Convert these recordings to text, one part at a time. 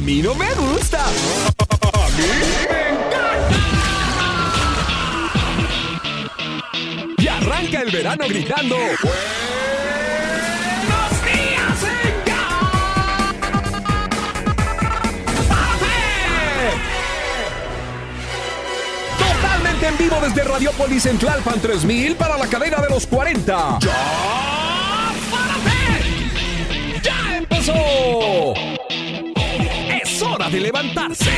mí no me gusta. A mí me encanta. Y arranca el verano gritando. ¡Buenos días, Totalmente en vivo desde Radiopolis en Tlalpan 3000 para la cadena de los 40. ¡Ya! ¡Párate! ¡Ya empezó! ¡Es hora de levantarse!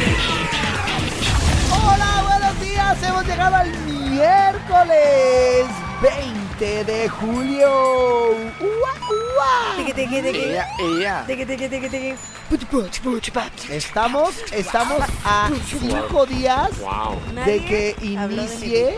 Hola, buenos días. Hemos llegado al miércoles 20 de julio. Estamos a 5 días de que inicie.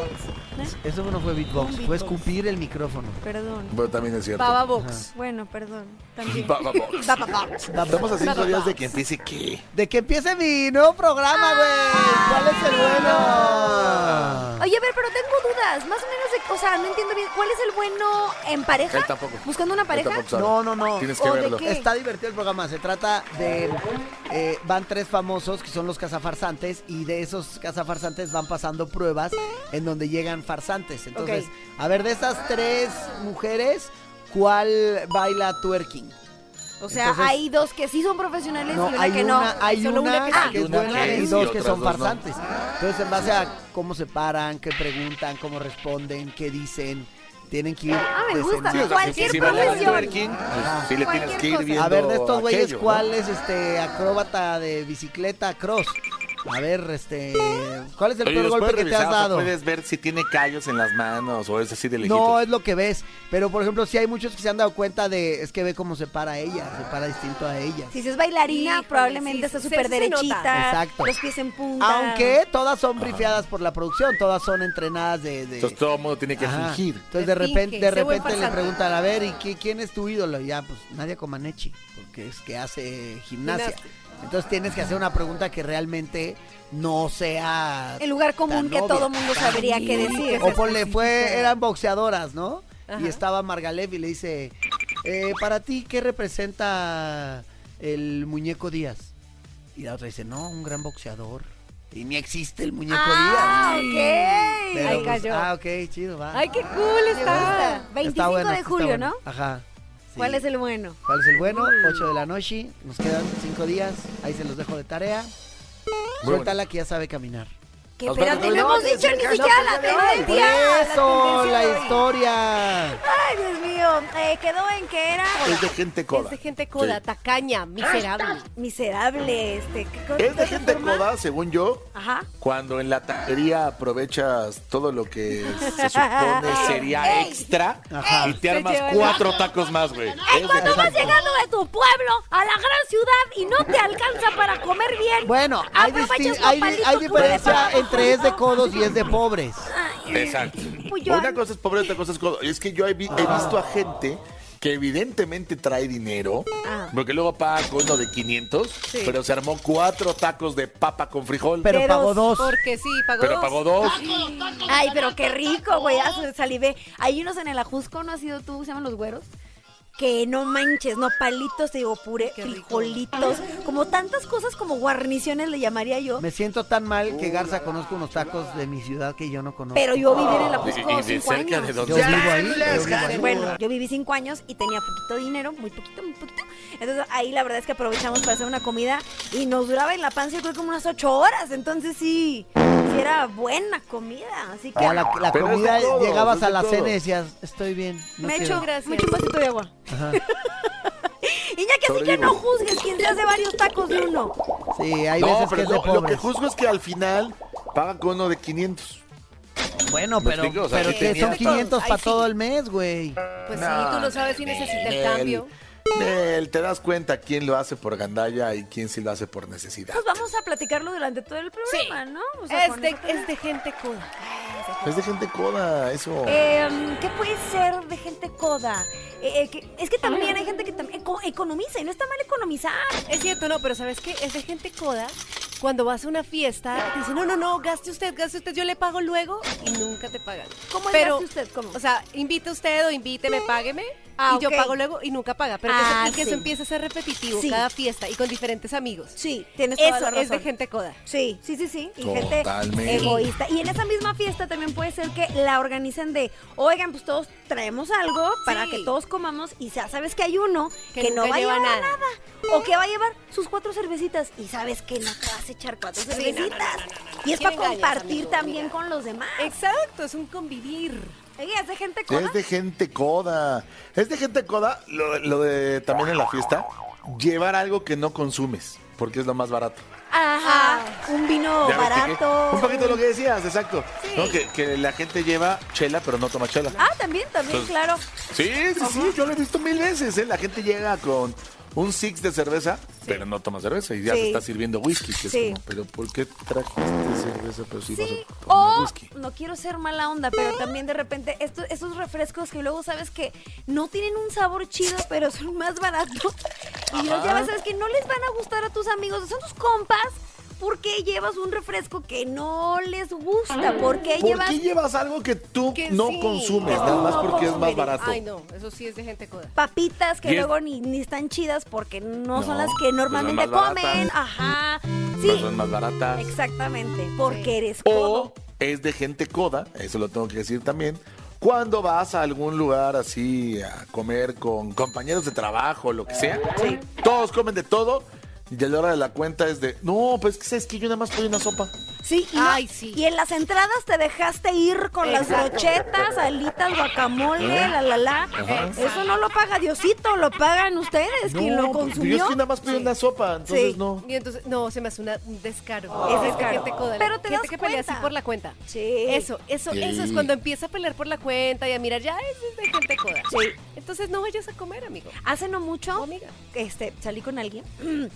Eso no fue beatbox, fue escupir el micrófono. Perdón. Pero también es cierto. Bababox. Ajá. Bueno, perdón. También. Bababox. Bababox. Estamos a 5 días de que empiece ¿qué? De que empiece mi nuevo programa, güey. ¿Cuál es el bueno? Oye, a ver, pero tengo dudas. Más o menos, o sea, no entiendo bien. ¿Cuál es el bueno en pareja? Él tampoco. ¿Buscando una pareja? Él tampoco sabe. No. Tienes que ¿O de verlo. qué? Está divertido el programa. Se trata de... van 3 famosos que son los cazafarsantes y de esos cazafarsantes van pasando pruebas en donde llegan farsantes. Entonces, a ver, de esas 3 mujeres, ¿cuál baila twerking? O sea, Entonces, hay 2 que sí son profesionales No, y una hay que no. hay Solo una que que es Una buena que y es, 2 y que otras son 2 no. farsantes. Entonces, en base a cómo se paran, qué preguntan, cómo responden, qué dicen, tienen que ir me gusta. Sí, o sea, Cualquier si bailas profesión. twerking, pues, sí le tienes Cualquier que ir cosa. viendo A ver, de estos güeyes, aquello, ¿no? ¿cuál es acróbata de bicicleta cross? A ver, ¿cuál es el Oye, peor los golpe puedes que te revisar, has o sea, dado? puedes ver si tiene callos en las manos o es así de lejitos. No, es lo que ves. Pero, por ejemplo, sí hay muchos que se han dado cuenta es que ve cómo se para ella, se para distinto a ella. Si es bailarina, Híjole, probablemente sí, está sí, súper se nota. derechita. Exacto. Los pies en punta. Aunque todas son brifeadas por la producción, todas son entrenadas de... Entonces todo el mundo tiene que Ajá. fingir. Entonces Se de repente, finge, se vuelve le farsante. preguntan, a ver, ¿y quién es tu ídolo? Y ya, pues Nadia Comaneci, porque es que hace gimnasia. Entonces tienes que hacer una pregunta que realmente no sea... El lugar común tan que obvia. todo mundo sabría qué decir. O ponle, eran boxeadoras, ¿no? Ajá. Y estaba Margalef y le dice, para ti, ¿qué representa el muñeco Díaz? Y la otra dice, no, un gran boxeador. Y ni existe el muñeco Ah, Díaz. ok. Pero, Ahí pues, cayó. ok, chido, va. Ay, qué cool está. 25 Está bueno, de está julio, bueno. ¿no? Ajá. sí. ¿Cuál es el bueno? ¿Cuál es el bueno? 8 de la noche, nos quedan 5 días, ahí se los dejo de tarea. Muy Suéltala que ya sabe caminar. Que Espérate, espérate, no, no hemos no, dicho no, ni no, siquiera no, la no, Por tendencia. eso, la de hoy. historia. Ay, Dios mío. Quedó en que era Es de gente coda. Es de gente coda, Sí. tacaña, miserable. miserable. Es de gente coda, según yo, Ajá. cuando en la taquería aprovechas todo lo que se supone sería Ey. extra Ajá. y te armas lleva 4 tacos más, güey. Es cuando vas llegando de tu pueblo a la gran ciudad y no te alcanza para comer bien. Bueno, hay, Aprovechas hay papalitos diferencia tú de entre es de codos y es de pobres. Exacto. Pues yo- Una cosa es pobre, otra cosa es codo. Es que yo he visto a gente que evidentemente trae dinero, Ah. porque luego paga con uno de 500, pero se armó 4 tacos de papa con frijol, Pero De pagó dos, 2. Porque sí, pagó pero dos. pagó 2. Ay, pero qué rico, güey. Salivé. Hay unos en el Ajusco, ¿no has sido tú? Se llaman los güeros. Que no manches, no palitos, te digo, puré, Qué rico. frijolitos, como tantas cosas como guarniciones le llamaría yo. Me siento tan mal que Garza conozco unos tacos de mi ciudad que yo no conozco. Pero yo viví en el Y Ajusco de 5 cerca años. de donde Yo vivo ahí. yo vivo ahí. Bueno, yo viví 5 años y tenía poquito dinero, muy poquito. Entonces ahí la verdad es que aprovechamos para hacer una comida y nos duraba en la panza yo creo como unas 8 horas. Entonces sí era buena comida. Así que Ya la Pero es comida, de codos, llegabas es de a la codos. cena y decías, estoy bien. No me quiero. echo Gracias. un vasito de agua. Ajá. Iñaki, así que no juzgues quien se hace varios tacos de uno. Sí, hay No, veces que pero es de lo que pobres. juzgo es que al final pagan con uno de 500. Bueno, ¿Me pero, explico? O sea, pero sí que tenía- son 500 Ay, para sí. todo el mes, güey. Pues sí, tú lo sabes si necesita el cambio. Te das cuenta quién lo hace por gandalla y quién sí lo hace por necesidad. Pues vamos a platicarlo durante todo el programa, ¿no? O sea, con eso Es de gente coda. Es de gente coda, eso. ¿Qué puede ser de gente coda? Es que también hay gente que también economiza y no está mal economizar. Es cierto, no, pero ¿sabes qué? Es de gente coda. Cuando vas a una fiesta, te dicen, no, gaste usted, yo le pago luego y nunca te pagan. ¿Cómo es pero, gaste usted? ¿Cómo? O sea, invite usted o invíteme, págueme Ah, y yo ok. pago luego y nunca paga. Pero que eso sí. empiece a ser repetitivo Sí. cada fiesta y con diferentes amigos. Sí, tienes toda Eso la razón. es de gente coda. Sí. Y Totalmente. gente egoísta. Y en esa misma fiesta también puede ser que la organicen de, oigan, pues todos traemos algo para Sí. que todos comamos y ya sabes que hay uno que no nunca va a lleva llevar nada. nada. O que va a llevar sus 4 cervecitas y sabes que no te vas a echar 4 Sí, no, cervecitas. no. Y es ¿Quién para engañas, compartir amigo? también Mira. con los demás. Exacto, es un convivir. Oye, es de gente coda. Es de gente coda. Es de gente coda lo de también en la fiesta, llevar algo que no consumes, porque es lo más barato. Ajá, un vino ¿Ya ves que- barato. Un poquito lo que decías, exacto. ¿No? Que la gente lleva chela, pero no toma chela. Ah, también, Entonces, claro. Sí, yo lo he visto 1000 veces. La gente llega con un six de cerveza, pero no toma cerveza y ya Sí. se está sirviendo whisky. Que Sí. es como, pero ¿por qué trajiste cerveza? Pero si Sí, vas a tomar o whisky. no quiero ser mala onda, pero también de repente esos refrescos que luego sabes que no tienen un sabor chido, pero son más baratos. Y los llevas, sabes que no les van a gustar a tus amigos, son tus compas. ¿Por qué llevas un refresco que no les gusta? ¿Por qué ¿Por llevas qué llevas algo que tú Que no sí, consumes? que Nada más no porque es más consumes. barato. Ay, no, eso sí es de gente coda. papitas que Y es- luego ni están chidas porque no son No, las que pues normalmente son más baratas. comen? Ajá. No Sí, son más baratas. exactamente, porque Sí. eres codo. O es de gente coda, eso lo tengo que decir también, cuando vas a algún lugar así a comer con compañeros de trabajo, lo que sea, todos comen de todo y a la hora de la cuenta es de, no, pues que sabes que yo nada más pedí una sopa. Sí, y, Ay, sí. y en las entradas te dejaste ir con las brochetas, alitas, guacamole, la. Ajá. Eso no lo paga Diosito, lo pagan ustedes, quien lo No, pues, consumió. yo es que nada más pedí una sopa, entonces Sí. no. Y entonces, no, se me hace un descaro. Es de descaro. gente coda. Pero te gente das que pelea así cuenta. por la cuenta. Sí. Eso es Sí. cuando empieza a pelear por la cuenta y a mirar, ya eso es de gente coda. Sí. Entonces no vayas a comer, amigo. Hace no mucho, No, amiga. salí con alguien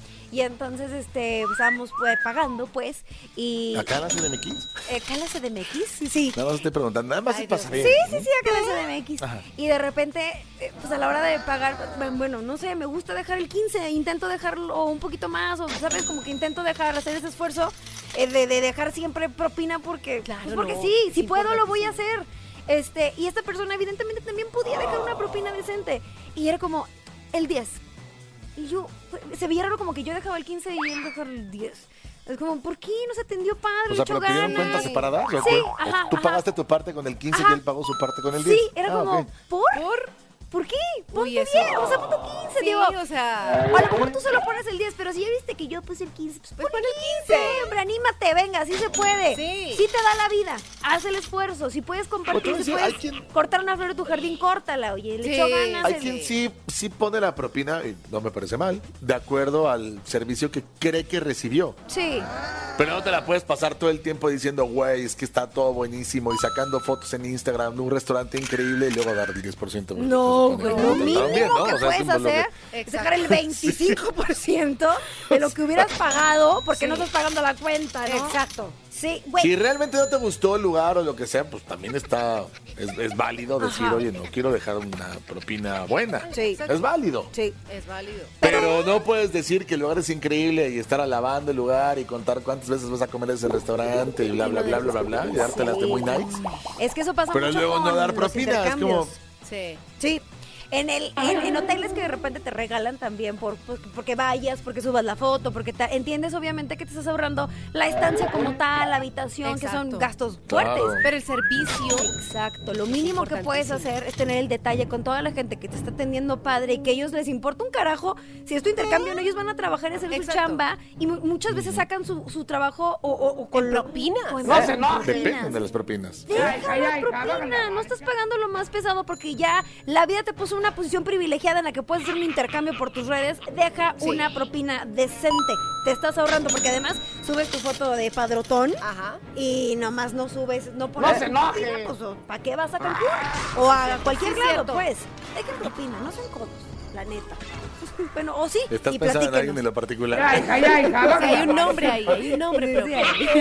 y entonces estábamos pagando, pues, y ¿Acá en la CDMX? ¿acá en la CDMX? Sí. Nada más estoy preguntando, nada más Ay, es para saber. Sí, acá en la CDMX. Ajá. Y de repente, pues a la hora de pagar, bueno, no sé, me gusta dejar el 15, intento dejarlo un poquito más, o sabes, como que intento hacer ese esfuerzo de dejar siempre propina porque, Claro, pues porque no, sí, es si puedo lo voy a importantísimo. hacer. Y esta persona evidentemente también podía dejar una propina decente. Y era como el 10. Y yo, se veía raro como que yo dejaba el 15 y él dejaba el 10. Es como, ¿por qué no se atendió padre? O sea, echó ¿pero pidieron ganas? cuentas separadas o Sí, qué? ajá, ¿O tú ajá. pagaste tu parte con el 15 Ajá. y él pagó su parte con el 10? Sí, era Ah, como, ok. ¿por qué? Ponte Uy, eso. 10, o sea, ponte 15, Sí, digo. o sea, O a lo mejor tú solo pones el 10, pero si ya viste que yo puse el 15, pues pon el 15, hombre, anímate, venga, sí se puede. Sí. Sí te da la vida, haz el esfuerzo. Si puedes compartir, Otra si vez, puedes hay quien- cortar una flor de tu jardín, córtala, oye, le Sí. echó ganas. Hay quien sí pone la propina, y no me parece mal, de acuerdo al servicio que cree que recibió. Sí, Pero no te la puedes pasar todo el tiempo diciendo, güey, es que está todo buenísimo y sacando fotos en Instagram de un restaurante increíble y luego dar el 10%. porque no, se supone güey, que lo te mínimo trataron bien, ¿no? que O sea, puedes es un- lo que- hacer es Exacto. dejar el 25% de lo que hubieras pagado porque no estás pagando la cuenta, ¿no? exacto. Sí, güey. Si realmente no te gustó el lugar o lo que sea, pues también es válido decir, Ajá. oye, no quiero dejar una propina buena. Sí. Es válido. Sí. Es válido. Pero no puedes decir que el lugar es increíble y estar alabando el lugar y contar cuántas veces vas a comer en ese restaurante y bla, bla, bla, bla, bla, bla, y dártelas de muy nice. Es que eso pasa Pero mucho luego no con dar los propina, es como- intercambios. Sí. Sí. En hoteles que de repente te regalan también porque vayas, porque subas la foto, porque entiendes obviamente que te estás ahorrando la estancia como tal, la habitación, que son Exacto. gastos Claro. fuertes. Pero el servicio, Exacto, lo mínimo que puedes hacer es tener el detalle con toda la gente que te está atendiendo padre y que a ellos les importa un carajo si es tu intercambio o no, ellos van a trabajar y hacer su Exacto. chamba y muchas veces sacan su trabajo o con En propinas. o en No se propinas. Dependen de las propinas. Deja la propina, no estás pagando lo más pesado porque ya la vida te puso en una posición privilegiada en la que puedes hacer un intercambio por tus redes. Deja Sí. una propina decente. Te estás ahorrando porque además subes tu foto de padrotón Ajá. y nomás no subes, no pones ¡No se enoje! propina, pues, ¿para qué vas a Cancún? O a cualquier Sí, lado, cierto. pues. Dejen propina, no sean codos, la neta. Bueno, o sí, Estás y pensando en alguien platíquenos. en lo particular. Ya, hija, ya, hija, O sea, vámonos. hay un nombre ahí, hay un nombre propio.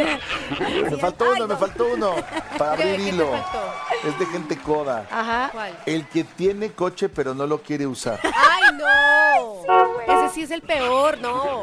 Me faltó uno para abrir ¿Qué te hilo. faltó? Es de gente coda. Ajá. ¿Cuál? El que tiene coche pero no lo quiere usar. ¡Ay, no! Ese sí es el peor, no.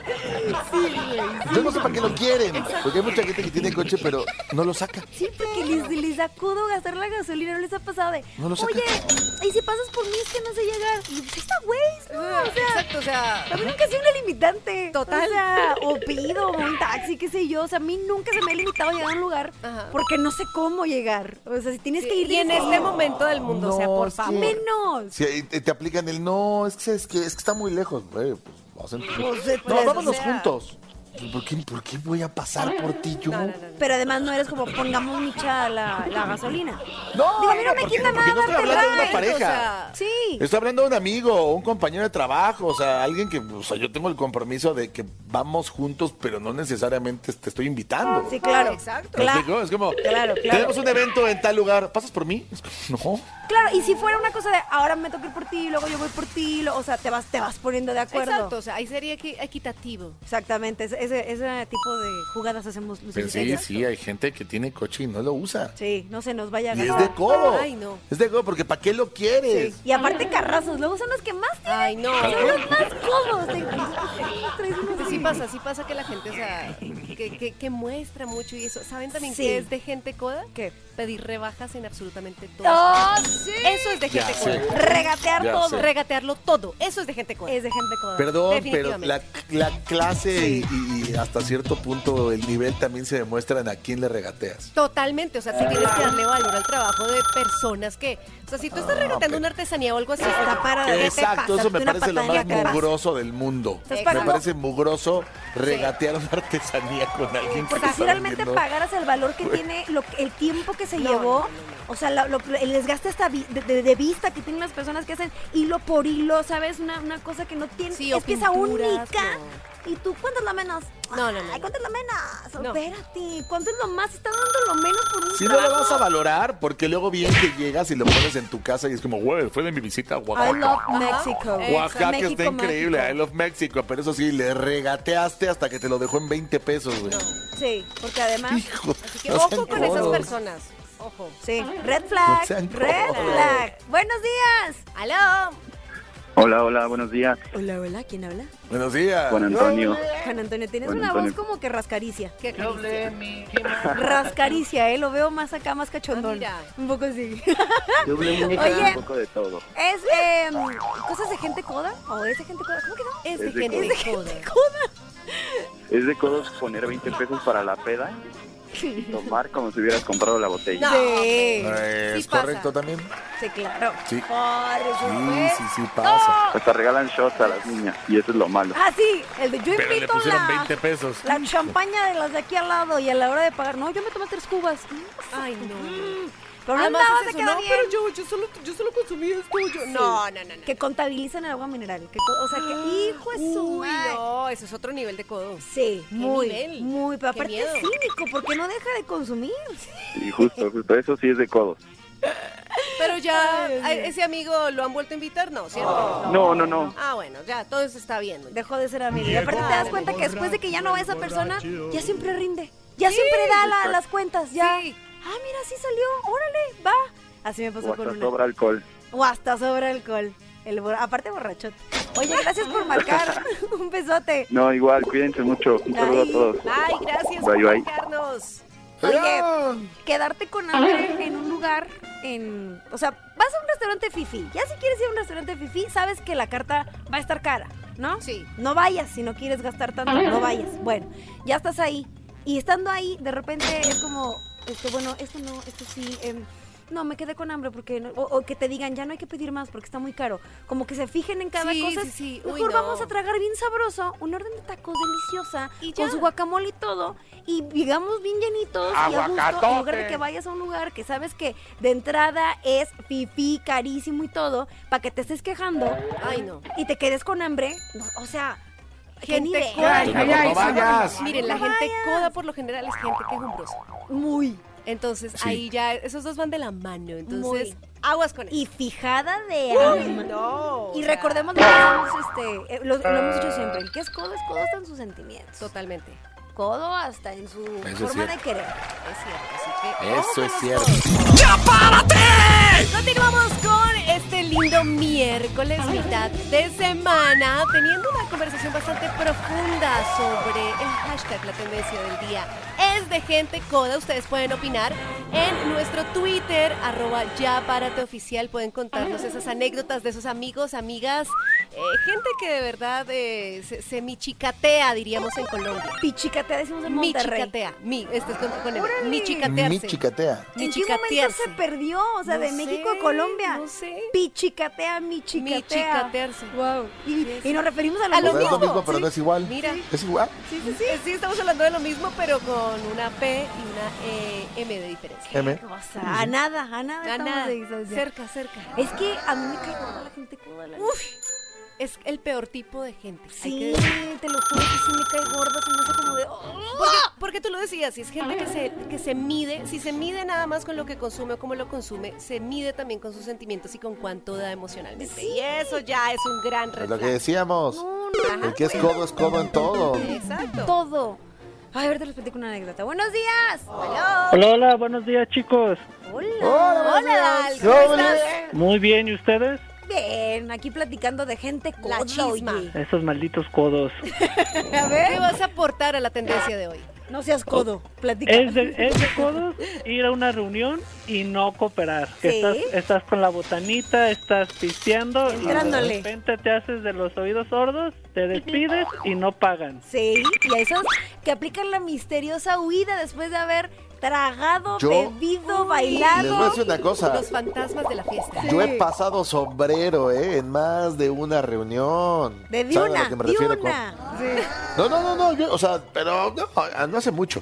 Yo no sé para qué lo quieren. Porque hay mucha gente que tiene coche, pero no lo saca. Sí, porque les da codo gastar la gasolina, no les ha pasado de, No lo saca. oye, y si pasas por mí es que no sé llegar. Y pues está güey, ¿no? O sea, Exacto, o sea, a mí nunca ha sido una limitante. Total. O sea, o pido un taxi, qué sé yo. O sea, a mí nunca se me ha limitado a llegar a un lugar Ajá. porque no sé cómo llegar. O sea, si tienes que ir y en directo, este momento del mundo, o sea, No, por es que- favor. menos. Si ahí te aplican el no, es que está muy lejos, güey. Pues vamos a Pues, No, pues, vámonos o sea. juntos. ¿Por qué voy a pasar por ti yo? No. Pero además no eres como pongamos micha la gasolina. No, Digo, a mí no me porque- quita porque nada no estoy darte hablando de una ride, pareja. o sea, Sí. Estoy hablando de un amigo o un compañero de trabajo, o sea, alguien que, o sea, yo tengo el compromiso de que vamos juntos, pero no necesariamente te estoy invitando. Sí, claro. Exacto. ¿Me Claro. explico? Es como, Claro. tenemos un evento en tal lugar, ¿pasas por mí? Es como, no. Claro, y si fuera una cosa de ahora me toca ir por ti, luego yo voy por ti, o sea, te vas poniendo de acuerdo. Exacto, o sea, ahí sería equitativo. Exactamente, ese tipo de jugadas hacemos los Pero sí, hay gente que tiene coche y no lo usa. Sí, no se nos vaya a Y es gastar. de codo. Ay, no. Es de codo, porque ¿para qué lo quieres? Y aparte carrazos, luego son los que más tienen, Ay, no. son los más cómodos. Traes unos Sí así. pasa que la gente, o sea, que muestra mucho y eso. ¿Saben también Sí. que es de gente coda? ¿Qué? Pedir rebajas en absolutamente todo. ¡Oh, sí! Eso es de gente Ya coda. sé. Regatear Ya todo. sé. Regatearlo todo. Eso es de gente coda. Es de gente coda. Perdón, pero Definitivamente. la clase y hasta cierto punto el nivel también se demuestra en a quién le regateas. Totalmente, o sea, tú tienes que darle valor al trabajo de personas que, o sea, si tú estás regateando pero- una artesanía o algo así, Está para ¿qué te Exacto, pasa? eso me Una parece lo patada en más la cara. mugroso del mundo. Estás Me pagando- parece mugroso regatear una artesanía con alguien que Porque te si está realmente vendiendo. pagaras el valor que tiene, el tiempo que se No, llevó, no. o sea, el desgaste hasta de vista que tienen las personas que hacen hilo por hilo, ¿sabes? Una cosa que no tiene, Sí, es o pieza pinturas, única. no. ¿Y tú cuánto es la menos? No. Ay, ¿cuánto es la menos? No. Espérate, ¿cuánto es lo más? Está dando lo menos por un Si no lo trabajo. vas a valorar, porque luego bien que llegas y lo pones en tu casa y es como, güey, fue de mi visita a I Oaxaca. love Mexico. Oaxaca México, está increíble, México. I love Mexico, pero eso sí, le regateaste hasta que te lo dejó en 20 pesos, güey. Sí, porque además... Hijo, Así que no ojo sean con esas codos. personas. Ojo. Sí, red flag, No sean red codos. flag. Buenos días. ¡Aló! Hola, buenos días. Hola, ¿quién habla? Buenos días. Juan Antonio. Juan Antonio, tienes Juan una Antonio. voz como que rascaricia. ¡Qué caricia! Rascaricia, lo veo más acá, más cachondón. mira. Un poco así. Oye, Oye. un poco de todo. ¿Es cosas de gente coda? ¿O es de gente coda? ¿Cómo que no? Es de Es de gente coda. Es de coda. gente coda. Es de codos poner 20 pesos para la peda y tomar como si hubieras comprado la botella. No. Sí. ¿Es Sí pasa. correcto también? Sí, claro. Sí. Por supuesto. Sí, pasa. Hasta regalan shots a las niñas y eso es lo malo. Ah, sí, el de yo Pero le invito pusieron 20 pesos. la champaña de las de aquí al lado y a la hora de pagar, no, yo me tomé 3 cubas. Ay, no. Pero no Además, andaba, es te eso, quedó no, bien. pero yo solo consumí esto. No. Que contabilizan el agua mineral. O sea, que hijo de su Uy, madre. no, eso es otro nivel de codo. Sí, ¿Qué muy, nivel? muy. Pero Qué aparte miedo. es cínico porque no deja de consumir. Y justo, eso sí es de codos. Pero ya, Ay, Dios ¿a mío. ese amigo lo han vuelto a invitar? No, ¿cierto? No. Ah, bueno, ya, todo eso está bien. Dejó de ser amigo. Y aparte te das cuenta que después de que ya no va esa persona, ya siempre rinde. Ya siempre da las cuentas. Ya. Sí. Ah, mira, sí salió. Órale, va. Así me pasó O con hasta una. sobra alcohol. O hasta sobra alcohol. Aparte borrachote. Oye, gracias por marcar. Un besote. No, igual, cuídense mucho. Un saludo a Ay. todos. Ay, gracias Bye, por bye. marcarnos. Oye, quedarte con hambre en un lugar, o sea, vas a un restaurante fifí. Ya si quieres ir a un restaurante fifí, sabes que la carta va a estar cara, ¿no? Sí. No vayas si no quieres gastar tanto, no vayas. Bueno, ya estás ahí. Y estando ahí, de repente es como, bueno, esto no, esto sí, no, me quedé con hambre porque o que te digan, ya no hay que pedir más porque está muy caro. Como que se fijen en cada Sí, cosa. sí, sí. Uy, Mejor no. vamos a tragar bien sabroso, un orden de tacos deliciosa, Y con ya. su guacamole y todo, y llegamos bien llenitos y a gusto, en lugar de que vayas a un lugar que sabes que de entrada es fifí, carísimo y todo, para que te estés quejando Ay, no. y te quedes con hambre. No, o sea, ¿qué Gente nivel? coda. Pues mejor no vayas. Miren, la No gente vayas. coda por lo general es gente quejumbrosa. Muy. Entonces, Sí. ahí ya, esos dos van de la mano. Entonces, Muy. aguas con eso. Y fijada de Uy, alma. no. Y o sea, recordemos lo que hemos, lo hemos dicho siempre, el que es codo hasta en sus sentimientos. Totalmente. Codo hasta en su es forma de cierto. querer. Es cierto. Así que, Eso ojo con es los cierto. codos. ¡Ya párate! Continuamos con este lindo miércoles, mitad de semana, teniendo una conversación bastante profunda sobre el hashtag, la tendencia del día. Es de gente coda, ustedes pueden opinar en nuestro Twitter, @yaparateoficial, pueden contarnos esas anécdotas de esos amigos, amigas, gente que de verdad se michicatea, diríamos en Colombia. Pichicatea, decimos en Monterrey. Michicatea, esto es con el michicatearse. Michicatea. ¿En qué momento se perdió? O sea, No de sé, México a Colombia. no sé. Pichicatea, michicatea. Michicatearse. Wow. Y nos referimos a lo A lo mismo. Es lo mismo, pero sí. no es igual. Mira. Es igual. Sí, estamos hablando de lo mismo, pero con una P y una M de diferencia. M. Cosa, a nada Ah, estamos nada, de distancia. cerca. Es que a mí me cae gorda la gente coda. Uf, es el peor tipo de gente. hay Sí, que decir. te lo juro que sí me cae gorda, se me hace como de... Porque tú lo decías, si es gente que se mide, si se mide nada más con lo que consume o cómo lo consume, se mide también con sus sentimientos y con cuánto da emocionalmente. Sí. Y eso ya es un gran Es red lo que flag. decíamos. No, El que es codo en todo. Exacto. todo. Ay, ahorita les platico una anécdota. ¡Buenos días! Hola. Hola, buenos días, chicos. Hola. Hola, Dal, ¿cómo estás? Muy bien, ¿y ustedes? Bien, aquí platicando de gente coda, La chisma. oye. Esos malditos codos. A ver, ¿Qué vas a aportar a la tendencia de hoy? no seas codo, platica. Es de codos ir a una reunión y no cooperar. Que Sí. estás con la botanita, estás pisteando y de Entrándole. repente te haces de los oídos sordos, te despides y no pagan. Sí, y a esos que aplican la misteriosa huida después de haber tragado, Yo- bebido, Les voy a bailado. decir una cosa. Los fantasmas de la fiesta. Yo he pasado sombrero, en más de una reunión. De ¿Saben a una, lo que me de refiero? una. No, yo, o sea, pero no hace mucho.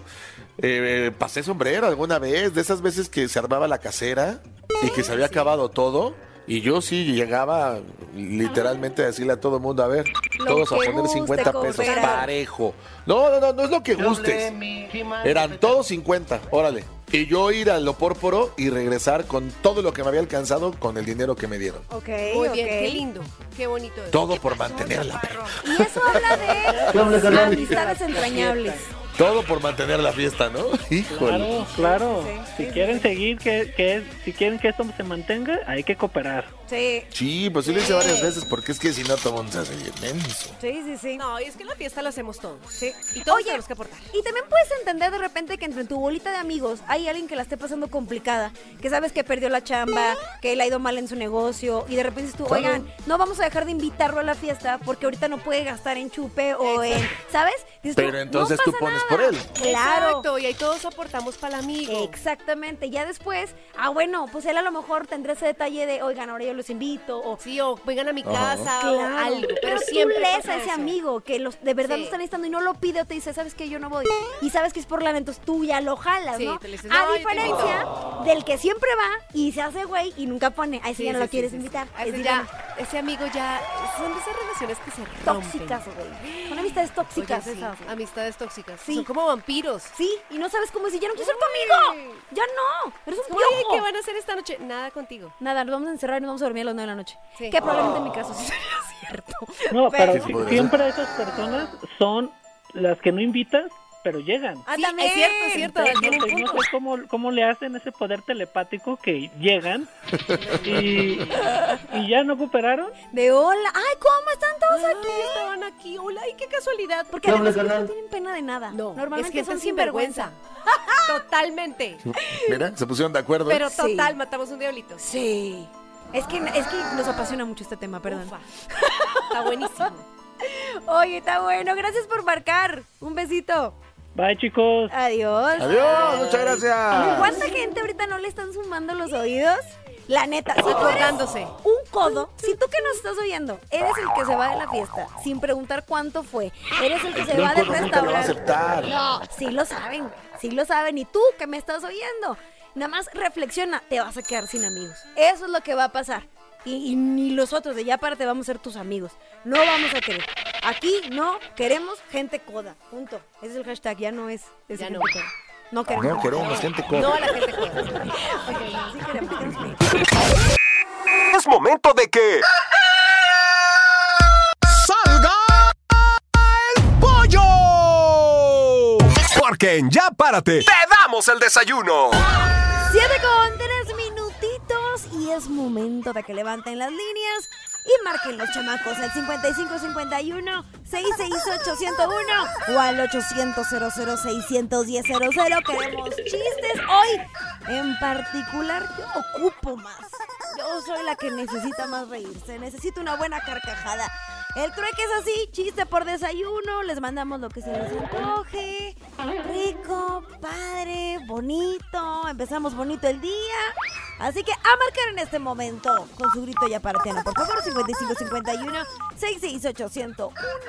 Pasé sombrero alguna vez, de esas veces que se armaba la casera y que se había acabado todo. Y yo sí llegaba literalmente a decirle a todo el mundo, a ver, Lo todos a que poner guste 50 pesos, cooperar. parejo. No es lo que gustes. Eran todos 50, órale. Y yo ir al Opórporo y regresar con todo lo que me había alcanzado con el dinero que me dieron. Ok, Muy ok. bien, qué lindo, qué bonito es. Todo por mantenerla. Y eso habla de amistades entrañables. Todo por mantener la fiesta, ¿no? Híjole. Claro. Sí, Si quieren seguir, si quieren que esto se mantenga, hay que cooperar. Sí, Sí, pues sí lo hice varias veces porque es que si no todo el mundo se hace bien menso. sí. No, y es que la fiesta la hacemos todos. Sí. Y todos Oye, tenemos que aportar. Y también puedes entender de repente que entre tu bolita de amigos hay alguien que la esté pasando complicada, que sabes que perdió la chamba, que le ha ido mal en su negocio y de repente dices tú, Claro. oigan, no vamos a dejar de invitarlo a la fiesta porque ahorita no puede gastar en chupe o en, ¿sabes? Dices tú, Pero entonces "No tú pasa pones nada". por él. Claro. Exacto, y ahí todos aportamos para el amigo. Exactamente, ya después, bueno, pues él a lo mejor tendrá ese detalle de, oigan, ahora yo los invito, o Sí, o vengan a mi Ajá. casa o algo. pero tú siempre lees pasa a ese eso. amigo que de verdad Sí. lo están necesitando y no lo pide o te dice, ¿sabes qué? Yo no voy. Y sabes que es por lana, entonces tú ya lo jalas, Sí, ¿no? te le dices, A "No, yo te diferencia del que siempre va y se hace güey y nunca pone, a ese Sí, ya no sí, lo sí, quieres sí, invitar. sí. Es Ese amigo ya, son de esas relaciones que se rompen. tóxicas, güey. Son amistades tóxicas Oye, sí, esas. amistades tóxicas. Sí. Son como vampiros. Sí, y no sabes cómo decir, ya no quiero ser tu amigo. Ya no, eres un Oye, piojo. ¿qué van a hacer esta noche? Nada contigo. Nada, nos vamos a encerrar y nos vamos a dormir a las 9 de la noche. Sí. Que probablemente en mi caso sí sería cierto. No, pero Sí, podría siempre esas personas son las que no invitas, pero llegan. Ah, Sí, también. es cierto, Entonces, tiene un no punto. sé cómo le hacen ese poder telepático que llegan y ya no cooperaron. De hola. Ay, ¿cómo están todos Ay, aquí? estaban aquí. Hola, y qué casualidad. Porque además ellos no tienen pena de nada. No, Normalmente es gente son sinvergüenza. Totalmente. Mira, se pusieron de acuerdo. Pero Sí. total, matamos un diablito. Sí. Es que nos apasiona mucho este tema, perdón. Ufa. Está buenísimo. Oye, está bueno. Gracias por marcar. Un besito. Bye, chicos. Adiós. Adiós, muchas gracias. ¿Cuánta gente ahorita no le están sumando los oídos? La neta, si tú eres Acordándose. un codo, si tú que nos estás oyendo, eres el que se va de la fiesta sin preguntar cuánto fue, eres el que se Un va del codo nunca lo va a restaurante. aceptar. No, sí lo saben, güey, sí lo saben. Y tú que me estás oyendo, nada más reflexiona, te vas a quedar sin amigos. Eso es lo que va a pasar. Y ni los otros de ya párate vamos a ser tus amigos. No vamos a querer. Aquí no queremos gente coda. Punto. Ese es el hashtag, ya no es. Ya gente no. coda. No queremos. No queremos gente coda. No a la gente coda. Ok, no, sí queremos gente. Es momento de que salga el pollo. Porque en Ya Párate te damos el desayuno. 7 con 3 minutitos y es momento de que levanten las líneas y marquen los chamacos al 5551-668-101 o al 800-00610-00. Queremos chistes. Hoy, en particular, yo ocupo más. Yo soy la que necesita más reírse. Necesito una buena carcajada. El trueque es así, chiste por desayuno, les mandamos lo que se les antoje, rico, padre, bonito, empezamos bonito el día, así que a marcar en este momento con su grito ya paratiano, por favor, 5551-668-101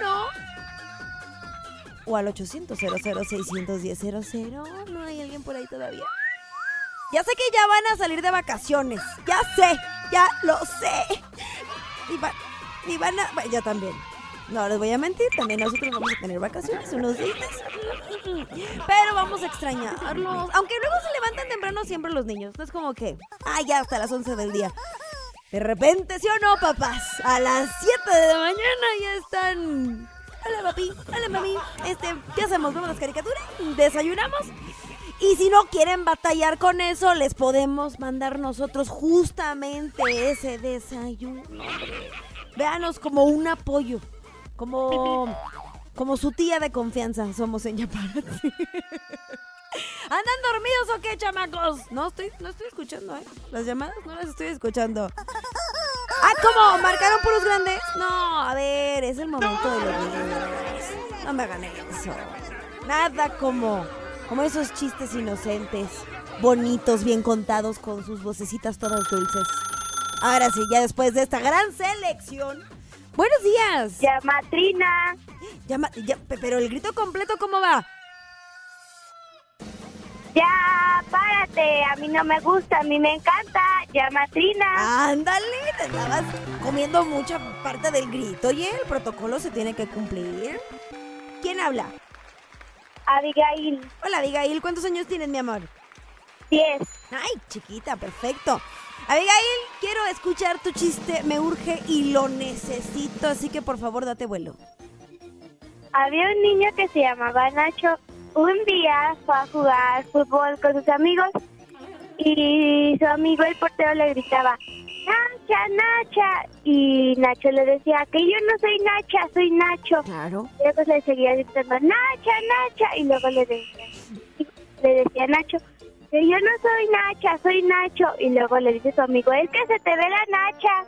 o al 800-00610-00. ¿No hay alguien por ahí todavía? Ya sé que ya van a salir de vacaciones, ya sé, ya lo sé. Y van a... Bueno, yo también. No les voy a mentir, también nosotros vamos a tener vacaciones unos días. Pero vamos a extrañarlos. Aunque luego se levantan temprano siempre los niños. No es como que, ya hasta las 11 del día. De repente, ¿sí o no, papás? A las 7 de la mañana ya están... Hola, papi. Hola, mami. ¿Qué hacemos? ¿Vemos las caricaturas? ¿Desayunamos? Y si no quieren batallar con eso, les podemos mandar nosotros justamente ese desayuno. Véanos como un apoyo, como su tía de confianza somos en Yaparati. ¿Andan dormidos o qué, chamacos? No estoy escuchando, las llamadas no las estoy escuchando. ¿Cómo? ¿Marcaron puros grandes? No, a ver, es el momento de los niños. No me hagan eso. Nada como esos chistes inocentes, bonitos, bien contados, con sus vocecitas todas dulces. Ahora sí, ya después de esta gran selección. ¡Buenos días! Llamatrina. Pero el grito completo, ¿cómo va? Ya, párate. A mí no me gusta, a mí me encanta. Llamatrina. Ándale, te estabas comiendo mucha parte del grito. Oye, el protocolo se tiene que cumplir. ¿Quién habla? Abigail. Hola, Abigail. ¿Cuántos años tienes, mi amor? 10. Ay, chiquita, perfecto. Abigail, quiero escuchar tu chiste, me urge y lo necesito, así que por favor date vuelo. Había un niño que se llamaba Nacho. Un día fue a jugar fútbol con sus amigos y su amigo el portero le gritaba, ¡Nacha, Nacha! Y Nacho le decía que yo no soy Nacha, soy Nacho. Claro. Y luego le seguía gritando, ¡Nacha, Nacha! Y luego le decía Nacho, que yo no soy Nacha, soy Nacho. Y luego le dice su amigo, es que se te ve la Nacha.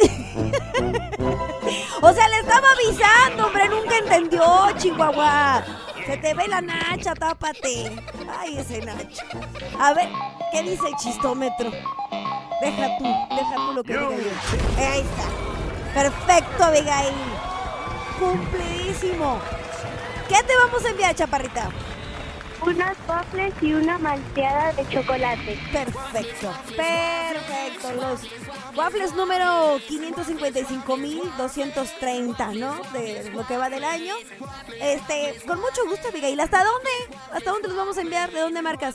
O sea, le estaba avisando, hombre, nunca entendió, Chihuahua. Se te ve la Nacha, tápate. Ay, ese Nacho. A ver, ¿qué dice el chistómetro? Deja tú lo que diga yo. Ahí está. Perfecto, Abigail. Cumplidísimo. ¿Qué te vamos a enviar, chaparrita? Unos waffles y una malteada de chocolate. Perfecto. Los waffles número 555,230, ¿no? De lo que va del año. Con mucho gusto, Abigail. ¿Hasta dónde? ¿Hasta dónde los vamos a enviar? ¿De dónde marcas?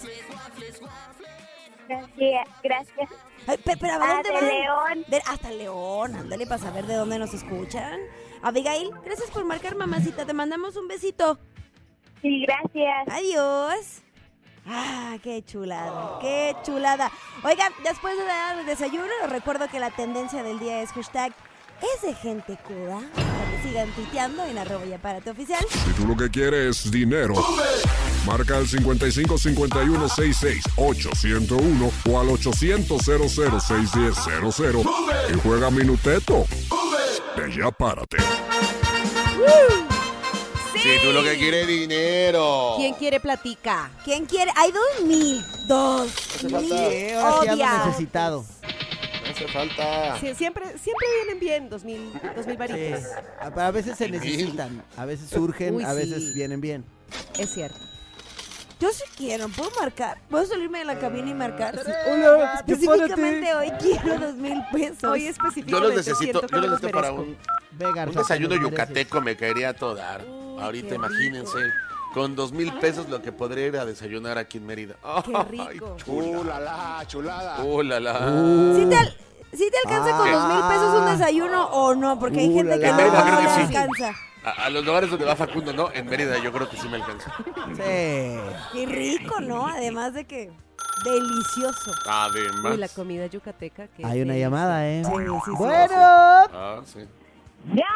Gracias. Ay, pero ¿a dónde van? León. Hasta León. Ándale para saber de dónde nos escuchan. Abigail, gracias por marcar, mamacita. Te mandamos un besito. Sí, gracias. Adiós. Qué chulada, qué chulada. Oigan, después de dar el desayuno, les recuerdo que la tendencia del día es hashtag es de gente coda. Para que sigan tuiteando en @yaparatioficial. Si tú lo que quieres es dinero, marca al 5551668101 o al 800-00610-00 y juega Minuteto de Ya Párate. Si tú lo que quieres es dinero. ¿Quién quiere platica? ¿Quién quiere? Hay 2,000. 2,000. Ahora sí ando necesitado. No hace falta. Sí, siempre vienen bien 2,000 varitos. Sí. A veces se necesitan, a veces surgen, Uy, a veces sí. vienen bien. Es cierto. Yo sí quiero, ¿puedo marcar? ¿Puedo salirme de la cabina y marcar? Sí. Hola, Específicamente hoy quiero 2,000 pesos. Hoy Yo específicamente los necesito, siento que me los para merezco. Garza, un desayuno te lo yucateco me caería a todo dar. Ahorita qué imagínense, con 2,000 pesos lo que podría ir a desayunar aquí en Mérida. Qué rico. Chulada. ¿Sí te alcanza con 2,000 pesos un desayuno o no? Porque hay gente que no Mérida creo le que sí. alcanza. A los lugares donde va Facundo, no, en Mérida yo creo que sí me alcanza. Sí. Qué rico, ¿no? Además de que Delicioso. Además. Uy, la comida yucateca. Hay una llamada, ¿eh? Sí, sí, sí. Bueno. Ah, sí. ¡Ya!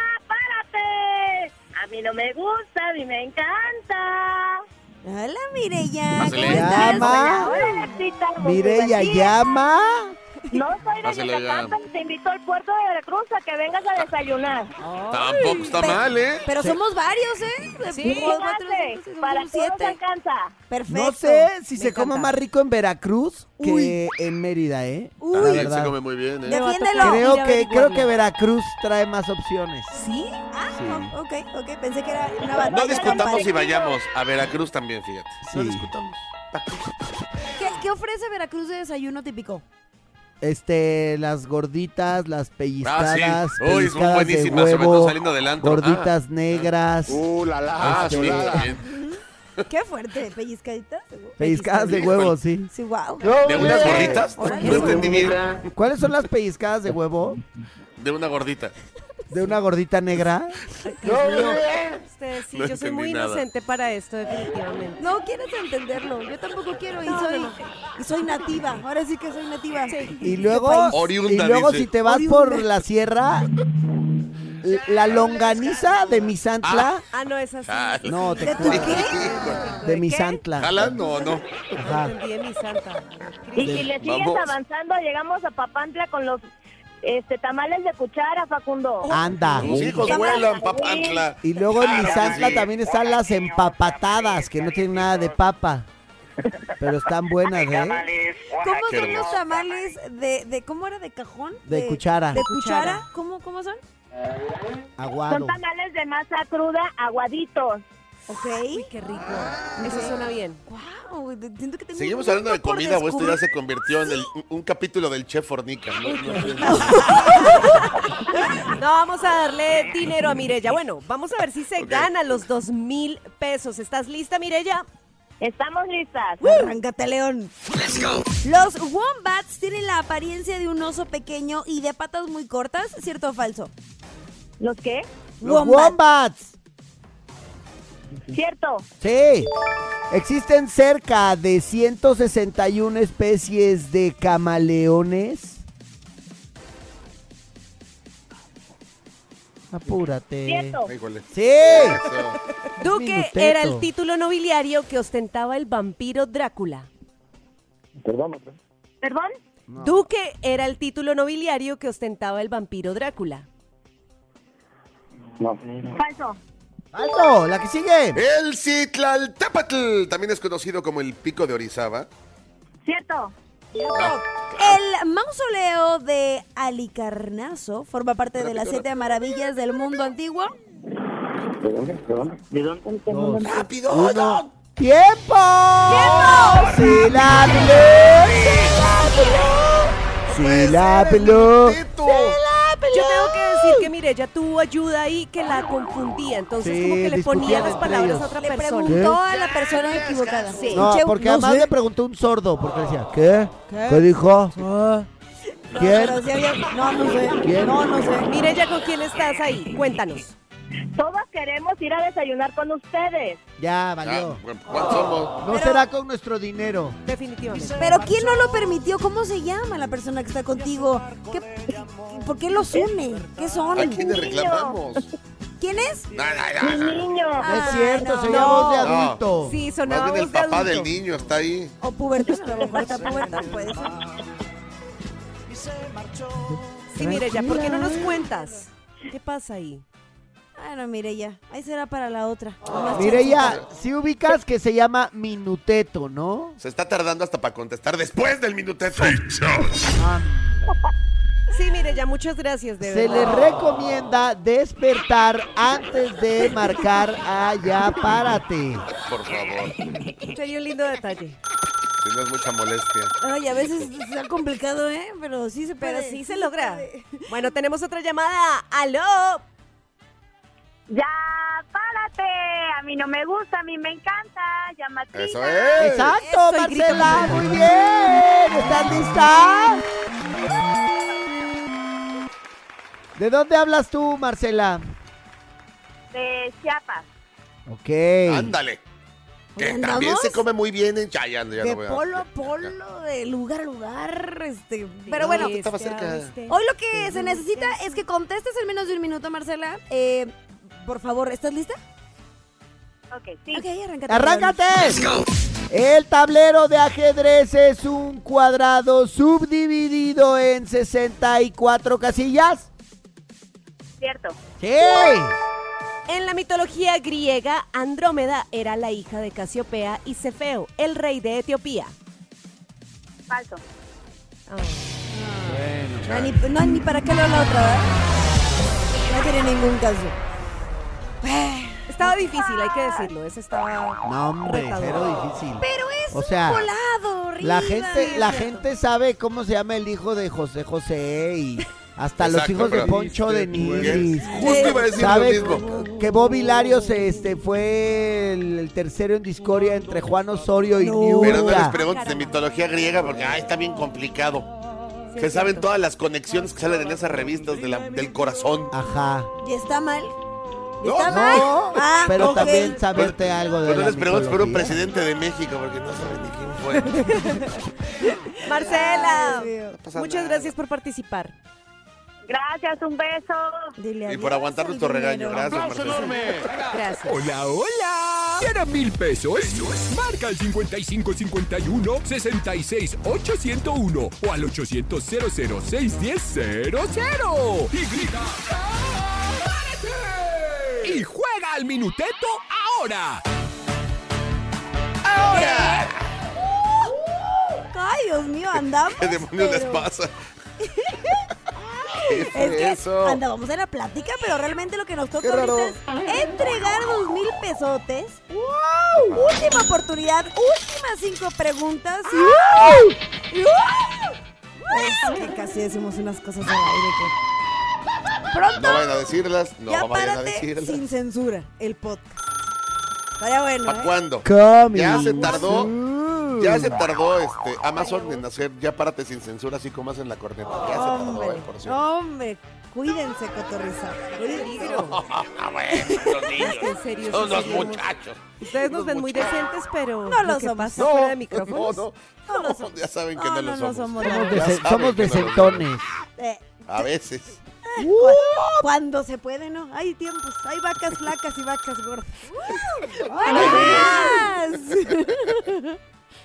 ¡Párate! A mí no me gusta, a mí me encanta. Hola, Mireya. Pásale. ¿Cómo estás? Llama. Hola, Alexita, Mireya, aquí. llama. No soy de Pásale Yucatán, ya. pero te invito al puerto de Veracruz a que vengas a desayunar. Tampoco está mal, ¿eh? Pero somos varios, ¿eh? Sí. Fíjate, para todos 7. alcanza. Perfecto. No sé si Me se coma encanta. más rico en Veracruz que en Mérida, ¿eh? Uy. La También verdad. se come muy bien, ¿eh? Defiéndelo. Creo Ir a que averiguarlo. Veracruz trae más opciones. ¿Sí? Ah, Sí. ok. Pensé que era una batalla. No discutamos campal. si vayamos a Veracruz también, fíjate. No Sí. discutamos. ¿Qué ofrece Veracruz de desayuno típico? Las gorditas, las pellizcadas, Ah, sí. Uy, son pellizcadas de buenísimas, sobre todo huevo, saliendo del antro. gorditas negras, Ah, sí. Qué fuerte, pellizcaditas. pellizcadas de huevo, sí. Sí, wow. ¿De unas gorditas? Órale. No entendí bien. ¿Cuáles son las pellizcadas de huevo? De una gordita. ¿De una gordita negra? Ustedes, sí, No yo soy entendí muy nada. inocente para esto, definitivamente. No quieres entenderlo. Yo tampoco quiero y soy nativa. Ahora sí que soy nativa. Y luego, Oriunda, dice. si te vas Oriunda. por la sierra, la longaniza de Misantla. Ah, no, es así. Ah, No, te ¿De tu cuento. qué? De Misantla. ¿Jalan o no? Ajá. Entendí en mi santa. Y si le sigues Vamos. avanzando, llegamos a Papantla con los tamales de cuchara, Facundo. Anda. Tus hijos vuelan, papantla. Y luego en Claro que Misantla sí. también están las empapatadas, que no tienen nada de papa. Pero están buenas, ¿eh? ¿Cómo Qué son los hermoso. tamales de cómo era? ¿De cajón? De cuchara. ¿De cuchara? ¿Cómo son? Aguado. Son tamales de masa cruda, aguaditos. Ok. Uy, qué rico. Eso suena bien. Wow, siento que tengo Seguimos un hablando de mundo por comida o esto ya descubrir. se convirtió en un capítulo del Chef Fornica. No, vamos a darle dinero a Mireya. Bueno, vamos a ver si se Ok. gana los 2,000 pesos. ¿Estás lista, Mireya? Estamos listas. Arráncate, León. Los wombats tienen la apariencia de un oso pequeño y de patas muy cortas, ¿cierto o falso? ¿Los qué? Los wombats. Cierto. Sí. Existen cerca de 161 especies de camaleones. Apúrate. Cierto. Híjole. Sí. Eso. Duque Minuteto. era el título nobiliario que ostentaba el vampiro Drácula. ¿Perdón? Duque era el título nobiliario que ostentaba el vampiro Drácula. Falso. Alto, la que sigue. El Citlaltépetl también es conocido como el Pico de Orizaba. Cierto. El mausoleo de Halicarnaso forma parte de las 7 maravillas del mundo antiguo. Dos, ¡Rápido! uno. ¡Tiempo! ¡Sí la peló! ¡Sí la peló! ¡Tito! Yo tengo que decir que Mireya tuvo ayuda ahí que la confundía, entonces Sí, como que le ponía discutían las entre palabras ellos. a otra Le persona. preguntó a la persona equivocada. Sí. No, Che, porque no además sé. le preguntó un sordo, porque decía, ¿qué? ¿Qué? ¿Qué dijo? No, ¿Quién? pero sí había- no sé. ¿Quién? No sé. Mireya, ¿con quién estás ahí? Cuéntanos. Todos queremos ir a desayunar con ustedes. Ya, Ah, valió. bueno, ¿cuántos somos? No será con nuestro dinero. Definitivamente. Pero ¿quién no lo permitió? ¿Cómo se llama la persona que está contigo? ¿Por qué los une? ¿Qué son? ¿A quién le reclamamos? ¿Quién es? Mi niño. No es Ah, cierto, no. se llama voz de No. adulto. Sí, Más sonaba bien el voz de papá adulto. del niño está ahí. O pubertad, a lo mejor está pubertad, puede ser. Sí, Mireya, ¿por qué no nos cuentas? ¿Qué pasa ahí? Bueno, Mireya, ahí será para la otra. Mireya, si ubicas que se llama Minuteto, ¿no? Se está tardando hasta para contestar después del minuteto. Sí, Mireya, muchas gracias, de Se verdad. le recomienda despertar antes de marcar a Ya Párate. Por favor. Sería un lindo detalle. Si no es mucha molestia. Ay, a veces está complicado, ¿eh? Pero sí se puede. Pero sí se logra. Bueno, tenemos otra llamada. ¡Aló! Ya, párate. A mí no me gusta, a mí me encanta. Llamativa. Eso es. Exacto, Eso, y grita Marcela, más. muy bien. ¿Estás lista? ¿De dónde hablas tú, Marcela? De Chiapas. Ok. Ándale. Que Oye, también andamos se come muy bien en ya de no voy a- polo a polo, de lugar a lugar, pero bueno, estaba cerca. hoy lo que se necesita es que contestes en menos de un minuto, Marcela. Por favor, ¿estás lista? Ok, sí. Ok, arráncate. ¡Arráncate! El tablero de ajedrez es un cuadrado subdividido en 64 casillas. Cierto. ¡Sí! En la mitología griega, Andrómeda era la hija de Casiopea y Cefeo, el rey de Etiopía. Falso. Ni para qué leo la otra, ¿verdad? No tiene ningún caso. Estaba difícil, hay que decirlo. Ese estaba. No, hombre, retador. cero difícil. Pero es O sea, un volado horrible. La gente sabe cómo se llama el hijo de José José y hasta los Exacto, hijos de pero- Poncho de Nigris. Justo iba a decir lo ¿Sabe mismo. que Bobby Larios fue el tercero en discordia entre Juan Osorio y Pero no les Niurka? preguntes de mitología griega porque está bien complicado. Sí, Se es saben cierto. todas las conexiones que salen en esas revistas del corazón. Ajá. ¿Y está mal? No, ¿Está mal? No, Ah, pero ok. también saberte algo de Pero no la les preguntes por un mitología. presidente de México porque no saben ni quién fue. Marcela, Dios mío. pasa muchas nada. gracias por participar. Gracias, un beso. Dile Y adiós por aguantar al nuestro regaño. dinero. Gracias, Marcela. Gracias. Hola, hola. ¿Quieres 1,000 pesos? Marca al 5551 66 o al 800 0061000 y grita ¡Párate! Y juega al minuteto ahora. Ay, Dios mío, andamos. ¿Qué demonios les pero- pasa? Es que eso? andábamos en la plática, pero realmente lo que nos toca Qué raro. ahorita es entregar 2,000 pesotes. ¡Wow! Última oportunidad, últimas 5 preguntas. Es que casi decimos unas cosas al aire que... Pronto, No vayan a decirlas, no ya vayan a párate decirlas. sin censura el podcast. Estaría bueno, ¿Para ¿eh? cuándo? Coming Ya se tardó. soon. Ya se tardó Amazon en hacer ya párate sin censura así como hacen la corneta. Ya se tardó, Hombre, por cierto. hombre, cuídense, cotorriza. Ah, bueno, los niños. En serio, Son sí los seríamos- muchachos. Ustedes nos ven muy decentes, pero No lo lo que somos. pasa fuera de micrófonos. No, ya saben que no, lo somos. somos. Somos, Ya saben somos que no lo decentones. A veces. Cuando se puede, ¿no? Hay tiempos, hay vacas flacas y vacas gordas. ¡Buenos días!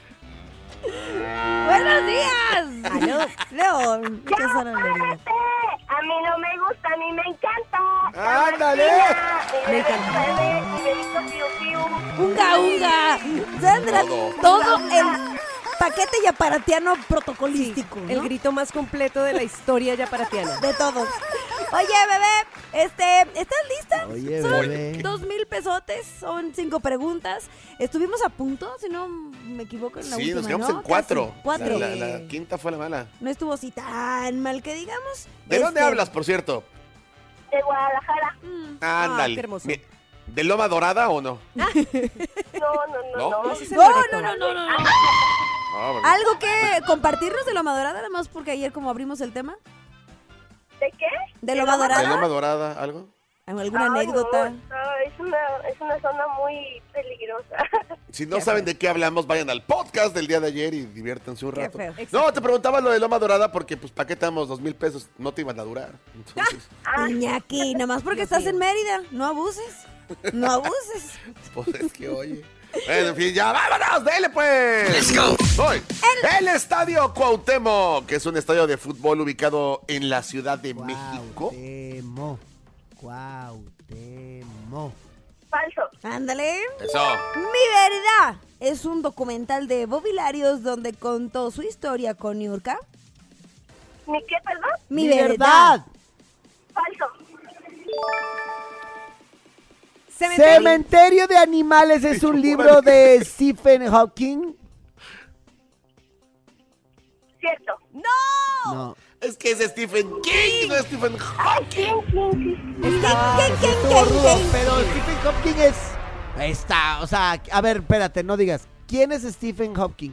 ¡Buenos días! ¡Aló! Leo, ¿qué son A mí no me gusta, a mí me encanta. ¡Ándale! Me encanta. ¡Unga, unga! Sandra, todo el paquete yaparatiano protocolístico, ¿no? El grito más completo de la historia yaparatiana. De todos. Oye, bebé, ¿estás lista? Oye, Son bebé. 2,000 pesotes, son 5 preguntas. Estuvimos a punto, si no me equivoco en la Sí, última, nos quedamos ¿no? en 4. Casi, 4. La quinta fue la mala. No estuvo así tan mal que digamos. ¿De dónde hablas, por cierto? De Guadalajara. Ándale. qué hermoso. ¿De Loma Dorada o no? No. ¿No? Ese es el No, Loreto. no. Ah, bueno. ¿Algo que compartirnos de Loma Dorada? Nada más porque ayer como abrimos el tema. ¿De qué? ¿De Loma ¿De Dorada? Loma Dorada algo? ¿Alguna Ay, anécdota? no, es una zona muy peligrosa. Si no saben de qué hablamos, vayan al podcast del día de ayer y diviértanse un Qué rato. feo. No, te preguntaba lo de Loma Dorada porque, pues, ¿para qué te damos 2,000 pesos? No te iban a durar. Entonces, Iñaki, nada más porque estás en Mérida. No abuses. No abuses. pues es que, oye. Bueno, en fin, ya vámonos, dele pues. Let's go. Voy. El Estadio Cuauhtémoc, que es un estadio de fútbol ubicado en la Ciudad de México. Cuauhtémoc. Falso. Ándale. Eso. Mi verdad es un documental de Bobby Larios donde contó su historia con Niurka. ¿Mi qué, perdón? Mi verdad. Falso. Cementerio de Animales es un libro de Stephen Hawking. Cierto. No. Es que es Stephen King, no es Stephen Hawking. Estuvo rudo, pero Stephen Hawking está, o sea, a ver, espérate, no digas. ¿Quién es Stephen Hawking?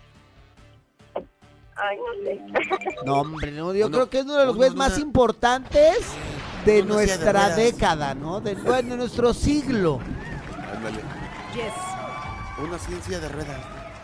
Ay, no sé. No, hombre, no, yo Uno- creo que es uno de los uno güeyes de más una- importantes de Uno decía de nuestra veras. década, ¿no? De nuestro siglo. Ándale. Yes. Una ciencia de ruedas.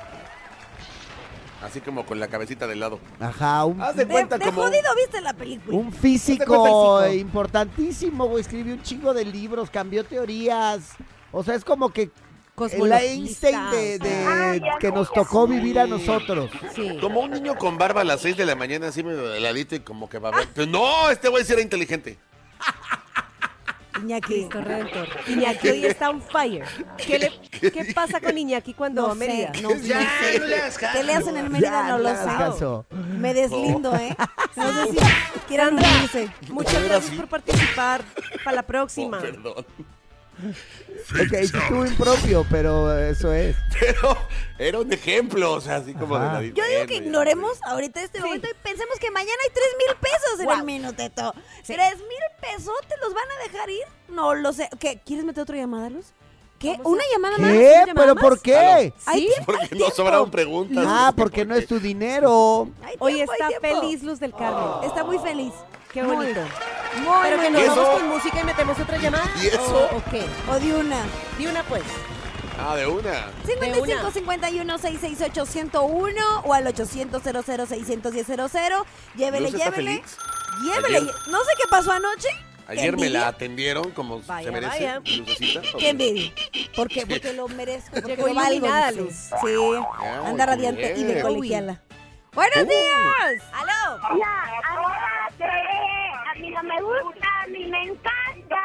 Así como con la cabecita del lado. Ajá, Haz de cuenta De como... jodido viste la película. un físico importantísimo, güey. Escribió un chingo de libros, cambió teorías. O sea, es como que el Einstein que nos tocó vivir a nosotros. Sí. Como un niño con barba a las 6 de la mañana, así medio heladito y como que va a ver. Pero no, este güey sí era inteligente. Iñaki. Cristo Redentor. Iñaki hoy está on fire. ¿Qué pasa con Iñaki cuando va a Mérida? No sé. ¿Qué le hacen en Mérida? No lo sé. Me deslindo, ¿eh? No sé si quieran reírse. Muchas gracias por participar. Para la próxima. Perdón. Ok, estuvo impropio, pero eso es. Pero era un ejemplo, o sea, así como de la Yo digo que ignoremos ahorita este momento y pensemos que mañana hay 3,000 pesos en el minuteto. 3,000 pesos, ¿te los van a dejar ir? No lo sé. ¿Qué? ¿Quieres meter otra llamada, Luz? ¿Qué? ¿Una llamada más? ¿Qué? ¿Pero por qué? ¿Sí? Porque nos sobraron preguntas. Ah, porque no es tu dinero. Hoy está feliz Luz del Carmen. Está muy feliz. Qué bonito. Pero que nos nos ¿Y vamos eso? con música y metemos otra llamada. ¿Y eso? ¿O qué? O de una. De una pues. Ah, de una. 55 51 668 101 o al 800 00 610 00. Llévele, ¿Luz está llévele. feliz? Llévele. Ayer- No sé qué pasó anoche. Ayer ¿Qué me envidia? la atendieron como Vaya, se merece. vaya. Lucecita. Qué envidia. ¿Por qué? Porque lo merezco. Porque Llegó lo valgo. iluminada, dice. Luz. Sí. Ah, Anda muy radiante y de bien. colegiala. ¡Buenos días! ¡Aló! Hola, a mí no me gusta, a mí me encanta.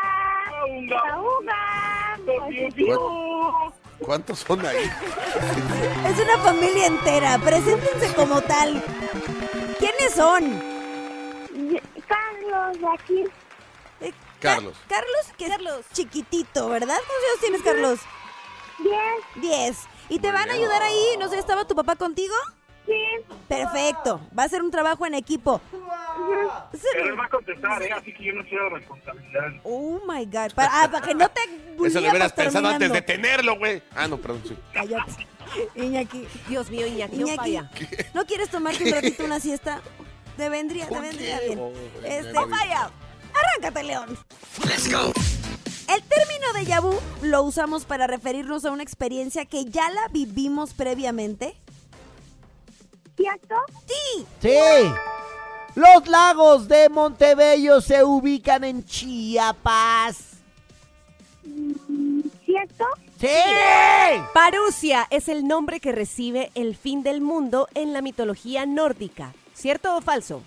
¿Cuántos son ahí? Es una familia entera. Preséntense como tal. ¿Quiénes son? Carlos, de aquí. Carlos. Carlos, que es chiquitito, ¿verdad? ¿Cuántos años tienes, Carlos? 10. ¿Y te Muy van a bien. ayudar ahí? No sé, ¿estaba tu papá contigo? Sí. Perfecto. Va a ser un trabajo en equipo. Él va a contestar, así que yo no quiero responsabilidad. Oh my God. Para que no te Eso lo hubieras bulleamos pensado antes terminando. de tenerlo, güey. Ah, no, perdón, sí. Cállate. Iñaki. Dios mío, Iñaki, no Iñaki, falla. ¿no quieres tomarte un ratito una siesta? Te vendría ¿Por bien. qué? Oh, Vaya. Arráncate, León. El término déjà vu lo usamos para referirnos a una experiencia que ya la vivimos previamente. ¿Cierto? Sí. Sí. Los lagos de Montebello se ubican en Chiapas. ¿Cierto? ¡Sí! Parusia es el nombre que recibe el fin del mundo en la mitología nórdica. ¿Cierto o falso?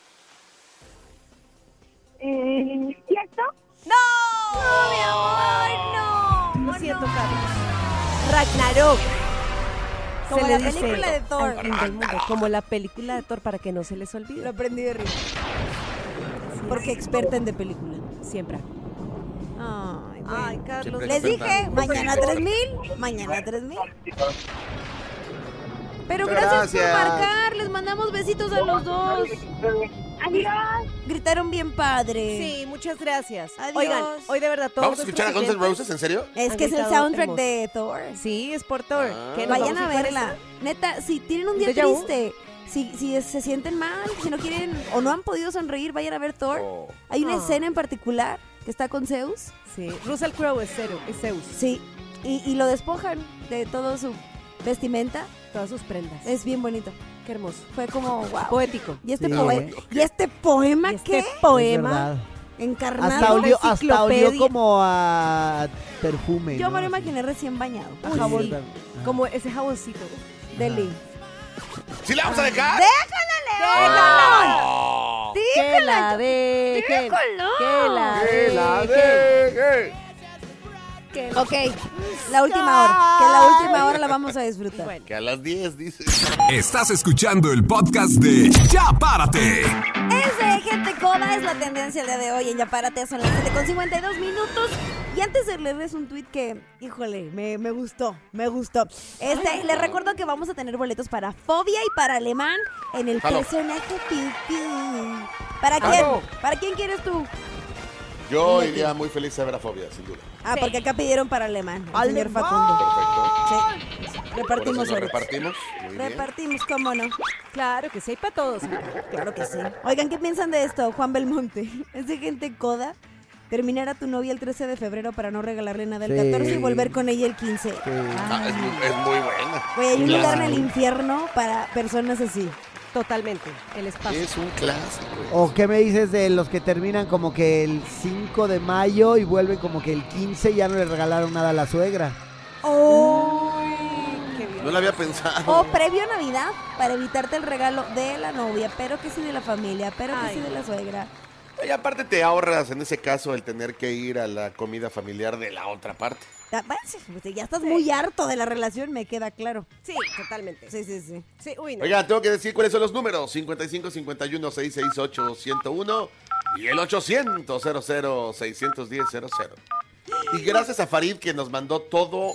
¿Cierto? ¡No! ¡No, mi amor! ¡No! Lo siento, Carlos. Ragnarok. Como Se la le dice película de Thor. al fin del mundo, como la película de Thor, para que no se les Lo olvide. aprendí de risa. Porque experta en de película. Siempre. Ay, bueno. Ay, Carlos. Siempre Les experta. dije, mañana 3,000. Mañana 3,000. Pero gracias por Gracias. marcar. Les mandamos besitos a los dos. Adiós. Gritaron bien padre. Sí, muchas gracias. Adiós. Oigan, hoy de verdad todos ¿Vamos a escuchar a Guns N' nuestros Roses? ¿En serio? Es Han que es el gritado soundtrack hermoso. de Thor. oyentes- Sí, es por Thor. Ah. ¿Qué, nos Vayan vamos a ir con verla. eso? Neta, si tienen un día ¿Déjà vu? triste, si se sienten mal, si no quieren o no han podido sonreír, vayan a ver Thor. Oh. Hay una Ah. escena en particular que está con Zeus. Sí, Russell Crowe es Zeus. Sí. Y lo despojan de todo su vestimenta. Todas sus prendas. Es bien bonito. Qué hermoso. Fue como, wow. Poético. ¿Y este, Sí. ¿Y este poema Y qué? este poema. Es verdad. Encarnado. Hasta olió enciclopedia. como a perfume. Yo ¿no? me lo imaginé recién bañado. Uy, Jabón. sí. Como ese jaboncito. Deli. ¿Sí la vamos a dejar? ¡Déjala, ¡Oh! Que la dejen. Déjala. Que la ¡Que la dejen. deje! Ok, la última hora. Que la última hora la vamos a disfrutar. Bueno. Que a las 10, dice. Estás escuchando el podcast de Ya Párate. Es de gente coda, es la tendencia el día de hoy en Ya Párate, son las 7:52 minutos. Y antes de leerles un tweet que, híjole, me gustó. Les recuerdo que vamos a tener boletos para Fobia y para Alemán en el Jalo. personaje Piu Piu. ¿Para quién? Jalo. ¿Para quién quieres tú? Yo iría muy feliz a ver a Fobia, sin duda. Ah, porque acá pidieron para Alemán, el señor ¡Alemán! Facundo. Perfecto. Sí, Por repartimos eso lo boletos. repartimos. Muy bien. Repartimos, cómo no. Claro que sí, hay para todos. Claro que sí. Oigan, ¿qué piensan de esto, Juan Belmonte? ¿Es de gente coda? terminar a tu novia el 13 de febrero para no regalarle nada el Sí. 14 y volver con ella el 15. Sí. Es muy buena. Güey, hay un Clásico. lugar en el infierno para personas así. Totalmente, el espacio. Es un clásico. ¿O qué me dices de los que terminan como que el 5 de mayo y vuelven como que el 15 y ya no le regalaron nada a la suegra? Qué bien. No lo había pensado. O previo a Navidad para evitarte el regalo de la novia, pero que sí de la familia, pero que Ay. sí de la suegra. Y aparte te ahorras en ese caso el tener que ir a la comida familiar de la otra parte. Ya estás muy harto de la relación, me queda claro. Sí, totalmente. Sí, sí, sí. Sí, uy, no. Oigan, tengo que decir cuáles son los números. 55 51 668 101 y el 800 00 610 00. Y gracias a Farid que nos mandó todo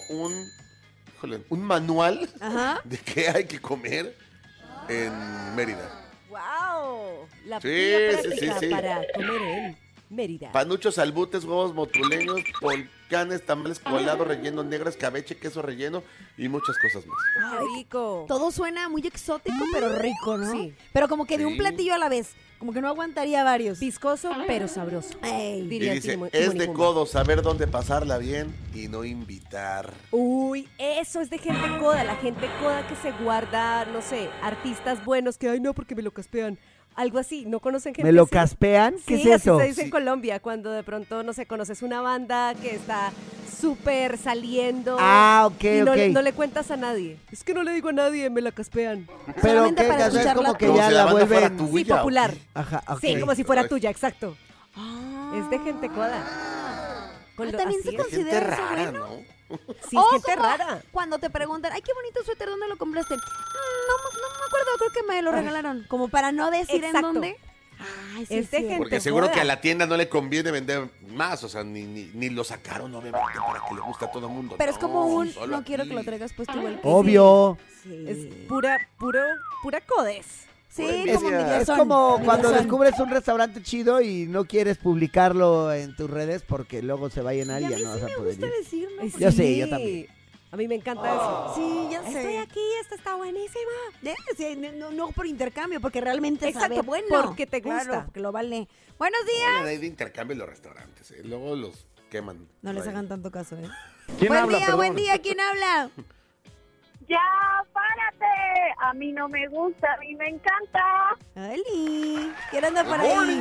un manual Ajá. de qué hay que comer en Mérida. ¡Wow! La Sí, pila sí, práctica sí. para comer en Mérida. Panuchos, albutes, huevos motuleños, volcanes, tamales colados, relleno negro, escabeche, queso relleno y muchas cosas más. ¡Qué rico! Todo suena muy exótico, pero rico, ¿no? Sí. Pero como que de Sí. un platillo a la vez. Como que no aguantaría varios. Viscoso, pero sabroso. Ey. Y Diría dice, Timón- es Timón y de Pumba. codo saber dónde pasarla bien y no invitar. Uy, eso es de gente coda, la gente coda que se guarda, no sé, artistas buenos que, ay no, porque me lo caspean. Algo así, ¿no conocen gente ¿Me lo así? caspean? ¿Qué Sí, es así eso? se dice en Sí. Colombia, cuando de pronto, no sé, conoces una banda que está súper saliendo Ah, ok, y no, ok. no le cuentas a nadie. Es que no le digo a nadie, me la caspean. Pero Solamente que para es como escucharla. que Como ya si la banda fuera vuelven... tuya, Sí, popular. ¿o qué? Ajá, ok. Sí, como si fuera tuya, exacto. Ah. Es de gente coda. Con lo- También así se es. Gente considera eso rara, bueno. ¿no? Sí, O es gente como rara. Cuando te preguntan, ay, qué bonito suéter, ¿dónde lo compraste? No me acuerdo, creo que me lo regalaron. Como para no decir Exacto. en dónde. Ay, sí, Es de sí. gente Porque seguro coda. que a la tienda no le conviene vender más, o sea, ni lo sacaron obviamente para que le guste a todo el mundo. Pero es como un, solo no quiero aquí. que lo traigas puesto igual que Obvio. Sí. Es pura codez. Sí, Pura como envidia. humillazón. Es como cuando Humillazón. descubres un restaurante chido y no quieres publicarlo en tus redes porque luego se va a llenar y Y a ya mí no sí vas a me poder gusta ir. decirlo. Yo sé, yo también. A mí me encanta eso. Sí, ya sé. Estoy aquí, esta está buenísima. Sí, no por intercambio, porque realmente Exacto, sabe bueno. porque te gusta. Claro, porque lo vale. Buenos días. Bueno, hay de intercambio en los restaurantes, ¿eh? Luego los queman. No les Ahí. hagan tanto caso, ¿eh? ¿Quién Buen habla, día, perdón? buen día. ¿Quién habla? Ya, párate. A mí no me gusta, a mí me encanta. Eli, ¿quién anda por ahí?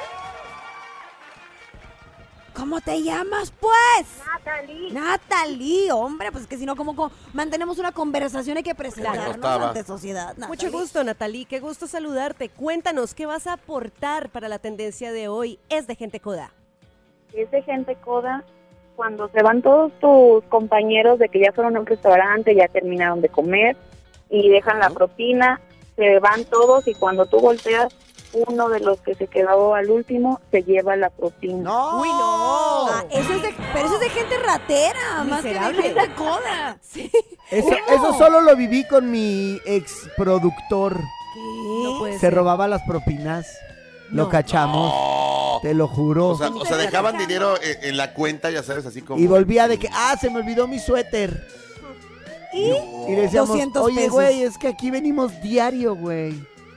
¿Cómo te llamas, pues? Natalie. Natalie, hombre, pues que si no, ¿cómo mantenemos una conversación? Hay que presentarnos costaba. ante sociedad. Mucho Natalie. gusto, Natalie. Qué gusto saludarte. Cuéntanos, ¿qué vas a aportar para la tendencia de hoy? Es de gente coda. Es de gente coda cuando se van todos tus compañeros de que ya fueron a un restaurante, ya terminaron de comer y dejan la propina, se van todos y cuando tú volteas, uno de los que se quedó al último se lleva la propina. ¡No! ¡Uy, no! Ah, pero eso es de gente ratera, más que de Miserable. gente coda. Sí. Eso solo lo viví con mi ex productor. ¿Qué? No puede Se ser. robaba las propinas. Lo No. cachamos, No. te lo juro. O sea, dejaban dinero en la cuenta, ya sabes, así como... Y volvía de que, se me olvidó mi suéter. ¿Y? Y le decíamos, 200 oye, pesos. güey, es que aquí venimos diario, güey.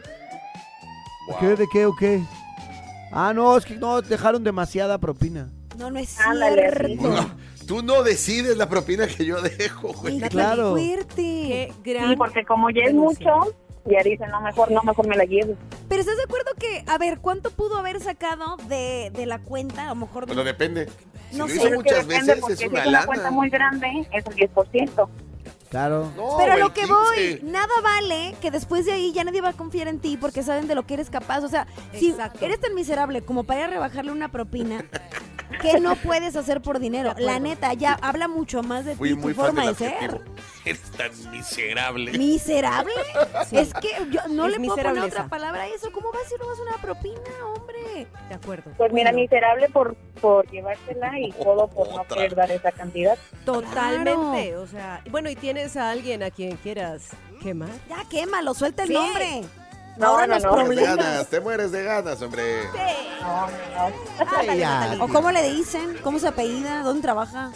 Wow. ¿Qué? ¿De qué o qué? No, es que no, dejaron demasiada propina. No, no es Ándale, cierto. No, tú no decides la propina que yo dejo, güey. Ay, claro. qué fuerte. Qué gran... Sí, porque como ya es denuncia. mucho, ya dicen, no, mejor me la llevo. Pero ¿estás de acuerdo que, a ver, cuánto pudo haber sacado de la cuenta? A lo mejor... Bueno, depende. Si No lo sé. hizo Es que muchas depende, veces, porque es si una es una cuenta lana. muy grande, es el 10%. Claro. No, Pero a güey, lo que voy, 15. nada vale que después de ahí ya nadie va a confiar en ti porque saben de lo que eres capaz. O sea, si Exacto. eres tan miserable como para ir a rebajarle una propina, ¿qué no puedes hacer por dinero? De acuerdo. La neta, ya habla mucho más de Fui ti, tu muy fan forma del de ser. adjetivo. Eres tan miserable. ¿Miserable? Es que yo no Es le puedo poner miserableza. otra palabra a eso. ¿Cómo vas si no vas a una propina, hombre? De acuerdo. Pues mira, Bueno, miserable por llevársela y todo por no Otra. querer dar esa cantidad. Totalmente, o sea, bueno, y tienes a alguien a quien quieras quemar. Ya quémalo, suelta el Sí. nombre. No, Ahora no, los no. Te mueres de problemas. ganas, te mueres de ganas, hombre. No, no, Sí, ya. ¿O cómo le dicen? ¿Cómo se apellida? ¿Dónde trabaja?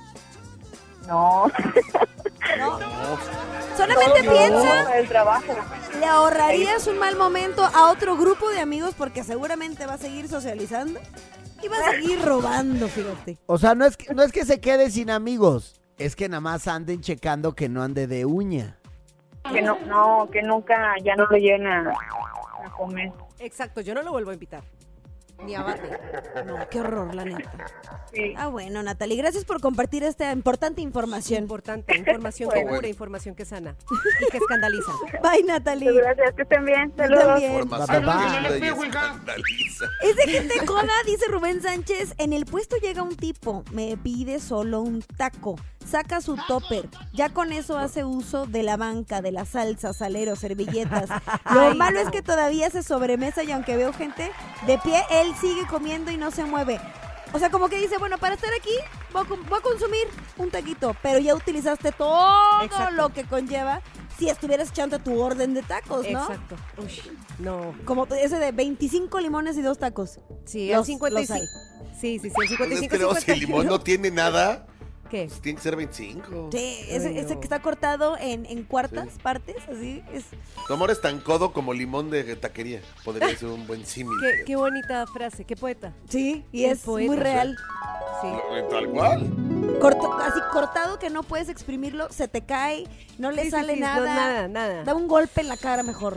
no. ¿No? Solamente No, piensa, el trabajo. le ahorrarías un mal momento a otro grupo de amigos porque seguramente va a seguir socializando. Y va a seguir robando, fíjate. O sea, no es que se quede sin amigos, es que nada más anden checando que no ande de uña. Que no, que nunca, ya no lo lleven a comer. Exacto, yo no lo vuelvo a invitar. Ni a Bate. No, qué horror, la neta. Sí. Ah, bueno, Natalie, gracias por compartir esta importante información. Importante, información que cura, información que sana y que escandaliza. Bye, Natalie. Gracias, que estén bien. Tú Saludos. también. Información Bye, que cura y escandaliza. Es de gente coda, dice Rubén Sánchez. En el puesto llega un tipo, me pide solo un taco, saca su topper, ya con eso hace uso de la banca, de la salsa, salero, servilletas. Lo malo es que todavía hace sobremesa y aunque veo gente de pie, él sigue comiendo y no se mueve. O sea, como que dice, bueno, para estar aquí voy a consumir un taquito, pero ya utilizaste todo lo que conlleva si estuvieras echando tu orden de tacos, ¿no? Exacto. Uy, no. Como ese de 25 limones y 2 tacos. Sí, Los- el 55. los hay. Sí, el Pues 55. es que no, si el limón no tiene nada, ¿Qué? pues tiene que ser 25. Sí, ese que está cortado en cuartas partes, así es. Tu amor es tan codo como limón de taquería. Podría ser un buen símil. Qué bonita frase, qué poeta. Sí, y El es poeta. muy real. Sí. Tal cual. Así cortado que no puedes exprimirlo, se te cae, no le Sí, sale sí, no, nada. nada. Da un golpe en la cara mejor.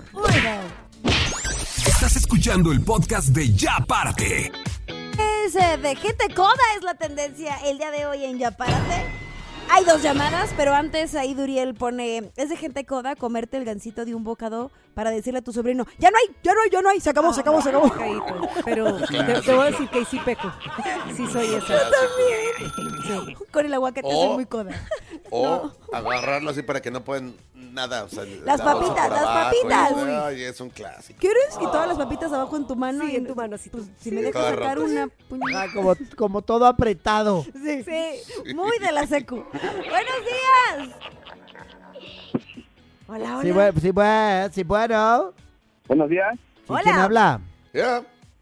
Estás escuchando el podcast de Ya Párate. Es de gente coda es la tendencia el día de hoy en Ya Párate. Hay 2 llamadas, pero antes ahí Duriel pone, es de gente coda comerte el gansito de un bocado para decirle a tu sobrino, ya no hay, se acabó. Caíto. Pero te voy a decir que sí peco. Sí soy esa. Sí. Con el aguacate soy muy coda. O agarrarlo así para que no puedan nada. O sea, Las la bolsa papitas, por las abajo, papitas. y- Ay, es un clásico. ¿Quieres? Y todas las papitas abajo en tu mano. Sí, y en tu mano, sí. Pues, si Sí, me dejas todas sacar rotas. una puñada. Como todo apretado. Sí, muy de la secu. ¡Buenos días! Hola, hola. Sí, bueno. Buenos días. ¿Y quién habla? Ya.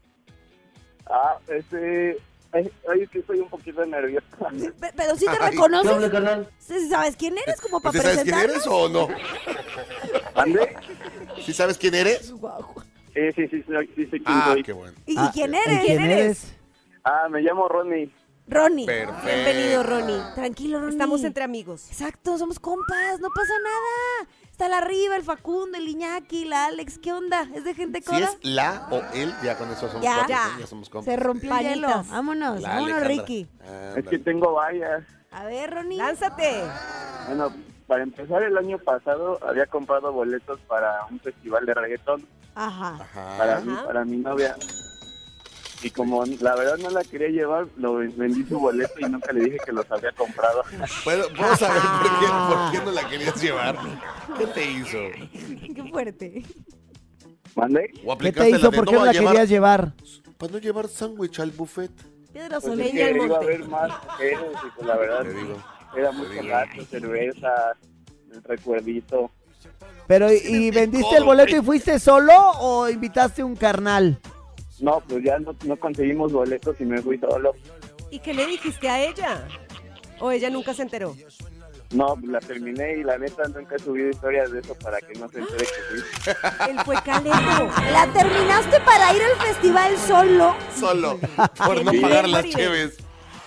Ay, es que estoy un poquito nervioso. Pero sí te Ay, reconoces. Sí, ¿sabes quién eres? Como para ¿Sí sabes quién presentarnos. eres o no? ¿Ande? ¿Sí sabes quién eres? Sí, sé quién Ah, soy. qué bueno. ¿Y Ah, quién ¿y eres? quién eres? Me llamo Ronnie. Ronnie. Perfecto. Bienvenido, Ronnie. Tranquilo, Ronnie. Estamos entre amigos. Exacto, somos compas, no pasa nada. Está la Arriba, el Facundo, el Iñaki, la Alex. ¿Qué onda? ¿Es de gente Si coda? es la o él, ya con eso somos Ya. cuatro, Ya. ¿no? Ya somos compas. Se rompió el hielo. Panitas. Vámonos, La vámonos, Alejandra. Ricky. Ándale. Es que tengo varias. A ver, Ronnie. Lánzate. Bueno, para empezar, el año pasado había comprado boletos para un festival de reggaetón Ajá. para, Ajá. para mi novia. Y como la verdad no la quería llevar, vendí su boleto y nunca le dije que los había comprado. ¿Puedo saber por qué no la querías llevar? ¿Qué te hizo? Qué fuerte. ¿Mande? ¿O ¿Qué te aplicaste hizo? de ¿Por qué no no va a la querías llevar? Para no llevar sándwich al buffet. Piedra Pues es soleña que al iba a monte. haber más mujeres y pues la verdad Te digo. era mucho gato, cerveza, el recuerdito. Pero, ¿y vendiste el boleto y fuiste solo o invitaste un carnal? No, pues ya no conseguimos boletos y me fui solo. ¿Y qué le dijiste a ella? ¿O ella nunca se enteró? No, pues la terminé y la neta nunca he subido historias de eso para que no se entere que fui. Él fue calero. ¿La terminaste para ir al festival solo? Solo. Por no Sí. pagar las Maribel. cheves.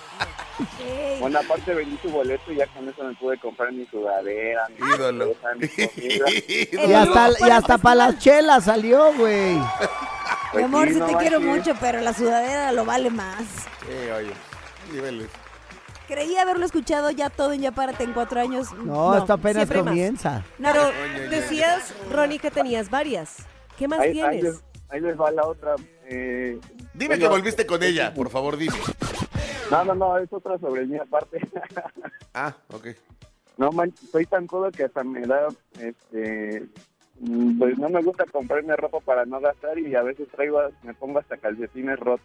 Ey. Bueno, aparte vendí su boleto y ya con eso me pude comprar mi sudadera, mi Ídolo. cerveza, mi comida. Y hasta para las chelas salió, güey. Mi Pues amor, sí, sí no te quiero manches. mucho, pero la sudadera lo vale más. Oye, niveles. Creí haberlo escuchado ya todo en Ya Párate en 4 años. No, esto apenas siempre más. comienza. No, Pero ya. decías, Ronnie, que tenías varias. ¿Qué más Ahí tienes? ahí les va la otra. Dime Bueno, que volviste con ella, por favor, dime. No, es otra sobre mí aparte. Ah, ok. No, soy tan codo que hasta me da, pues no me gusta comprarme ropa para no gastar y a veces me pongo hasta calcetines rotos.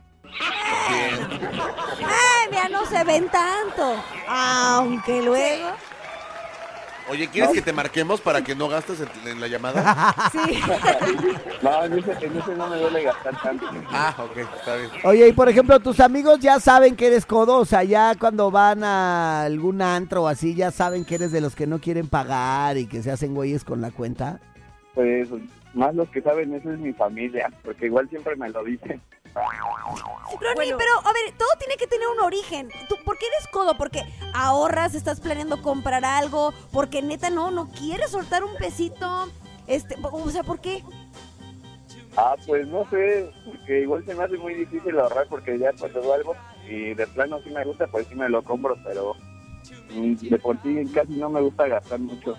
Ay, mira, no se ven tanto. Aunque luego. Oye, ¿quieres que te marquemos para que no gastes en la llamada? Sí. No, en ese no me duele gastar tanto. Ah, ok, está bien. Oye, y por ejemplo, tus amigos ya saben que eres codo, o sea, ya cuando van a algún antro o así, ya saben que eres de los que no quieren pagar y que se hacen güeyes con la cuenta. Pues más los que saben eso es mi familia, porque igual siempre me lo dicen. Ronnie, Bueno. pero a ver, todo tiene que tener un origen. ¿Tú por qué eres codo? ¿Porque ahorras, estás planeando comprar algo? ¿Porque neta no quieres soltar un pesito? O sea, ¿por qué? Pues no sé, porque igual se me hace muy difícil ahorrar porque ya cuando veo algo y de plano sí me gusta, pues sí me lo compro, pero de por sí casi no me gusta gastar mucho.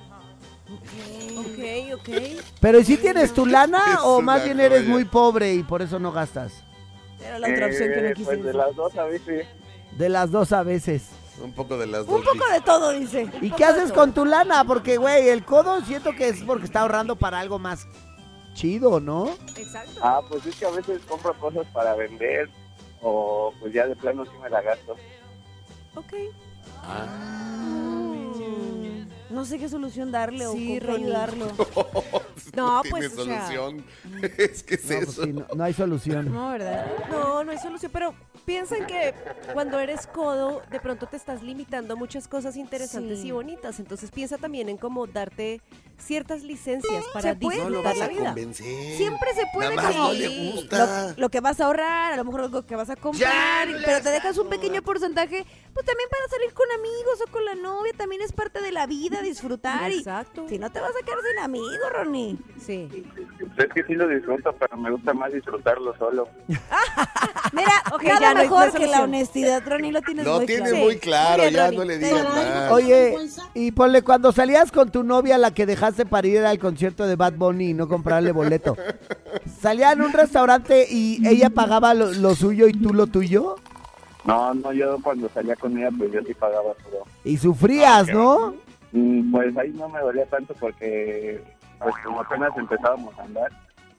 Ok. Pero ¿y si tienes tu lana Es o una más bien eres joya. muy pobre y por eso no gastas? Era la otra opción que no quise Pues de decir. las dos a veces. De las dos a veces. Un poco de las Un dos. poco de todo, dice. ¿Y Un qué poco de haces todo. con tu lana? Porque, güey, el codo siento que es porque está ahorrando para algo más chido, ¿no? Exacto. Pues es que a veces compro cosas para vender o pues ya de plano sí me la gasto. Ok. No sé qué solución darle o Sí, cómo Ronnie. ayudarlo. No, tiene pues, o sea, solución. Es que es No, pues eso. sí, no hay solución. No, ¿verdad? No hay solución, pero piensa en que cuando eres codo, de pronto te estás limitando a muchas cosas interesantes Sí. y bonitas. Entonces piensa también en cómo darte ciertas licencias para se puede. No lo disfrutar vas la a vida. convencer. Siempre se puede Nada más como no le gusta. lo que vas a ahorrar, a lo mejor lo que vas a comprar, Ya, pero te dejas un pequeño porcentaje, pues también para salir con amigos o con la novia, también es parte de la vida, disfrutar. Exacto. Y si no te vas a quedar sin amigos, Ronnie. Sí. Es que sí lo disfruto, pero me gusta más disfrutarlo solo. Mira, Ok, nada ya no hay mejor más que la solución. honestidad, Ronnie, lo tienes Lo muy tiene claro. muy claro, Muy bien, ya Ronnie. no le digas más. Oye, y ponle, cuando salías con tu novia, la que dejaste para ir al concierto de Bad Bunny y no comprarle boleto, ¿salía en un restaurante y ella pagaba lo suyo y tú lo tuyo? No, yo cuando salía con ella, pues yo sí pagaba todo. Y sufrías, ¿no? Pues ahí no me dolía tanto porque pues como apenas empezábamos a andar.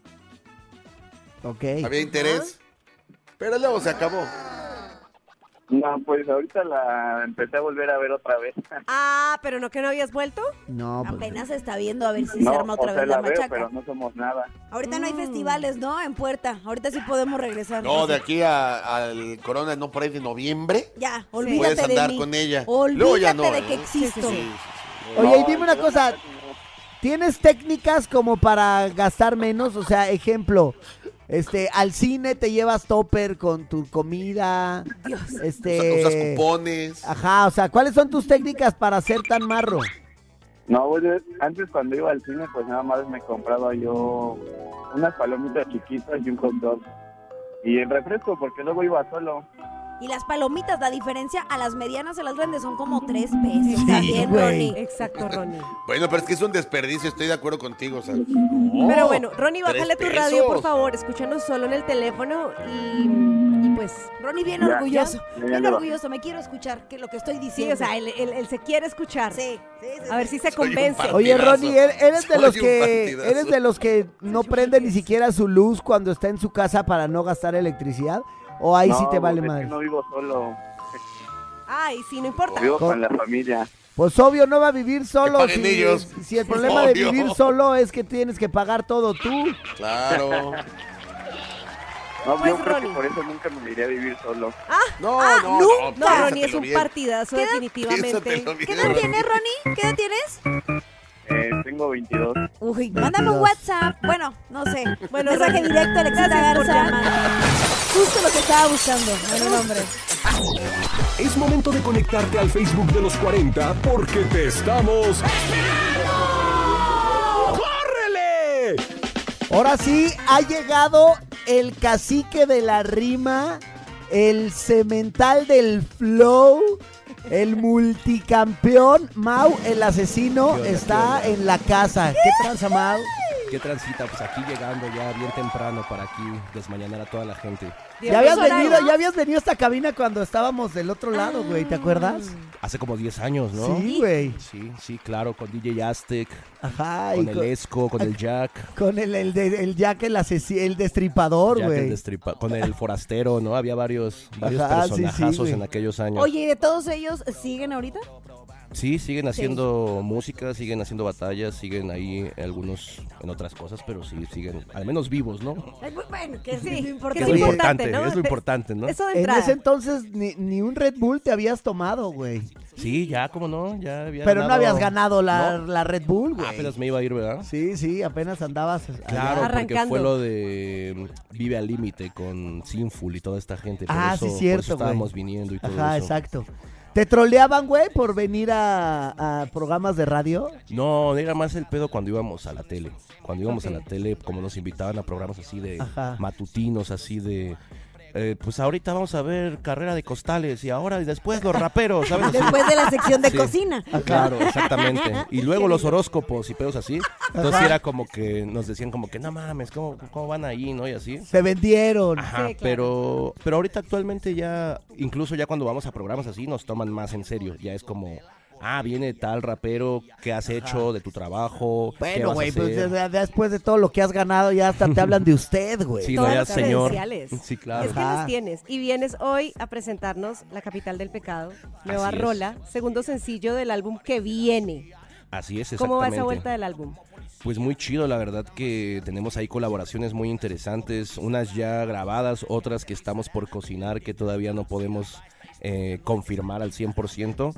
Ok. Había interés. Pero luego se acabó. No, pues ahorita la empecé a volver a ver otra vez. Pero no que no habías vuelto. No, pues. Apenas se está viendo a ver si No, se arma otra o sea, vez la la veo, machaca. pero no somos nada. Ahorita no hay festivales, ¿no? En Puerta. Ahorita sí podemos regresar. No, de aquí al Corona, no por ahí de noviembre. Ya, Puedes olvídate de andar mí. con ella. Olvídate Luego ya no, de que ¿eh? existo. Sí. Oye, y No, dime una yo cosa, casi no. ¿tienes técnicas como para gastar menos? O sea, ejemplo, al cine te llevas topper con tu comida. Dios. Usas cupones. Ajá, o sea, ¿cuáles son tus técnicas para ser tan marro? No, pues, antes cuando iba al cine, pues nada más me compraba yo unas palomitas chiquitas y un hot dog. Y el refresco, porque luego iba solo. Y las palomitas, la diferencia a las medianas se las vende, son como 3 pesos. También, güey. Ronnie. Exacto, Ronnie. Bueno, pero es que es un desperdicio, estoy de acuerdo contigo. O sea, no, Pero bueno, Ronnie, 3 bájale tu pesos. radio, por favor. Escúchanos solo en el teléfono y pues... Ronnie, bien Ya, orgulloso. ya Bien le va. orgulloso. Me quiero escuchar que lo que estoy Sí, diciendo. o sea, él se quiere escuchar. Sí. A ver si se Soy un convence. partidazo. Oye, Ronnie, eres de Soy los un que partidazo. eres de los que no prende ni siquiera su luz cuando está en su casa para no gastar electricidad, o ahí sí te vale pues, es madre. que no vivo solo, Ay, sí, no importa. vivo Co- con la familia. Pues obvio no va a vivir solo. Que paguen ellos. Si el problema de Obvio. vivir solo es que tienes que pagar todo tú. Claro. No, Pues, yo creo Ronnie. que por eso nunca me iría a vivir solo. No, No, Ronnie, es un bien. partidazo, definitivamente. Piénsatelo bien, ¿Qué edad Ronnie. tienes, Ronnie? ¿Qué edad tienes? Tengo 22. Uy, mándame un WhatsApp. Bueno, no sé. Bueno, mensaje Ronnie, directo a Alexandra gracias por Garza. llamar. Justo lo que estaba buscando. Bueno, hombre. Es momento de conectarte al Facebook de los 40 porque te estamos... ¡Córrele! Ahora sí, ha llegado el cacique de la rima, el cemental del flow, el multicampeón. Mau, el asesino, ¿Qué onda, está qué onda? en la casa. ¿Qué tranza, Mau? ¿Qué transita? Pues aquí llegando ya bien temprano para aquí desmañanar a toda la gente. Ya habías venido a esta cabina cuando estábamos del otro lado, güey, ¿te acuerdas? Hace como 10 años, ¿no? Sí, güey. Sí, claro, con DJ Aztec, Ajá, con y el Esco, con el Jack. con el Jack, el destripador, Jack el güey. con el forastero, ¿no? Había varios Ajá, sí, sí, personajazos güey. en aquellos años. Oye, ¿y de todos ellos siguen ahorita? Sí, siguen haciendo música, siguen haciendo batallas, siguen ahí algunos en otras cosas, pero sí, siguen al menos vivos, ¿no? Ay, bueno, que sí, Que Es lo importante, ¿no? Es lo importante, ¿no? Eso de En entrada. ese entonces ni un Red Bull te habías tomado, güey. Sí, ya, ¿cómo no? Ya había Pero no ganado. habías ganado la ¿No? Red Bull, güey. Apenas me iba a ir, ¿verdad? Sí, apenas andabas. Claro, allá. porque fue lo de Vive al Límite con Sinful y toda esta gente. Por eso, sí, cierto, por eso estábamos güey. viniendo y todo Ajá, eso. exacto. ¿Te troleaban, güey, por venir a programas de radio? No, era más el pedo cuando íbamos a la tele. Cuando íbamos a la tele, como nos invitaban a programas así de matutinos, así de... pues ahorita vamos a ver carrera de costales y ahora y después los raperos, ¿sabes? Después de la sección de Sí. cocina. Claro, exactamente. Y luego los horóscopos y pedos así. Entonces era como que nos decían como que no mames, ¿cómo van ahí, no? Y así. Se vendieron. Ajá, Sí, pero ahorita actualmente ya, incluso ya cuando vamos a programas así, nos toman más en serio. Ya es como, viene tal rapero, ¿qué has hecho de tu trabajo? ¿Qué Bueno, vas a güey, pues hacer? después de todo lo que has ganado, ya hasta te hablan de usted, güey. Sí, Todas no, ya las señor. credenciales. Sí, claro. Es que los tienes. Y vienes hoy a presentarnos La Capital del Pecado, nueva Así es. rola, segundo sencillo del álbum que viene. Así es, exactamente. ¿Cómo va esa vuelta del álbum? Pues muy chido, la verdad que tenemos ahí colaboraciones muy interesantes, unas ya grabadas, otras que estamos por cocinar que todavía no podemos confirmar al 100%.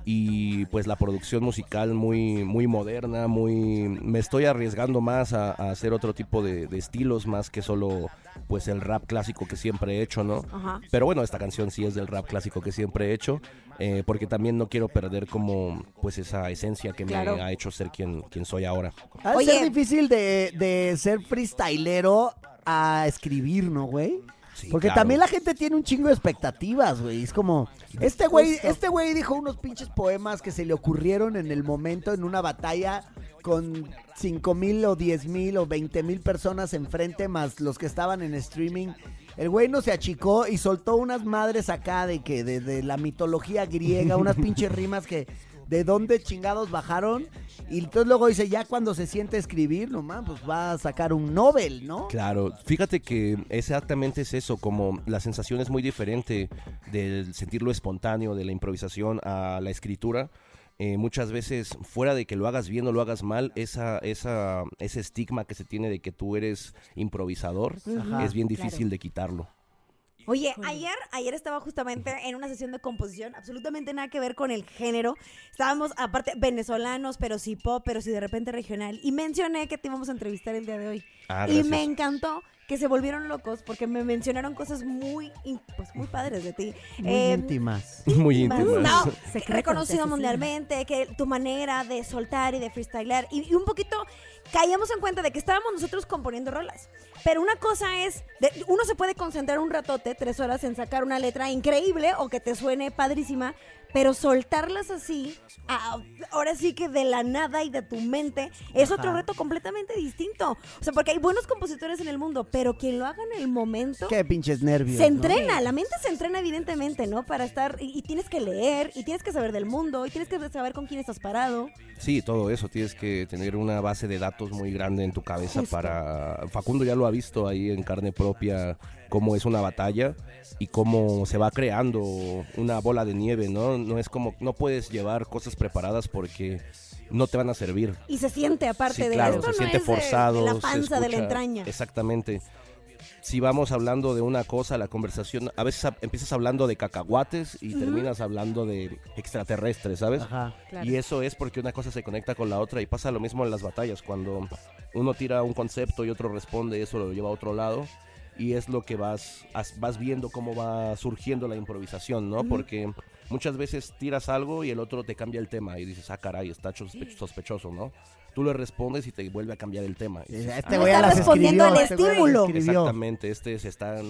Y pues la producción musical muy moderna, me estoy arriesgando más a hacer otro tipo de estilos más que solo pues el rap clásico que siempre he hecho, ¿no? Ajá. Pero bueno, esta canción sí es del rap clásico que siempre he hecho, porque también no quiero perder como pues esa esencia que Claro. me ha hecho ser quien soy ahora. Ha de ser difícil de ser freestylero a escribir, ¿no, güey? Sí, Porque claro. también la gente tiene un chingo de expectativas, güey. Es como, este güey dijo unos pinches poemas que se le ocurrieron en el momento en una batalla con 5,000 o 10,000 o 20,000 personas enfrente, más los que estaban en streaming. El güey no se achicó y soltó unas madres acá de la mitología griega, unas pinches rimas que de dónde chingados bajaron. Y entonces luego dice, ya cuando se siente a escribir, nomás, pues va a sacar un Nobel, ¿no? Claro, fíjate que exactamente es eso, como la sensación es muy diferente del sentirlo espontáneo, de la improvisación a la escritura. Muchas veces, fuera de que lo hagas bien o lo hagas mal, ese estigma que se tiene de que tú eres improvisador, Ajá, es bien difícil claro. de quitarlo. Oye, ayer estaba justamente en una sesión de composición, absolutamente nada que ver con el género. Estábamos, aparte, venezolanos, pero sí pop, pero sí de repente regional. Y mencioné que te íbamos a entrevistar el día de hoy. Y Gracias. me encantó que se volvieron locos porque me mencionaron cosas muy padres de ti. Muy íntimas. Muy Más- íntimas. No, Secretos, reconocido asesinos. mundialmente, que tu manera de soltar y de freestylear. Y un poquito caíamos en cuenta de que estábamos nosotros componiendo rolas. Pero una cosa es, uno se puede concentrar un ratote, 3 horas, en sacar una letra increíble o que te suene padrísima, pero soltarlas así, ahora sí que de la nada y de tu mente, es otro reto completamente distinto. O sea, porque hay buenos compositores en el mundo, pero quien lo haga en el momento... Qué pinches nervios, Se ¿no? entrena, la mente se entrena evidentemente, ¿no? Para estar, y tienes que leer, y tienes que saber del mundo, y tienes que saber con quién estás parado. Sí, todo eso, tienes que tener una base de datos muy grande en tu cabeza Justo. para... Facundo ya lo ha visto ahí en carne propia, cómo es una batalla y cómo se va creando una bola de nieve, ¿no? No es como, no puedes llevar cosas preparadas porque no te van a servir. Y se siente aparte Sí, de claro, esto, se no siente es forzado. de la se panza, de la escucha- entraña. Exactamente. Si vamos hablando de una cosa, la conversación, a veces empiezas hablando de cacahuates y terminas hablando de extraterrestres, ¿sabes? Ajá. Claro. Y eso es porque una cosa se conecta con la otra y pasa lo mismo en las batallas, cuando uno tira un concepto y otro responde, eso lo lleva a otro lado y es lo que vas viendo cómo va surgiendo la improvisación, ¿no? Porque muchas veces tiras algo y el otro te cambia el tema y dices, caray, está sospechoso, ¿no? Tú le respondes y te vuelve a cambiar el tema. Y dices, Este No güey está las respondiendo escribió. al este güey las estímulo. escribió. Exactamente,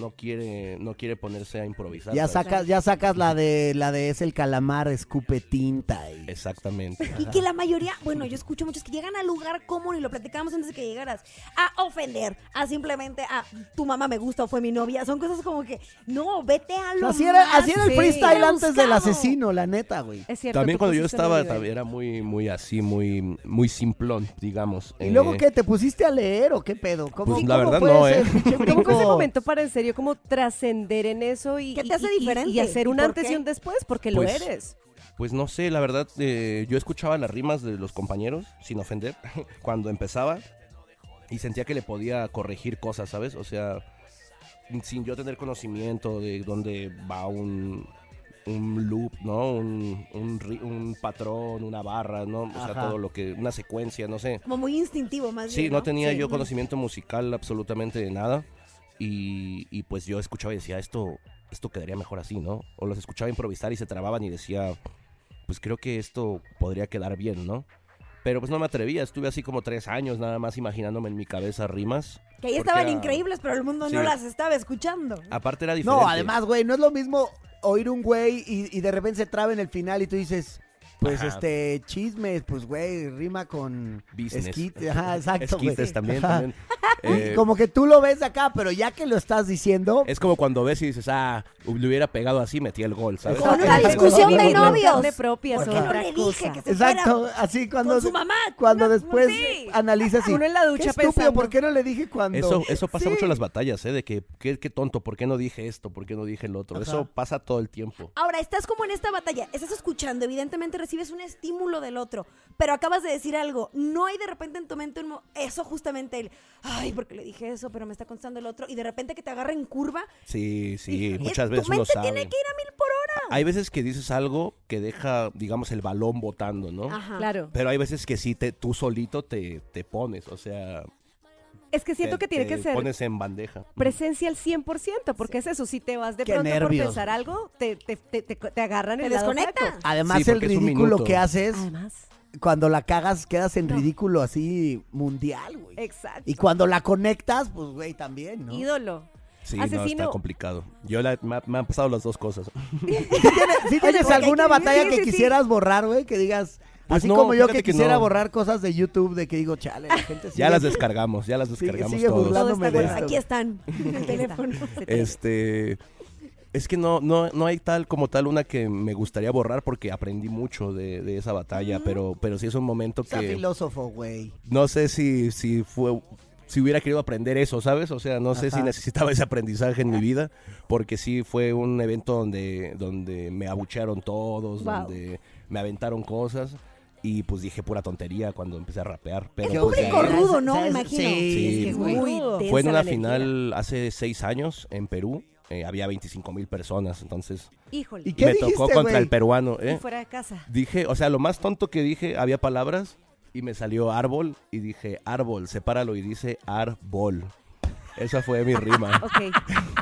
no quiere ponerse a improvisar. Ya ¿sabes? sacas la de es el calamar, escupe tinta. Exactamente. Y que la mayoría, bueno, yo escucho muchos que llegan al lugar común y lo platicábamos antes de que llegaras, a ofender, a simplemente a tu mamá me gusta o fue mi novia. Son cosas como que, no, vete a lo Así era más el freestyle antes del rebuscado. asesino, la neta, güey. Es cierto. También tú cuando yo pusiste un estaba, nivel. era muy así, muy simplón, digamos. ¿Y luego qué? ¿Te pusiste a leer o qué pedo? ¿Cómo, Pues la cómo verdad fue no, ese ¿eh? pinche ¿Cómo fue ese brinco? momento para en serio como trascender en eso y, ¿Qué te hace y- diferente? y hacer un ¿Y por antes qué? y un después? Porque Pues, lo eres. Pues no sé, la verdad, yo escuchaba las rimas de los compañeros, sin ofender, cuando empezaba y sentía que le podía corregir cosas, ¿sabes? O sea, sin yo tener conocimiento de dónde va un loop, ¿no? Un patrón, una barra, ¿no? O sea, Ajá. todo lo que, una secuencia, no sé. Como muy instintivo, más Sí, bien. no tenía yo Ujú. conocimiento musical absolutamente de nada. Y pues yo escuchaba y decía, esto quedaría mejor así, ¿no? O los escuchaba improvisar y se trababan y decía, pues creo que esto podría quedar bien, ¿no? Pero pues no me atrevía, estuve así como 3 años nada más imaginándome en mi cabeza rimas. Que ahí porque estaban era- increíbles, pero el mundo no Sí. las estaba escuchando. Aparte era diferente. No, además, güey, no es lo mismo oír un güey y de repente se traba en el final y tú dices, pues Ajá. chismes, pues güey, rima con Business. esquite. Ajá, exacto, güey. Esquites también, Ajá. también. Y como que tú lo ves acá, pero ya que lo estás diciendo, Es como cuando ves y dices, le hubiera pegado así, metí el gol, ¿sabes? Con una Exacto. discusión de Viene novios. carne propia, ¿Por es qué no otra le dije cosa. que se exacto, fuera así cuando con su mamá? cuando No, después sí. analizas y Uno en la ducha qué estúpido, pensando. ¿por qué no le dije cuando? Eso pasa Sí. mucho en las batallas, de que qué tonto, ¿por qué no dije esto? ¿Por qué no dije el otro? Ajá. Eso pasa todo el tiempo. Ahora, estás como en esta batalla, estás escuchando, evidentemente recibes un estímulo del otro, pero acabas de decir algo, no hay de repente en tu mente eso justamente el, ay, porque le dije eso, pero me está contestando el otro, y de repente que te agarra en curva, Sí, y muchas tu veces uno mente sabe. tiene que ir a 1000 por hora. Hay veces que dices algo que deja, digamos, el balón botando, ¿no? Ajá. Claro. Pero hay veces que sí, tú solito te pones, o sea... Es que siento que tiene que ser pones en bandeja. presencia al 100%, porque es eso, si te vas de Qué pronto nervios. por pensar algo, te agarran Te el lado desconecta. flaco. Además Sí, el porque es un ridículo minuto. que haces Además, cuando la cagas quedas en No. ridículo así mundial, güey. exacto. Y cuando la conectas, pues güey, también, ¿no? Ídolo. Sí, no, Asesino. está complicado. Me han pasado las dos cosas. ¿Sí tienes porque alguna hay que- batalla sí, que sí, sí. quisieras borrar, güey? Que digas, Pues así no, como yo que fíjate que quisiera no. borrar cosas de YouTube, de que digo, chale, la gente sigue, Ya las descargamos sigue todos. burlándome Todo de está esto. Aquí están, en el teléfono. Es que no hay tal como tal una que me gustaría borrar porque aprendí mucho de esa batalla, pero sí es un momento O sea, que filósofo, güey. no sé si hubiera querido aprender eso, ¿sabes? O sea, no sé Ajá. si necesitaba ese aprendizaje en mi vida, porque sí fue un evento donde me abuchearon todos, Wow. donde me aventaron cosas. Y pues dije pura tontería cuando empecé a rapear. Pero Es pues, público de ahí- rudo, ¿no? ¿Sabes? Me imagino. Sí, Es que es güey. muy fue en densa una la energía. final hace 6 años en Perú. Había 25,000 personas, entonces Híjole. ¿Y qué me dijiste, tocó contra güey? el peruano. Y fuera de casa. Dije, o sea, lo más tonto que dije, había palabras y me salió árbol y dije árbol, sepáralo y dice árbol. Esa fue mi rima. Ok.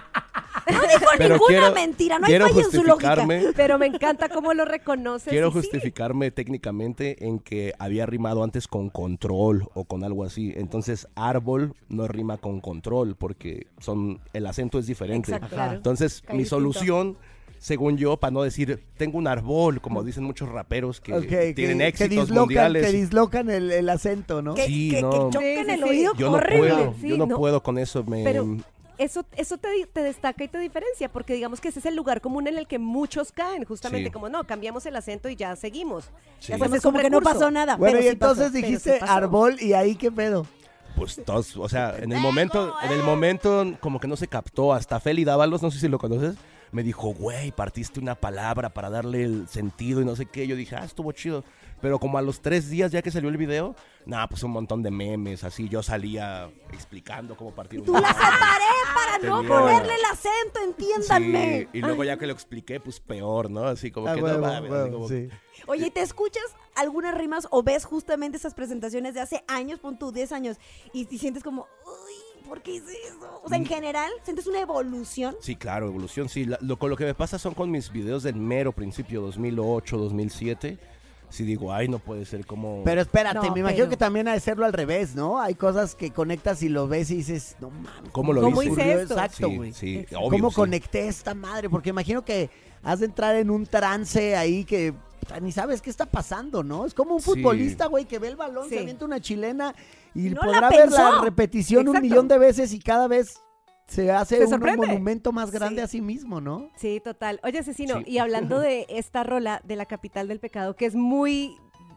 No dijo Pero ninguna quiero- mentira, no hay quiero fallo en su lógica. justificarme. Pero me encanta cómo lo reconoces. Quiero y sí. justificarme técnicamente en que había rimado antes con control o con algo así. Entonces, árbol no rima con control porque el acento es diferente. Exacto, claro. Entonces, Cae mi distinto. solución, según yo, para no decir, tengo un árbol, como dicen muchos raperos que Ok, tienen que éxitos dislocan, mundiales. que dislocan el acento, ¿no? Que, Sí, que, no. que choquen Sí, el sí, oído Yo no horrible. puedo, Sí, yo no no. puedo con eso. Pero eso te destaca y te diferencia, porque digamos que ese es el lugar común en el que muchos caen, justamente Sí. como no, cambiamos el acento y ya seguimos. Sí. Ya Pues hacemos es como un que no recurso. pasó nada. Bueno, pero y sí pasó. entonces pero dijiste sí pasó. árbol y ahí qué pedo. Pues todos, o sea, en el momento como que no se captó. Hasta Feli Dávalos, no sé si lo conoces, me dijo, güey, partiste una palabra para darle el sentido y no sé qué. Yo dije, estuvo chido. Pero como a los 3 días ya que salió el video, pues un montón de memes, así. Yo salía explicando cómo partir un Tú la árbol. separé para no Tenía- ponerle el acento, entiéndanme. Sí, y luego ya que lo expliqué, pues peor, ¿no? Así como Ah, que huevo, no mames, así huevo, como- sí. Oye, ¿y te escuchas algunas rimas o ves justamente esas presentaciones de hace años, pon tú 10 años, y sientes como, uy, ¿por qué hice eso? O sea, en general, ¿sientes una evolución? Sí, claro, evolución, sí. Con lo que me pasa son con mis videos del mero principio, 2008, 2007. Sí digo, ay, no puede ser como... Pero espérate, No, me imagino pero- que también ha de serlo al revés, ¿no? Hay cosas que conectas y lo ves y dices, no mames. ¿Cómo lo ¿Cómo hice? hice esto? Exacto, Sí, güey. sí, Exacto. obvio, ¿Cómo sí. conecté esta madre? Porque imagino que has de entrar en un trance ahí que puta, ni sabes qué está pasando, ¿no? Es como un Sí. futbolista, güey, que ve el balón, Sí. se avienta una chilena y No podrá la ver la pensó. repetición un Exacto. millón de veces y cada vez se hace Se un sorprende. monumento más grande Sí. a sí mismo, ¿no? Sí, total. Oye, Asesino, Sí. y hablando de esta rola de la capital del pecado, que es muy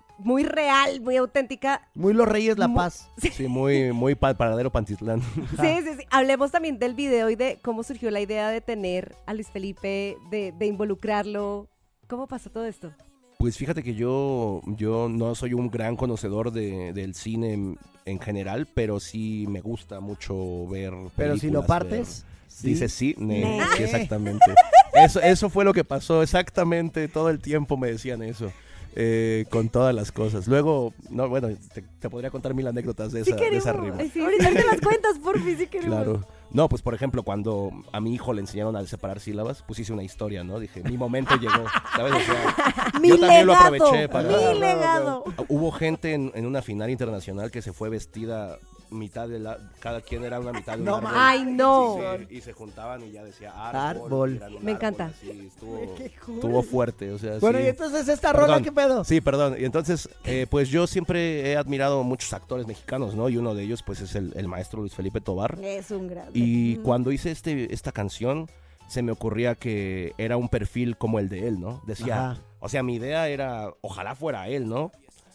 real, muy auténtica. Muy Los Reyes La Mu- Paz. Sí, muy paradero Pantitlán. Sí. Hablemos también del video y de cómo surgió la idea de tener a Luis Felipe, de involucrarlo. ¿Cómo pasó todo esto? Pues fíjate que yo no soy un gran conocedor del cine en general, pero sí me gusta mucho ver Pero si lo películas, partes, ver- Dice sí, Ne. sí, exactamente. Eso fue lo que pasó exactamente, todo el tiempo me decían eso. Con todas las cosas. Luego, no, bueno, te podría contar 1000 anécdotas de esa rima. Sí, ahorita te las cuentas, porfi, sí queremos. Claro. No, pues por ejemplo, cuando a mi hijo le enseñaron a separar sílabas, pues hice una historia, ¿no? Dije, mi momento llegó, ¿sabes? O sea, yo también lo aproveché para... Mi legado. Hubo gente en una final internacional que se fue vestida mitad de cada quien era una mitad de un árbol. ¡Ay, no! Y se juntaban y ya decía árbol. Me encanta. Así, estuvo fuerte, o sea, bueno, sí. y entonces esta rola, ¿qué pedo? Sí, perdón. Y entonces, pues yo siempre he admirado muchos actores mexicanos, ¿no? Y uno de ellos, pues, es el maestro Luis Felipe Tovar. Es un grande. Y cuando hice esta canción, se me ocurría que era un perfil como el de él, ¿no? Decía, o sea, mi idea era, ojalá fuera él, ¿no?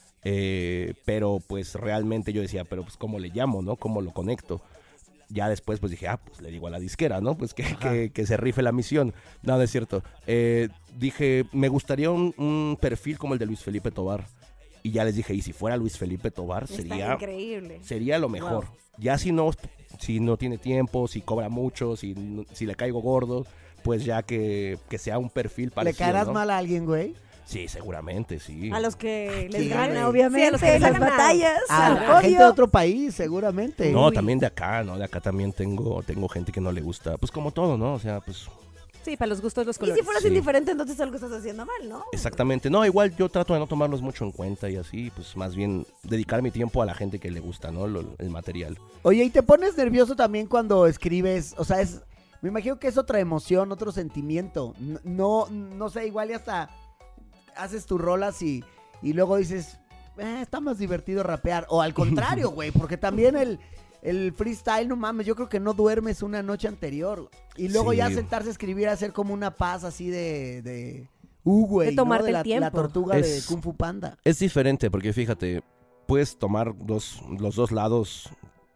Pero pues realmente yo decía, pero pues ¿cómo le llamo, no? ¿Cómo lo conecto? Ya después pues dije, pues le digo a la disquera, ¿no? Pues que se rife la misión. No, es cierto. Dije, me gustaría un perfil como el de Luis Felipe Tovar. Y ya les dije, y si fuera Luis Felipe Tovar, sería increíble. Sería lo mejor. Wow. Ya si no tiene tiempo, si cobra mucho, si le caigo gordo, pues ya que sea un perfil parecido. ¿Le caerás ¿no? mal a alguien, güey? Sí, seguramente, sí. A los que les Sí, gana, güey. obviamente, Sí, a los que les las gana. batallas. A gente de otro país, seguramente. No, también de acá, ¿no? De acá también tengo gente que no le gusta. Pues como todo, ¿no? O sea, pues... Sí, para los gustos los Y colores. si fueras indiferente, entonces algo estás haciendo mal, ¿no? Exactamente. No, igual yo trato de no tomarlos mucho en cuenta y así, pues más bien dedicar mi tiempo a la gente que le gusta, ¿no? El material. Oye, ¿y te pones nervioso también cuando escribes? O sea, me imagino que es otra emoción, otro sentimiento. No sé, igual y hasta haces tus rolas y luego dices, está más divertido rapear. O al contrario, güey, porque también el freestyle, no mames, yo creo que no duermes una noche anterior. Y luego ya sentarse a escribir, hacer como una paz así de güey, de tomarte ¿no? el tiempo. La tortuga de Kung Fu Panda. Es diferente porque fíjate, puedes tomar los dos lados.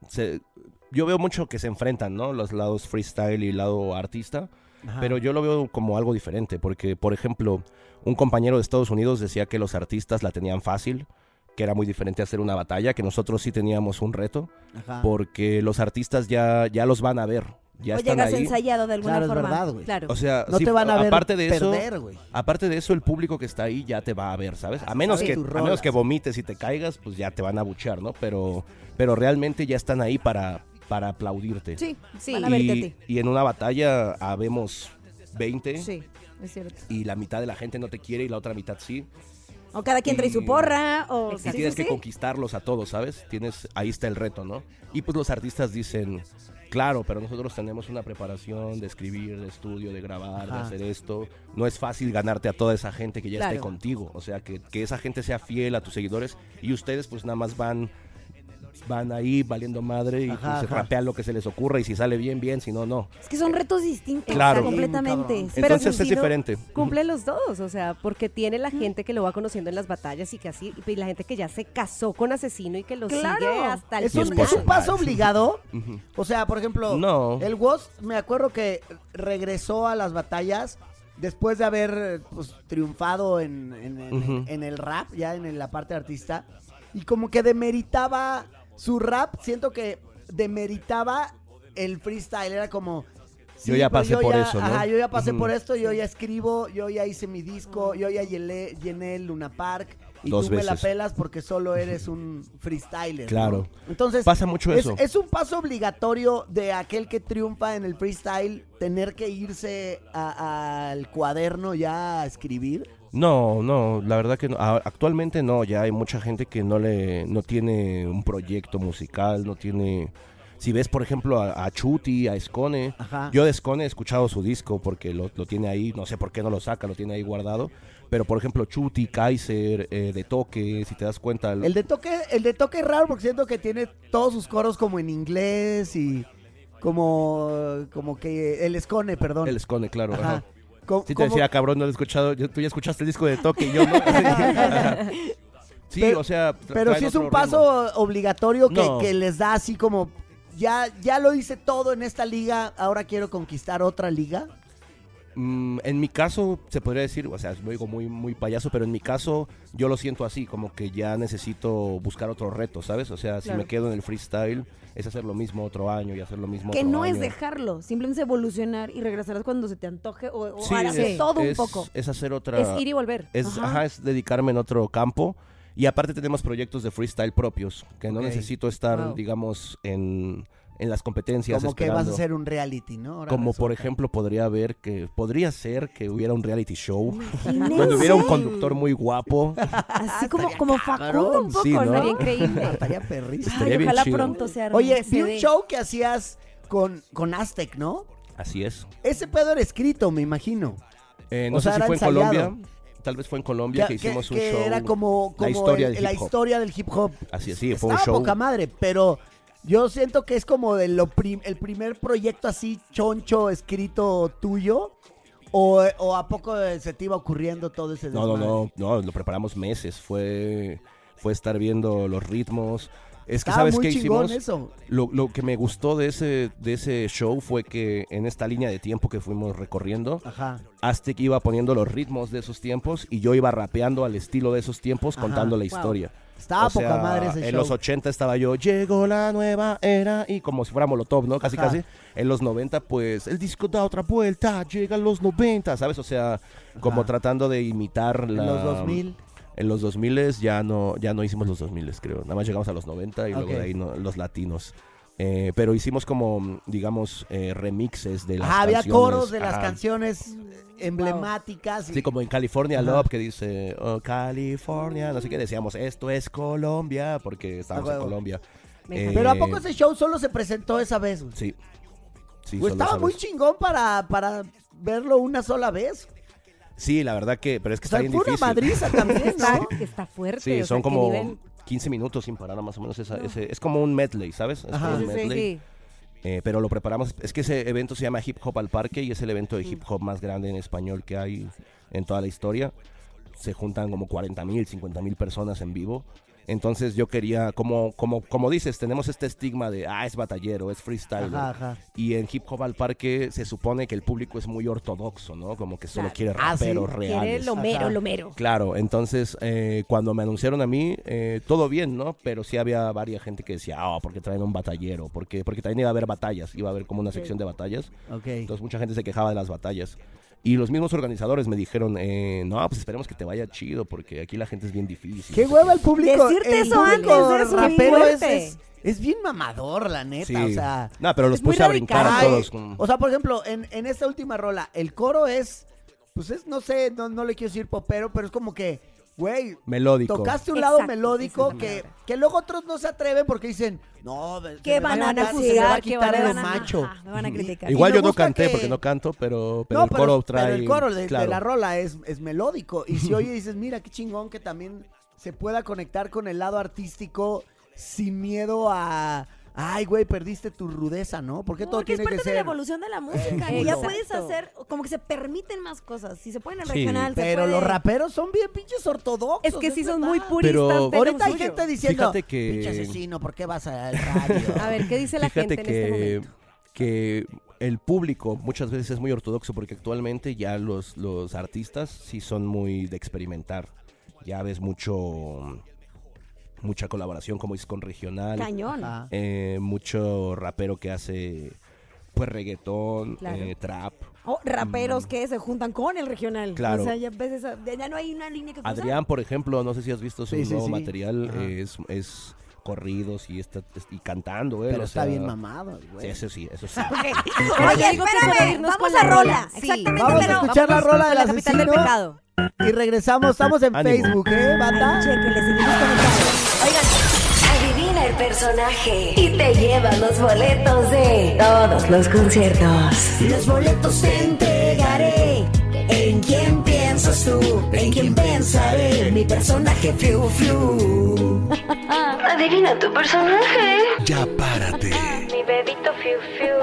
Yo veo mucho que se enfrentan, ¿no? Los lados freestyle y el lado artista. Ajá. Pero yo lo veo como algo diferente porque, por ejemplo, un compañero de Estados Unidos decía que los artistas la tenían fácil, que era muy diferente hacer una batalla, que nosotros sí teníamos un reto. Ajá. Porque los artistas ya los van a ver. Ya están llegas ahí. Ensayado de alguna forma. Es verdad, güey. Claro. O sea, no te van a ver perder, güey. Aparte de eso, el público que está ahí ya te va a ver, ¿sabes? A menos que vomites y te caigas, pues ya te van a abuchear, ¿no? Pero realmente ya están ahí para aplaudirte. Sí, van a verte a ti. Y en una batalla habemos 20. Sí, es cierto. Y la mitad de la gente no te quiere y la otra mitad sí. O cada quien trae su porra, o... Y tienes que conquistarlos a todos, ¿sabes? Ahí está el reto, ¿no? Y pues los artistas dicen, claro, pero nosotros tenemos una preparación de escribir, de estudio, de grabar, de hacer esto. No es fácil ganarte a toda esa gente que ya esté contigo. O sea, que esa gente sea fiel a tus seguidores y ustedes pues nada más van ahí valiendo madre y pues, rapean lo que se les ocurra y si sale bien, bien, si no, no. Es que son retos distintos, claro. Completamente. Pero entonces es diferente. Cumple los dos, o sea, porque tiene la gente que lo va conociendo en las batallas y que así, y la gente que ya se casó con Asesino y que lo sigue hasta el final. ¿Es un paso obligado? O sea, por ejemplo, el Woz, me acuerdo que regresó a las batallas después de haber pues, triunfado en el rap, ya en la parte artista, y como que demeritaba su rap, siento que demeritaba el freestyle, era como... Sí, yo ya pasé por eso, ¿no? Ajá, yo ya pasé por esto, yo ya escribo, yo ya hice mi disco, yo ya llené el Luna Park y 2 tú veces. me la pelas porque solo eres un freestyler. Claro. ¿no? Entonces, pasa mucho eso. Es un paso obligatorio de aquel que triunfa en el freestyle tener que irse al cuaderno ya a escribir. No, la verdad que no. Actualmente no, ya hay mucha gente que no tiene un proyecto musical, no tiene... Si ves, por ejemplo, a Chuti, a Skone, yo de Skone he escuchado su disco porque lo tiene ahí, no sé por qué no lo saca, lo tiene ahí guardado, pero por ejemplo Chuti, Kaiser, De Toque, si te das cuenta... El de toque es raro porque siento que tiene todos sus coros como en inglés y como que... El Skone, perdón. El Skone, claro, ajá. Sí te decía, cabrón, no lo he escuchado, tú ya escuchaste el disco de Toque y yo no. Sí, pero, o sea... Pero sí es un paso obligatorio que les da así como... Ya lo hice todo en esta liga, ahora quiero conquistar otra liga. En mi caso, se podría decir, o sea, es algo muy, muy payaso, pero en mi caso yo lo siento así, como que ya necesito buscar otro reto, ¿sabes? O sea, si me quedo en el freestyle, es hacer lo mismo otro año y hacer lo mismo que otro no año. es dejarlo, simplemente evolucionar y regresarás cuando se te antoje o Sí, harás de todo un poco. Es hacer otra... Es ir y volver. Es dedicarme en otro campo. Y aparte tenemos proyectos de freestyle propios, que no necesito estar, digamos, en las competencias. Como esperando. que vas a hacer un reality, ¿no? Ahora Como por resulta. ejemplo podría ser que hubiera un reality show, donde hubiera un conductor muy guapo. Así como Facundo un poco, Sí, ¿no? Estaría increíble. Estaría perrísimo. Estaría bien ojalá chido. pronto se arme. Oye, se vi un dé. show que hacías con Aztec, ¿no? Así es. Ese pedo era escrito, me imagino. No O sé sea, si era fue en ensayado. Colombia. Tal vez fue en Colombia que hicimos un show. Era como la historia del la hip hop. historia del hip hop. Así es, sí, fue un Estaba show. poca madre, pero yo siento que es como de el primer proyecto así choncho escrito tuyo. ¿O a poco se te iba ocurriendo todo ese desmadre? No, lo preparamos meses. Fue estar viendo los ritmos. Es que, Estaba ¿sabes muy qué chingón hicimos? eso. Lo que me gustó de ese show fue que en esta línea de tiempo que fuimos recorriendo, Ajá. Aztec iba poniendo los ritmos de esos tiempos y yo iba rapeando al estilo de esos tiempos, contando la historia. Estaba O sea, poca madre ese en show. los 80 estaba yo, llegó la nueva era, y como si fuera Molotov, ¿no? Casi, Ajá. casi. En los 90, pues, el disco da otra vuelta, llegan los 90, ¿sabes? O sea, como tratando de imitar En los 2000. En los 2000 ya no hicimos los 2000, creo. Nada más llegamos a los 90 y luego Ok. de ahí los latinos. Pero hicimos como, digamos, remixes de las Había canciones. coros de las Ajá. canciones emblemáticas. Sí, como en California Love, que dice, oh, California, no sé qué, decíamos, esto es Colombia, porque estábamos en huevo. Colombia. Pero ¿a poco ese show solo se presentó esa vez? Güey? Sí. Sí, Pues solo estaba esa muy vez. chingón para verlo una sola vez. Sí, la verdad que, pero es que O sea, está bien fue una difícil. madriza también, ¿no? Está fuerte. Sí, o sea, son ¿qué como nivel? 15 minutos sin parar, más o menos. Es como un medley, ¿sabes? Es Ajá. como un Sí, sí, medley. sí. Pero lo preparamos. Es que ese evento se llama Hip Hop al Parque y es el evento de hip hop más grande en español que hay en toda la historia. Se juntan como 40,000, 50,000 personas en vivo. Entonces yo quería, como dices, tenemos este estigma de, es batallero, es freestyler. Ajá. Y en Hip Hop al Parque se supone que el público es muy ortodoxo, ¿no? Como que solo quiere Ah, sí. raperos Quiere reales. lo mero, Ajá. lo mero. Claro, entonces cuando me anunciaron a mí, todo bien, ¿no? Pero sí había varias gente que decía, porque traen un batallero, porque también iba a haber batallas, iba a haber como una sección de batallas. Ok. Entonces mucha gente se quejaba de las batallas. Y los mismos organizadores me dijeron, no, pues esperemos que te vaya chido, porque aquí la gente es bien difícil. Qué no sé hueva qué". el público. Decirte el eso público antes, eso es rapero fuerte. es bien mamador, la neta. Sí. O sea, No, pero los es muy puse a brincar a ay, todos. con- o sea, por ejemplo, en esta última rola, el coro es, pues es, no sé, no le quiero decir popero, pero es como que, güey, Melódico. tocaste un lado Exacto, melódico esa es la que luego otros no se atreven porque dicen, no, ¿Qué van a se me va juzgar? a ¿Qué quitar van lo a- macho. ajá, me van a criticar. Igual me yo no gusta canté que- porque no canto, pero No, el coro trae... pero el coro de claro. la rola es melódico. Y si oye dices, mira, qué chingón que también se pueda conectar con el lado artístico sin miedo a... Ay, güey, perdiste tu rudeza, ¿no? Porque todo Porque es tiene que parte de la ser... evolución de la música. Y ya Exacto. puedes hacer, como que se permiten más cosas. Si se pueden en Sí, regional, se Pero puede. los raperos son bien pinches ortodoxos. Es que sí son verdad. muy puristas. Pero- de lo Ahorita hay suyo. gente diciendo, Fíjate que- pinche asesino, ¿por qué vas al radio? A ver, ¿qué dice la Fíjate gente en este momento? que el público muchas veces es muy ortodoxo porque actualmente ya los artistas sí son muy de experimentar. Ya ves mucha colaboración, como dices, con regional. Cañón. Ajá. Mucho rapero que hace pues reggaetón, Claro. trap. O raperos que se juntan con el regional. Claro. O sea, ya ves ya no hay una línea que cruzar. Adrián, por ejemplo, no sé si has visto su Sí, sí, nuevo sí. material, Ajá. es corridos y cantando, Pero o está sea, bien mamado, Sí, güey. eso sí. Pero Oye, yo digo que solo espérame, irnos vamos con a la rola. Sí. Exactamente, Vamos a pero escuchar la rola del la capital del asesino pecado. y regresamos. Estamos en Ánimo. Facebook, banda? Chéquele, seguimos conectados. Adivina el personaje y te lleva los boletos de todos los conciertos. Los boletos te entregaré. ¿En quién piensas tú? ¿En quién pensaré? Mi personaje Fiu Fiu. Adivina tu personaje. Ya párate. Mi bebito Fiu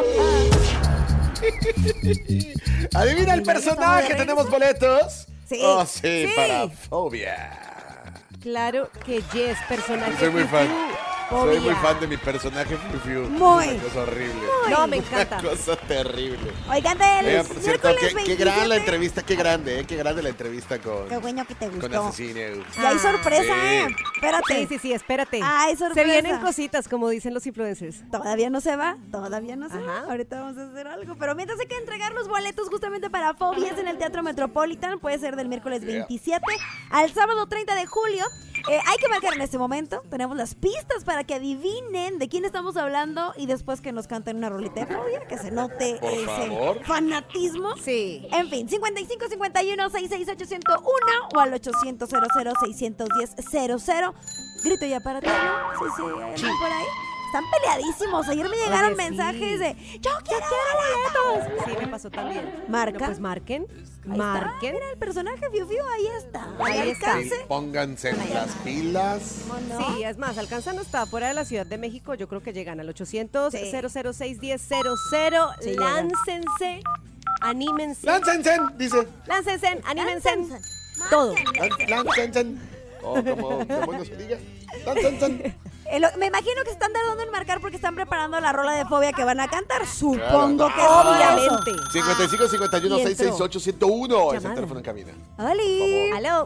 Fiu. Adivina el personaje, ¿tenemos boletos? Sí. Oh, sí, Sí. para Fobia. Claro que yes, personaje. Soy muy fan. fobia. Soy muy fan de mi personaje Fiu Fiu. Muy. Una cosa horrible. No, me encanta. Una cosa terrible. Oigan, del Oigan, por cierto, miércoles qué gran la 27. entrevista, qué grande la entrevista con, Qué bueno que te con gustó. Asesino. Y hay sorpresa, Sí. Espérate. Sí, espérate. Ay, Se sorpresa. vienen cositas, como dicen los influencers. Todavía no se va, todavía no se va. Ajá. Ahorita vamos a hacer algo. Pero mientras hay que entregar los boletos justamente para Fobias en el Teatro Metropolitan, puede ser del miércoles 27 al sábado 30 de julio. Hay que marcar en este momento. Tenemos las pistas para que adivinen de quién estamos hablando y después que nos canten una rolita de Fobia, que se note Por ese favor. fanatismo. Sí. En fin, 55 51 668 101 o al 800 00 610 00. Grito ya para ti, ¿no? Sí, hay alguien por ahí. Están peleadísimos. Ayer me llegaron Oye, sí. mensajes de ¡yo quiero boletos! Sí, me pasó también. Marca. No, pues marquen. Ahí Marquen. está, mira el personaje Fiu Fiu, ahí está. Ahí Al está. alcance. Sí, pónganse en las pilas. ¿Cómo no? Sí, es más, alcanzan hasta fuera de la Ciudad de México. Yo creo que llegan al 800 Sí. 00610 00. Sí, llegan. Láncense, anímense. ¡Láncense! Dice. Láncense, anímense. Láncense. Todo. ¡Láncense! O como bueno se diga. ¡Láncense! Me imagino que se están tardando en marcar porque están preparando la rola de Fobia que van a cantar. Supongo que Obviamente. 55 51 Y entró. 668 101 es el Llamada. teléfono en cabina. ¡Oli! Aló.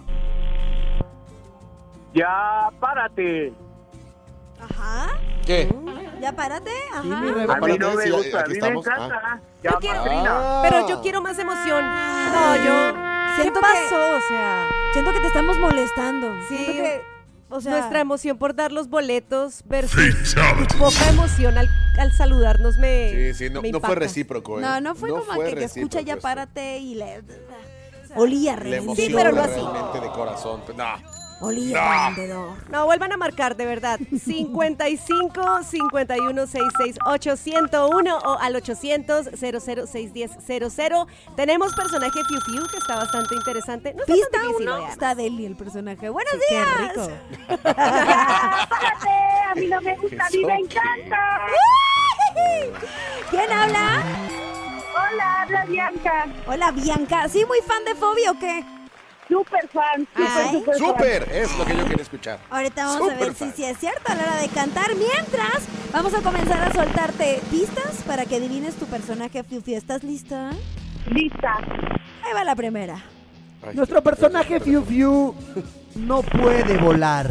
Ya, párate. Ajá. ¿Qué? Ya párate. Ajá. mi A mí no Párate, me sí, gusta, a aquí mí me estamos. encanta. Ya, Yo quiero- madrina. Pero yo quiero más emoción. No, yo. ¿Qué Siento pasó? O sea, Siento que te estamos molestando. Sí. Siento que, o sea, nuestra emoción por dar los boletos versus tu poca emoción al saludarnos me. Sí, no, me no fue impacta. recíproco, ¿eh? no fue como que te escucha ya recíproco párate y le olía esto. La re emoción Sí, pero no así. realmente de corazón. No. olía vendedor. No, vuelvan a marcar, de verdad. 55 51 668 101 o al 800 00610 00. Tenemos personaje Fiu Fiu que está bastante interesante. No está tan Pista difícil, 1 vean. está Deli el personaje. ¡Buenos Sí, qué días! rico. Párate, a mí no me gusta, a mí me ¿Eso qué? encanta. ¿Quién habla? Hola, habla Bianca. Hola, Bianca. ¿Sí, muy fan de Fobia o qué? Súper fan, Ay. súper fan. ¡Súper! Es lo que yo quería escuchar. Ahorita vamos a ver Súper si es cierto a la hora de cantar. Mientras, vamos a comenzar a soltarte pistas para que adivines tu personaje Fiu Fiu. ¿Estás lista? Lista. Ahí va la primera. Ay, Nuestro personaje Fiu Fiu no puede volar.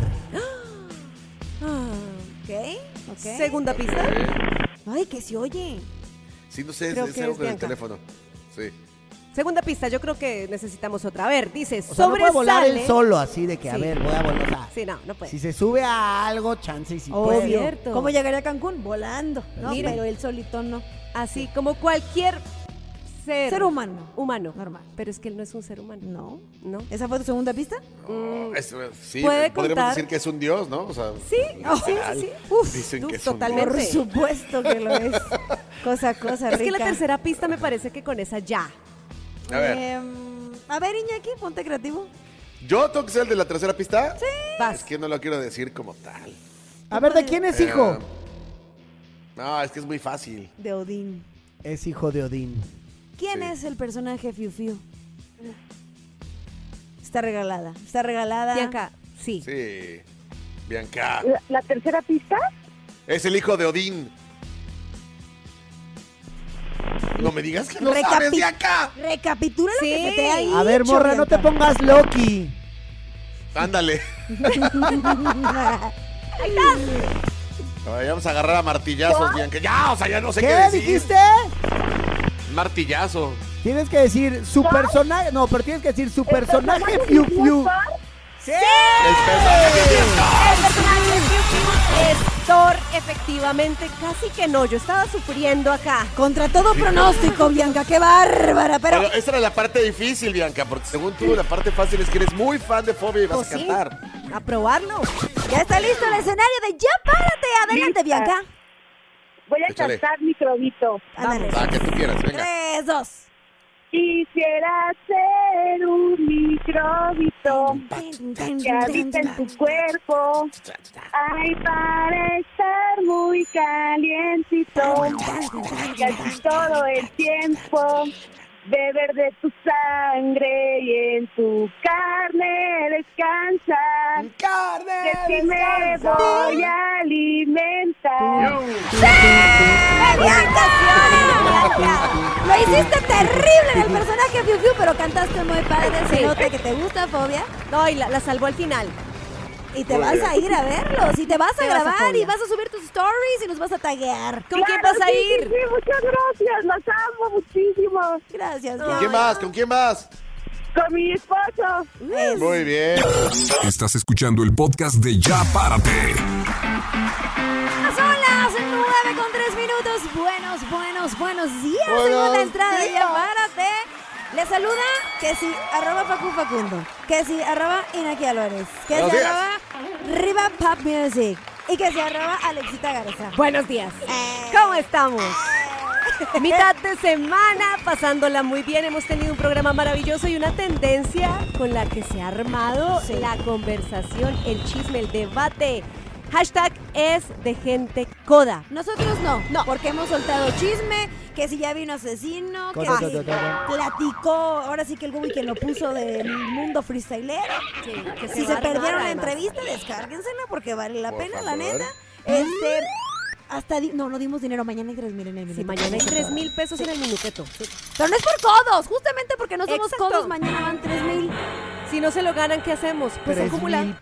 Ok. Segunda pista. Ay, que se oye. Sí, no sé, Creo es que algo es con el Bianca. teléfono. Sí. Segunda pista, yo creo que necesitamos otra. A ver, dice, O sea, no puede volar él sobresale. solo, así de que, a Sí. ver, voy a volar. O sea, Sí, no puede. si se sube a algo, chance y sí Obvio. puede. Cierto. ¿Cómo llegaría a Cancún? Volando. No, Mire. pero él solito no. Así como cualquier ser humano. Humano. Normal. Pero es que él no es un ser humano. No. ¿No? ¿Esa fue tu segunda pista? Sí, ¿Puede podríamos contar? decir que es un dios, ¿no? O sea, Sí, sí, literal. sí, sí. Uf, Dicen que es totalmente. Por supuesto que lo es. Cosa Es que la rica. tercera pista me parece que con esa ya. un dios. A ver, A ver, Iñaki, ponte creativo. ¿yo tengo que ser el de la tercera pista? Sí. Vas. Es que no lo quiero decir como tal. A ver, ¿de quién es hijo? No, es que es muy fácil. De Odín. Es hijo de Odín. ¿Quién Sí. es el personaje Fiu Fiu? Está regalada. Está regalada. Bianca, sí. Sí. Bianca. ¿La tercera pista? Es el hijo de Odín. No me digas que no Recapi- sabes, Bianca. Recapitula lo que Sí. se te ha dicho, A ver, morra, no te Bianca. pongas Loki. Ándale. Ay, vamos a agarrar a martillazos, Bianca. Ya, o sea, ya no sé qué, ¿Qué decir. dijiste? Martillazo. Tienes que decir su personaje. No, pero tienes que decir su personaje Fiu Fiu. ¡Sí! El personaje de El personaje de Fiu Fiu es Thor, efectivamente. Casi que no, yo estaba sufriendo acá. Contra todo pronóstico, Bianca, qué bárbara. Pero Pero esa era la parte difícil, Bianca, porque según tú, la parte fácil es que eres muy fan de Fobia y vas Pues a sí. cantar. A probarlo. ya está listo el escenario de Ya Párate. Adelante, Lista. Bianca. Voy a Échale. cantar microbito. Ándale. La que tú quieras, venga. 3, 2. Quisiera ser un microbito que habita en tu cuerpo. Ay, para estar muy calientito. Y así todo el tiempo. Beber de tu sangre y en tu carne descansar. ¡Carne! De ti me voy a alimenta. ¡Bianca! Lo hiciste terrible en el personaje Fiu Fiu, pero cantaste muy padre. Se nota que te gusta Fobia. No, y la salvó al final. Y te vas a ir a verlos, y te vas a grabar, y vas a subir tus stories, y nos vas a taguear. ¿Con quién vas a ir? Sí, muchas gracias, los amo muchísimo. Gracias. ¿Con quién más? ¿Con quién más? Con mi esposo. Muy bien. Estás escuchando el podcast de Ya Párate. Son las 9:03. Buenos días. Segunda entrada de Ya Párate. Le saluda que si @Facundo, que si @Inaki Álvarez, que si @Riva Pop Music y que si @Alexita Garza. Buenos días. ¿Cómo estamos? Mitad de semana, pasándola muy bien. Hemos tenido un programa maravilloso y una tendencia con la que se ha armado la conversación, el chisme, el debate. Hashtag es de gente coda. Nosotros no, porque hemos soltado chisme, que si ya vino asesino, que si platicó, ahora sí que el Google quien lo puso del mundo freestylero. Que si se perdieron la entrevista, descárguensela porque vale la pena, la neta. Hasta no dimos dinero, mañana hay 3,000 en el minuto. Sí, mañana hay 3,000 pesos en el minuteto. Sí. Pero no es por codos, justamente porque no somos codos, mañana van 3,000. Si no se lo ganan, ¿qué hacemos? Pues se acumulan.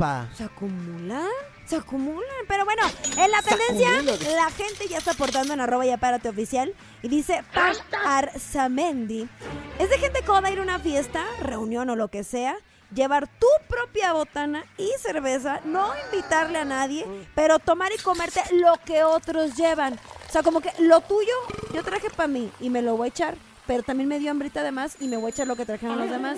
Se acumulan, pero bueno, en la tendencia la gente ya está aportando en @yapárate oficial y dice Pam Arzamendi: es de gente coda ir a una fiesta, reunión o lo que sea, llevar tu propia botana y cerveza, no invitarle a nadie, pero tomar y comerte lo que otros llevan. O sea, como que lo tuyo yo traje para mí y me lo voy a echar, pero también me dio hambrita además y me voy a echar lo que trajeron los demás.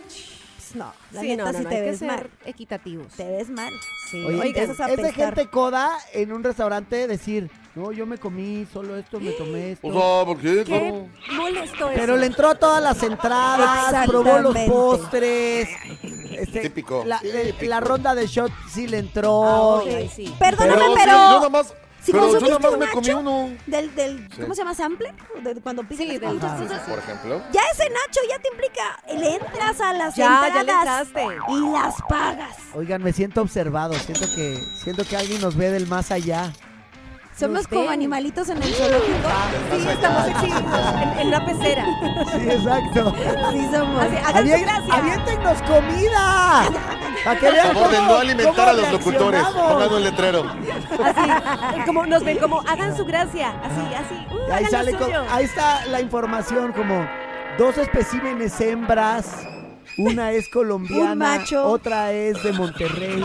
No, la neta sí te ves mal. Equitativos. Te ves mal. Sí. Oye, es de gente coda en un restaurante decir, no, yo me comí solo esto, me tomé esto. O sea, ¿por qué? Qué molesto eso. Pero le entró a todas las entradas, probó los postres. Típico. La ronda de shot sí le entró. Sí. Perdóname, yo pero... nada más... Si pero yo consumiste nada más un me comí nacho uno. ¿Cómo se llama? ¿Sampler? Cuando pides Sí, las cosas. Por ejemplo. Ya ese nacho ya te implica, le entras a las Ya le entradas entraste. y las pagas. Oigan, me siento observado, siento que alguien nos ve del más allá. Somos como animalitos en el zoológico. Sí, estamos en una pecera. Sí, exacto. Sí somos. Hagan su gracia. ¡Aviéntenos comida! Para que vean Por favor, de cómo- no alimentar cómo a los locutores. reaccionamos. Pongan un letrero. Así, como nos ven como hagan su gracia. Así. Y ahí Hagan sale lo co- suyo. ahí está la información como 2 especímenes hembras, una es colombiana, Un macho. otra es de Monterrey.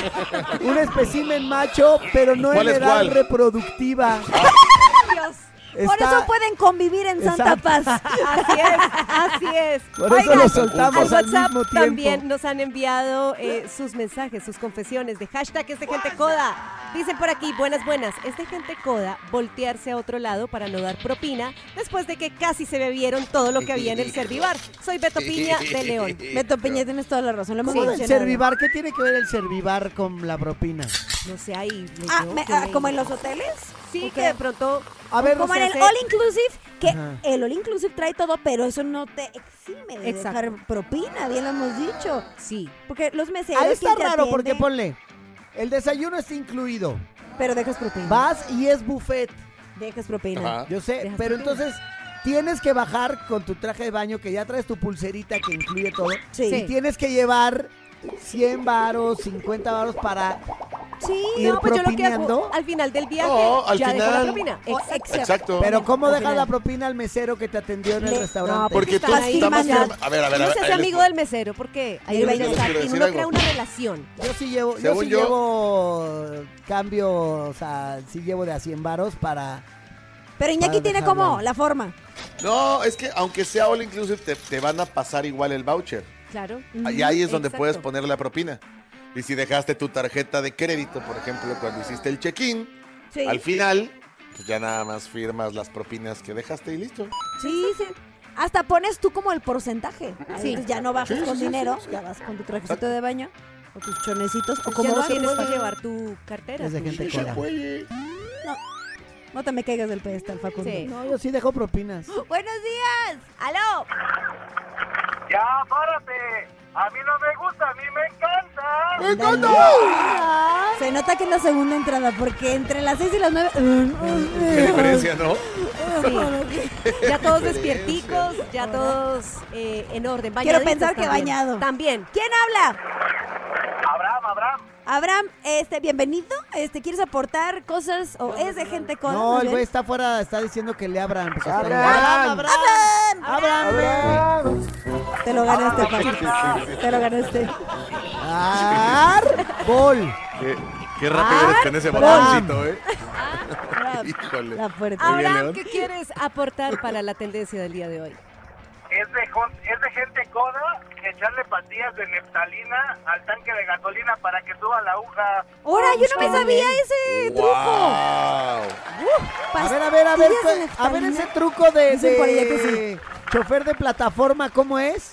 Un espécimen macho, pero no en ¿Cuál es edad cuál? reproductiva. Dios. Por Está- eso pueden convivir en Santa Exacto. Paz. Así es. Por eso lo soltamos al al WhatsApp mismo tiempo. también nos han enviado sus mensajes, sus confesiones de hashtag es de gente coda. Dicen por aquí, buenas, es de gente coda voltearse a otro lado para no dar propina después de que casi se bebieron todo lo que había en el Servivar. Soy Beto Piña de León. Beto Piña, tienes toda la razón. Lo hemos ¿Cómo el mencionado. Servivar? ¿Qué tiene que ver el Servivar con la propina? No sé, ahí. leyó, ¿Como en los hoteles? Sí, ¿O que qué? de pronto... A ver, Como se en el hace- All Inclusive, que Ajá. el All Inclusive trae todo, pero eso no te exime de Exacto. dejar propina, bien lo hemos dicho. Sí. Porque los meseros... Ahí está quien te raro porque atiende, ponle, el desayuno está incluido. Pero dejas propina. Vas y es buffet. Dejas propina. Ajá. Yo sé, Dejas pero propina. entonces tienes que bajar con tu traje de baño, que ya traes tu pulserita que incluye todo. Sí. Y tienes que llevar 100 varos, 50 varos para Sí, ir no, pues yo lo que hago propinando. al final del viaje No, al ya dejo la final. propina. Exacto. Pero ¿cómo Al dejas final. la propina al mesero que te atendió en el Le- restaurante? no, Porque tú están ahí nada más más firma- A ver, Uno se hace ahí les amigo voy. del mesero porque ahí Yo va a les estar quiero y decir uno algo. crea una relación. Yo sí llevo, Según yo- cambio, o sea, sí llevo de a 100 varos para... Pero Iñaki Para tiene dejarlo como ahí. la forma. No, es que aunque sea all inclusive, te van a pasar igual el voucher. Claro. Y ahí es donde Exacto. puedes poner la propina. Y si dejaste tu tarjeta de crédito, por ejemplo, cuando hiciste el check-in, Sí. al final, pues ya nada más firmas las propinas que dejaste y listo. Sí, sí. Hasta pones tú como el porcentaje. Sí. Entonces ya no bajas Sí, con sí, dinero, sí. ya vas con tu trajecito Exacto. de baño, o tus chonecitos, o Ya como no lo tienes que quieres. llevar tu cartera. Es de tu gente ficha. coda. No te me caigas del pedestal, Facundo. Sí. No, yo sí dejo propinas. ¡Buenos días! ¡Aló! Ya, párate. A mí no me gusta, a mí me encanta. ¡Me encanta! Se nota que es la segunda entrada, porque entre las 6 y las 9... Qué diferencia, ¿no? Sí. Ya todos despierticos, ya todos en orden. Quiero Bañaditos pensar que también. bañado. También. ¿Quién habla? Abraham. Bienvenido. ¿Quieres aportar cosas o es de gente con...? No, el güey está afuera, está diciendo que le abran. Pues, ¡Abran! ¡Abran! Te lo ganaste, Paco. Te lo ganaste. ¡Árbol! Qué rápido eres con ese botoncito, ¿eh? Híjole. La fuerte. Muy bien, Abraham, León. ¿qué quieres aportar para la tendencia del día de hoy? Es de gente coda echarle pastillas de neftalina al tanque de gasolina para que suba la aguja. Ahora, yo no me sabía ese truco. ¡Wow! A ver ese truco Dicen por allá que de chofer de plataforma, ¿cómo es?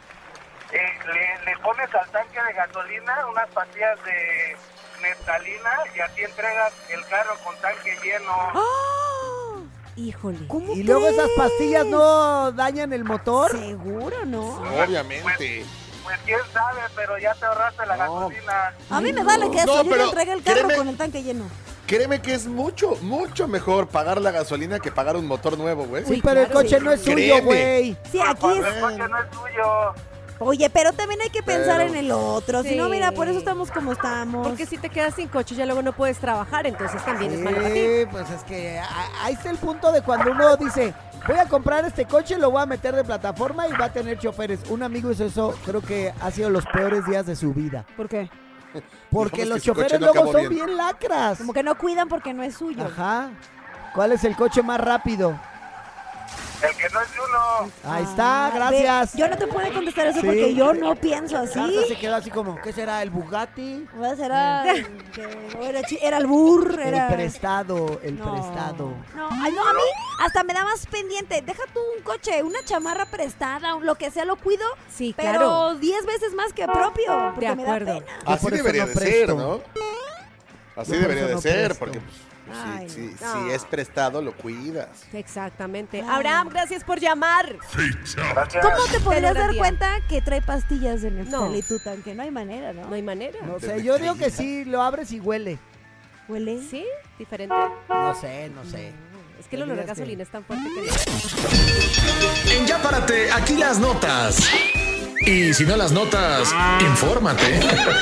Le pones al tanque de gasolina unas pastillas de neftalina y así entregas el carro con tanque lleno. Híjole. ¿Cómo Y luego crees? esas pastillas no dañan el motor. Seguro, ¿no? Obviamente. Pues quién sabe, pero ya te ahorraste la gasolina. A mí me vale que eso. No, Yo te pero entregué el carro créeme- con el tanque lleno. Créeme que es mucho, mucho mejor pagar la gasolina que pagar un motor nuevo, güey. Sí, pero el coche no es suyo, Créeme. güey. Sí, aquí Cuando es... el coche no es tuyo. Oye, pero también hay que pensar Pero- en el otro. Si no, Sí. mira, por eso estamos como estamos. Porque si te quedas sin coche ya luego no puedes trabajar, entonces también es malo para ti. Sí, pues es que ahí está el punto de cuando uno dice, voy a comprar este coche, lo voy a meter de plataforma y va a tener choferes. Un amigo hizo eso, creo que ha sido los peores días de su vida. ¿Por qué? Porque Digamos los que su coche choferes no luego acabó son bien lacras. Como que no cuidan porque no es suyo. Ajá. ¿Cuál es el coche más rápido? El que no es de uno. Ahí está, Ah, gracias. ve, yo no te puedo contestar eso Sí. porque yo no pienso así. Garza se quedó así como, ¿qué será? ¿El Bugatti? Será era el burr, era... El prestado, No. prestado. No, ay, no, a mí hasta me da más pendiente. Deja tú un coche, una chamarra prestada, lo que sea, lo cuido. Sí, pero claro. 10 veces más que propio. Porque De me da acuerdo. pena. Yo Así por eso debería no de ser, presto. ¿no? Así Yo por debería eso de no ser, presto. porque Ay, si no. es prestado, lo cuidas. Exactamente. Ah. Abraham, gracias por llamar. Gracias. ¿Cómo te podrías Ten un dar día. cuenta que trae pastillas de neftal No. y tu tanque? No hay manera, ¿no? No hay manera. No sé, Desde yo digo que estrellita. sí, lo abres y huele. ¿Huele? ¿Sí? ¿Diferente? No sé, no sé. Es que el olor a Dirías que- gasolina es tan fuerte que... En Ya Párate, aquí las notas. Y si no las notas, infórmate.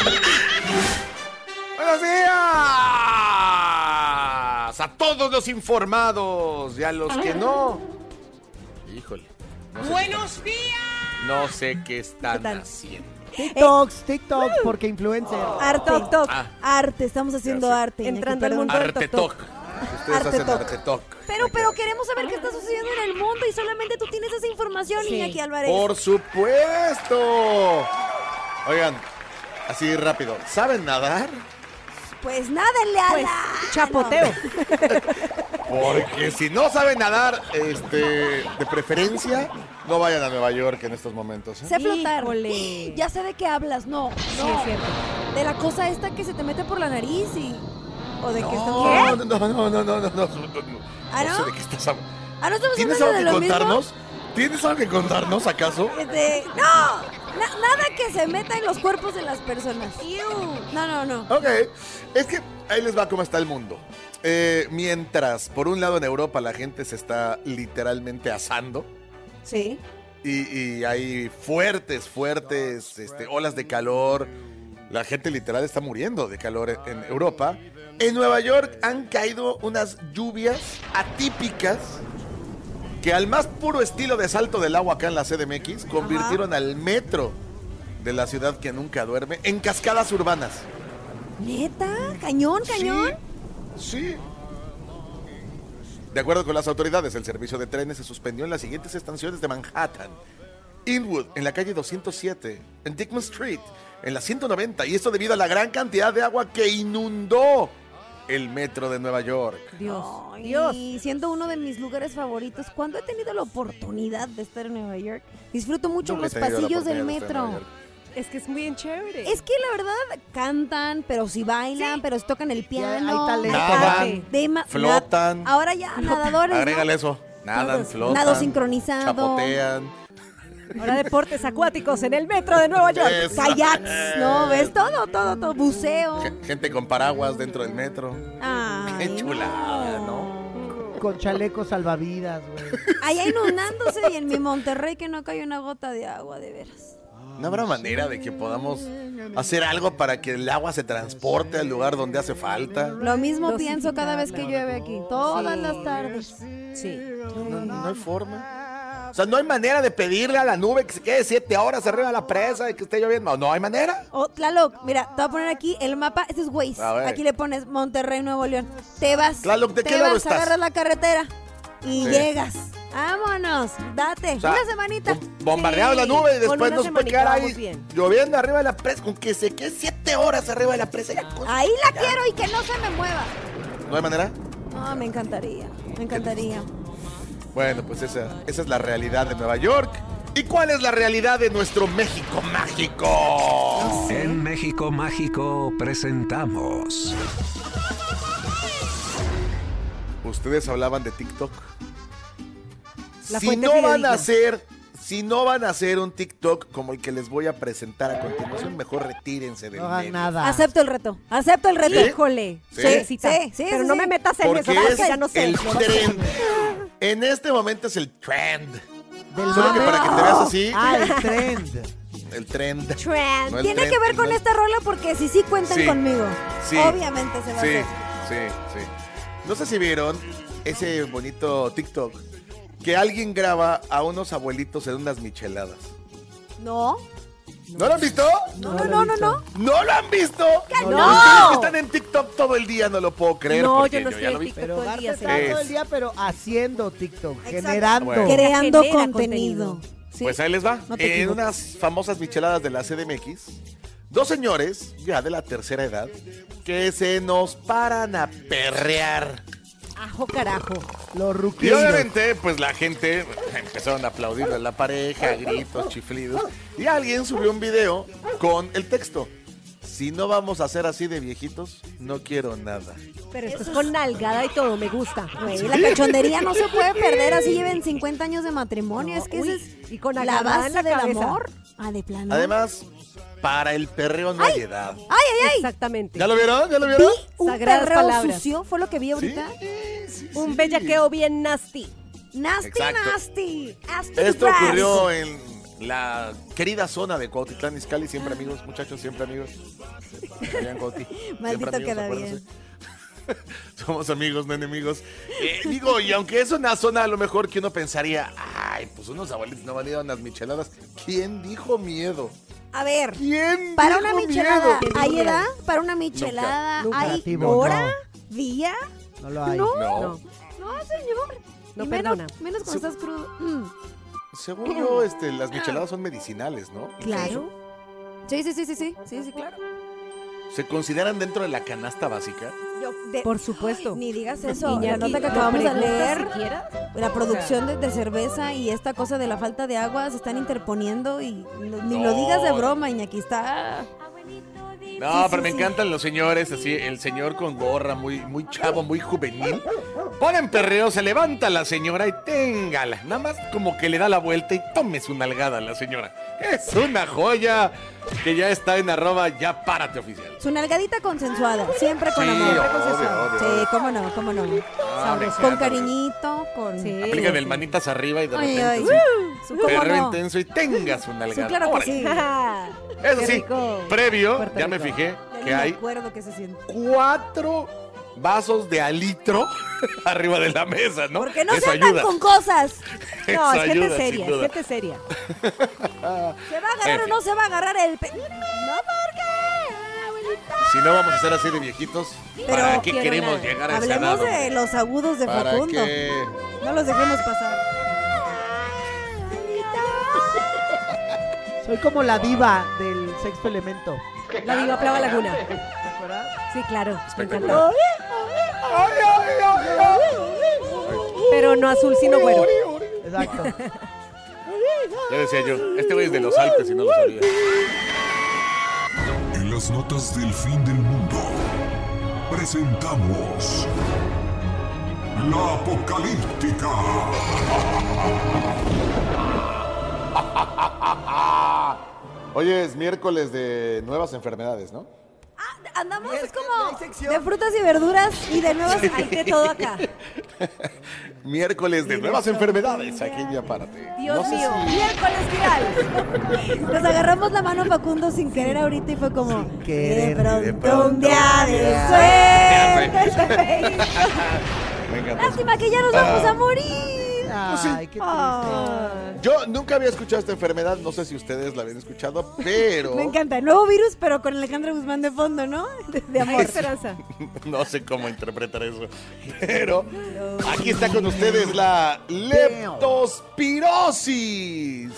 ¡Buenos días! A todos los informados y a los que no. Híjole. ¡Buenos días! No sé qué están ¿Qué tal? haciendo. TikTok, porque influencer. Arte. Ah. Arte, estamos haciendo Ya sé. arte. Iñaki, Entrando al perdón. mundo del Arte Tok Talk. Ustedes Arte hacen Talk. Arte Talk. Pero queremos saber qué está sucediendo en el mundo y solamente tú tienes esa información, Sí. Iñaki Álvarez. Por supuesto. Oigan, así rápido. ¿Saben nadar? Pues nádenle a Pues, chapoteo. Porque si no saben nadar, de preferencia, no vayan a Nueva York en estos momentos. ¿eh? Sé flotar. Híjole. Ya sé de qué hablas, no. Sí, No. es cierto. De la cosa esta que se te mete por la nariz y... ¿O de que está... No, ¿Qué? no. ¿Ah, No no? sé de qué estás hablando. ¿Ah, no estamos ¿Tienes hablando algo de que lo mismo? contarnos? ¿Tienes algo que contarnos, acaso? No, nada que se meta en los cuerpos de las personas. No. Ok, es que ahí les va cómo está el mundo. Mientras, por un lado en Europa la gente se está literalmente asando Sí. y hay fuertes olas de calor. La gente literal está muriendo de calor en Europa. En Nueva York han caído unas lluvias atípicas que al más puro estilo de salto del agua acá en la CDMX convirtieron al metro de la ciudad que nunca duerme en cascadas urbanas. ¿Neta? ¿Cañón? Sí. De acuerdo con las autoridades, el servicio de trenes se suspendió en las siguientes estaciones de Manhattan. Inwood, en la calle 207, en Dickman Street, en la 190, y esto debido a la gran cantidad de agua que inundó el metro de Nueva York. Dios. Y siendo uno de mis lugares favoritos, cuando he tenido la oportunidad de estar en Nueva York, disfruto mucho Nunca he los tenido la pasillos del oportunidad de estar en metro. Nueva York. Es que es muy bien chévere. Es que la verdad cantan, pero si bailan, pero si tocan el piano. hay talento. Nadan, de flotan. Ahora ya nadadores, ¿no? Agrégale eso. Nadan, Todos. flotan. Nado sincronizado. Chapotean. Ahora deportes acuáticos en el metro de Nueva York. Eso. Kayaks, no, ves todo, buceo. Gente con paraguas dentro del metro. Ay, Qué chulada, ¿no? Con chalecos salvavidas, güey. Allá inundándose y en mi Monterrey que no cayó una gota de agua, de veras. ¿No habrá manera de que podamos hacer algo para que el agua se transporte al lugar donde hace falta? Lo mismo pienso cada vez que llueve aquí, todas las tardes. Sí. No hay forma. O sea, no hay manera de pedirle a la nube que se quede 7 horas arriba de la presa y que esté lloviendo. No hay manera. Oh, Tlaloc, mira, te voy a poner aquí el mapa, este es Waze. A ver. Aquí le pones Monterrey, Nuevo León. Te vas, Tlaloc, ¿de qué lado estás? agarras la carretera y Sí. llegas. Vámonos, date, O sea, una semanita. Bombardeado la nube y con después una nos puede semanita quedar vamos ahí bien. lloviendo arriba de la presa. Con que se quede 7 horas arriba de la presa. Ya cosa. Ahí la quiero y que no se me mueva. ¿No hay manera? Ah, me encantaría, me encantaría. Bueno, pues esa es la realidad de Nueva York. ¿Y cuál es la realidad de nuestro México mágico? En México Mágico presentamos. Ustedes hablaban de TikTok. La Si fuente no van fidedigna. a hacer un TikTok como el que les voy a presentar a continuación, mejor retírense del No hagan medio. nada. Acepto el reto. ¿Sí? Híjole. ¿Sí? Pero no me metas en Porque eso, porque es ya no sé. el trend. En este momento es el trend. Del Solo que mame. para que te veas así, Ah, el trend. el trend. Trend. No el Tiene trend, que ver el con no- esta rola porque si cuentan Sí. conmigo. Sí. Obviamente se va a Sí, hacer. sí. No sé si vieron ese bonito TikTok que alguien graba a unos abuelitos en unas micheladas. No. ¿No lo han visto? No. ¿No lo han visto? No. Ustedes que están en TikTok todo el día, no lo puedo creer. No, porque yo no ya estoy lo en vi. TikTok Pero todo el Marta día. está todo Es. el día, pero haciendo TikTok, Exacto. generando. Bueno. Creando Genera contenido. ¿Sí? Pues ahí les va. No te En equivoques. unas famosas micheladas de la CDMX, 2 señores, ya de la tercera edad, que se nos paran a perrear. Ajo carajo. Los Y ruquillos. obviamente, pues la gente empezaron a aplaudir a la pareja, gritos, chiflidos. Y alguien subió un video con el texto: si no vamos a ser así de viejitos, no quiero nada. Pero esto es con nalgada y todo, me gusta. Güey, la cachondería no se puede perder así lleven 50 años de matrimonio. No, es que uy, esa es y con la agarrada en base la del cabeza. amor. Ah, de plano. Además, para el perreo no hay edad. ¡Ay! Exactamente. ¿Ya lo vieron? ¿Ya lo Vi vieron? un Sagradas perreo palabras. sucio, fue lo que vi ahorita. Un bellaqueo bien nasty. Nasty, Exacto. nasty. Esto ocurrió en la querida zona de Cuautitlán Izcalli. Siempre amigos, muchachos, siempre amigos. Allá en Cuauti. Maldito Siempre amigos, queda acuérdense. Somos amigos, no enemigos. Digo, y aunque es una zona a lo mejor que uno pensaría, ay, pues unos abuelitos no van a ir a unas micheladas. ¿Quién dijo miedo? A ver, ¿Quién para dijo una michelada, miedo? ¿hay edad? Para una michelada, Nunca. ¿hay Lucrativo, hora? ¿Día? No lo hay. No. No. No, señor. No Y perdona. Menos cuando estás crudo. Según yo, las micheladas son medicinales, ¿no? Claro. Sí, claro. ¿Se consideran dentro de la canasta básica? Por supuesto. Ni digas eso. Niña, La nota que ¿me acabamos de preguntas leer, siquiera? la producción de cerveza y esta cosa de la falta de agua se están interponiendo y ni lo No. digas de broma, Iñaki, está... No, Sí, pero sí, me sí. encantan los señores, así, el señor con gorra, muy chavo, muy juvenil. Ponen perreo, se levanta la señora y téngala. Nada más como que le da la vuelta y tome su nalgada a la señora. Es una joya que ya está en @ ya párate oficial. Su nalgadita consensuada, siempre con Sí, amor. obvio. Sí, cómo no. Ah, me Con encanta. cariñito, con... Sí. Aplican el manitas arriba y de Ay, repente ay. sí, ¿Cómo perreo no? intenso y tenga su nalgada. Sí, claro que Órale. sí. Eso Qué sí, rico. previo, Puerto ya me Rico. fijé Ya que ni me hay acuerdo que se siente. 4 vasos de alitro arriba de la mesa, ¿no? Porque no Eso se andan ayuda. con cosas. No, Eso es gente ayuda, seria, sin es duda. gente seria. ¿Se va a agarrar En o fin. no se va a agarrar el... No, porque... abuelita. Si no vamos a ser así de viejitos, ¿para qué quiero queremos nada. llegar a esa edad? Hablemos de hombre? los agudos de ¿Para Facundo. qué? No los dejemos pasar. Soy como la diva del sexto elemento. La diva Plava Laguna. ¿Te acuerdas? Sí, claro. Me Espectacular. encanta. Pero no azul, sino güero. Exacto. Ya decía yo, este güey es de los Alpes y no lo sabía. En las notas del fin del mundo, presentamos la apocalíptica. Oye, es miércoles de nuevas enfermedades, ¿no? Andamos como de frutas y verduras y de nuevas hay de todo acá. Miércoles de nuevas enfermedades. Aquí ya párate. Dios mío, miércoles viral. Nos agarramos la mano Facundo sin querer ahorita y fue como de pronto un día de suerte. Lástima que ya nos vamos a morir. Ay, qué triste. Yo nunca había escuchado esta enfermedad, no sé si ustedes la habían escuchado, pero... Me encanta, nuevo virus, pero con Alejandra Guzmán de fondo, ¿no? De amor. Esperanza. No sé cómo interpretar eso, pero aquí está con ustedes la leptospirosis.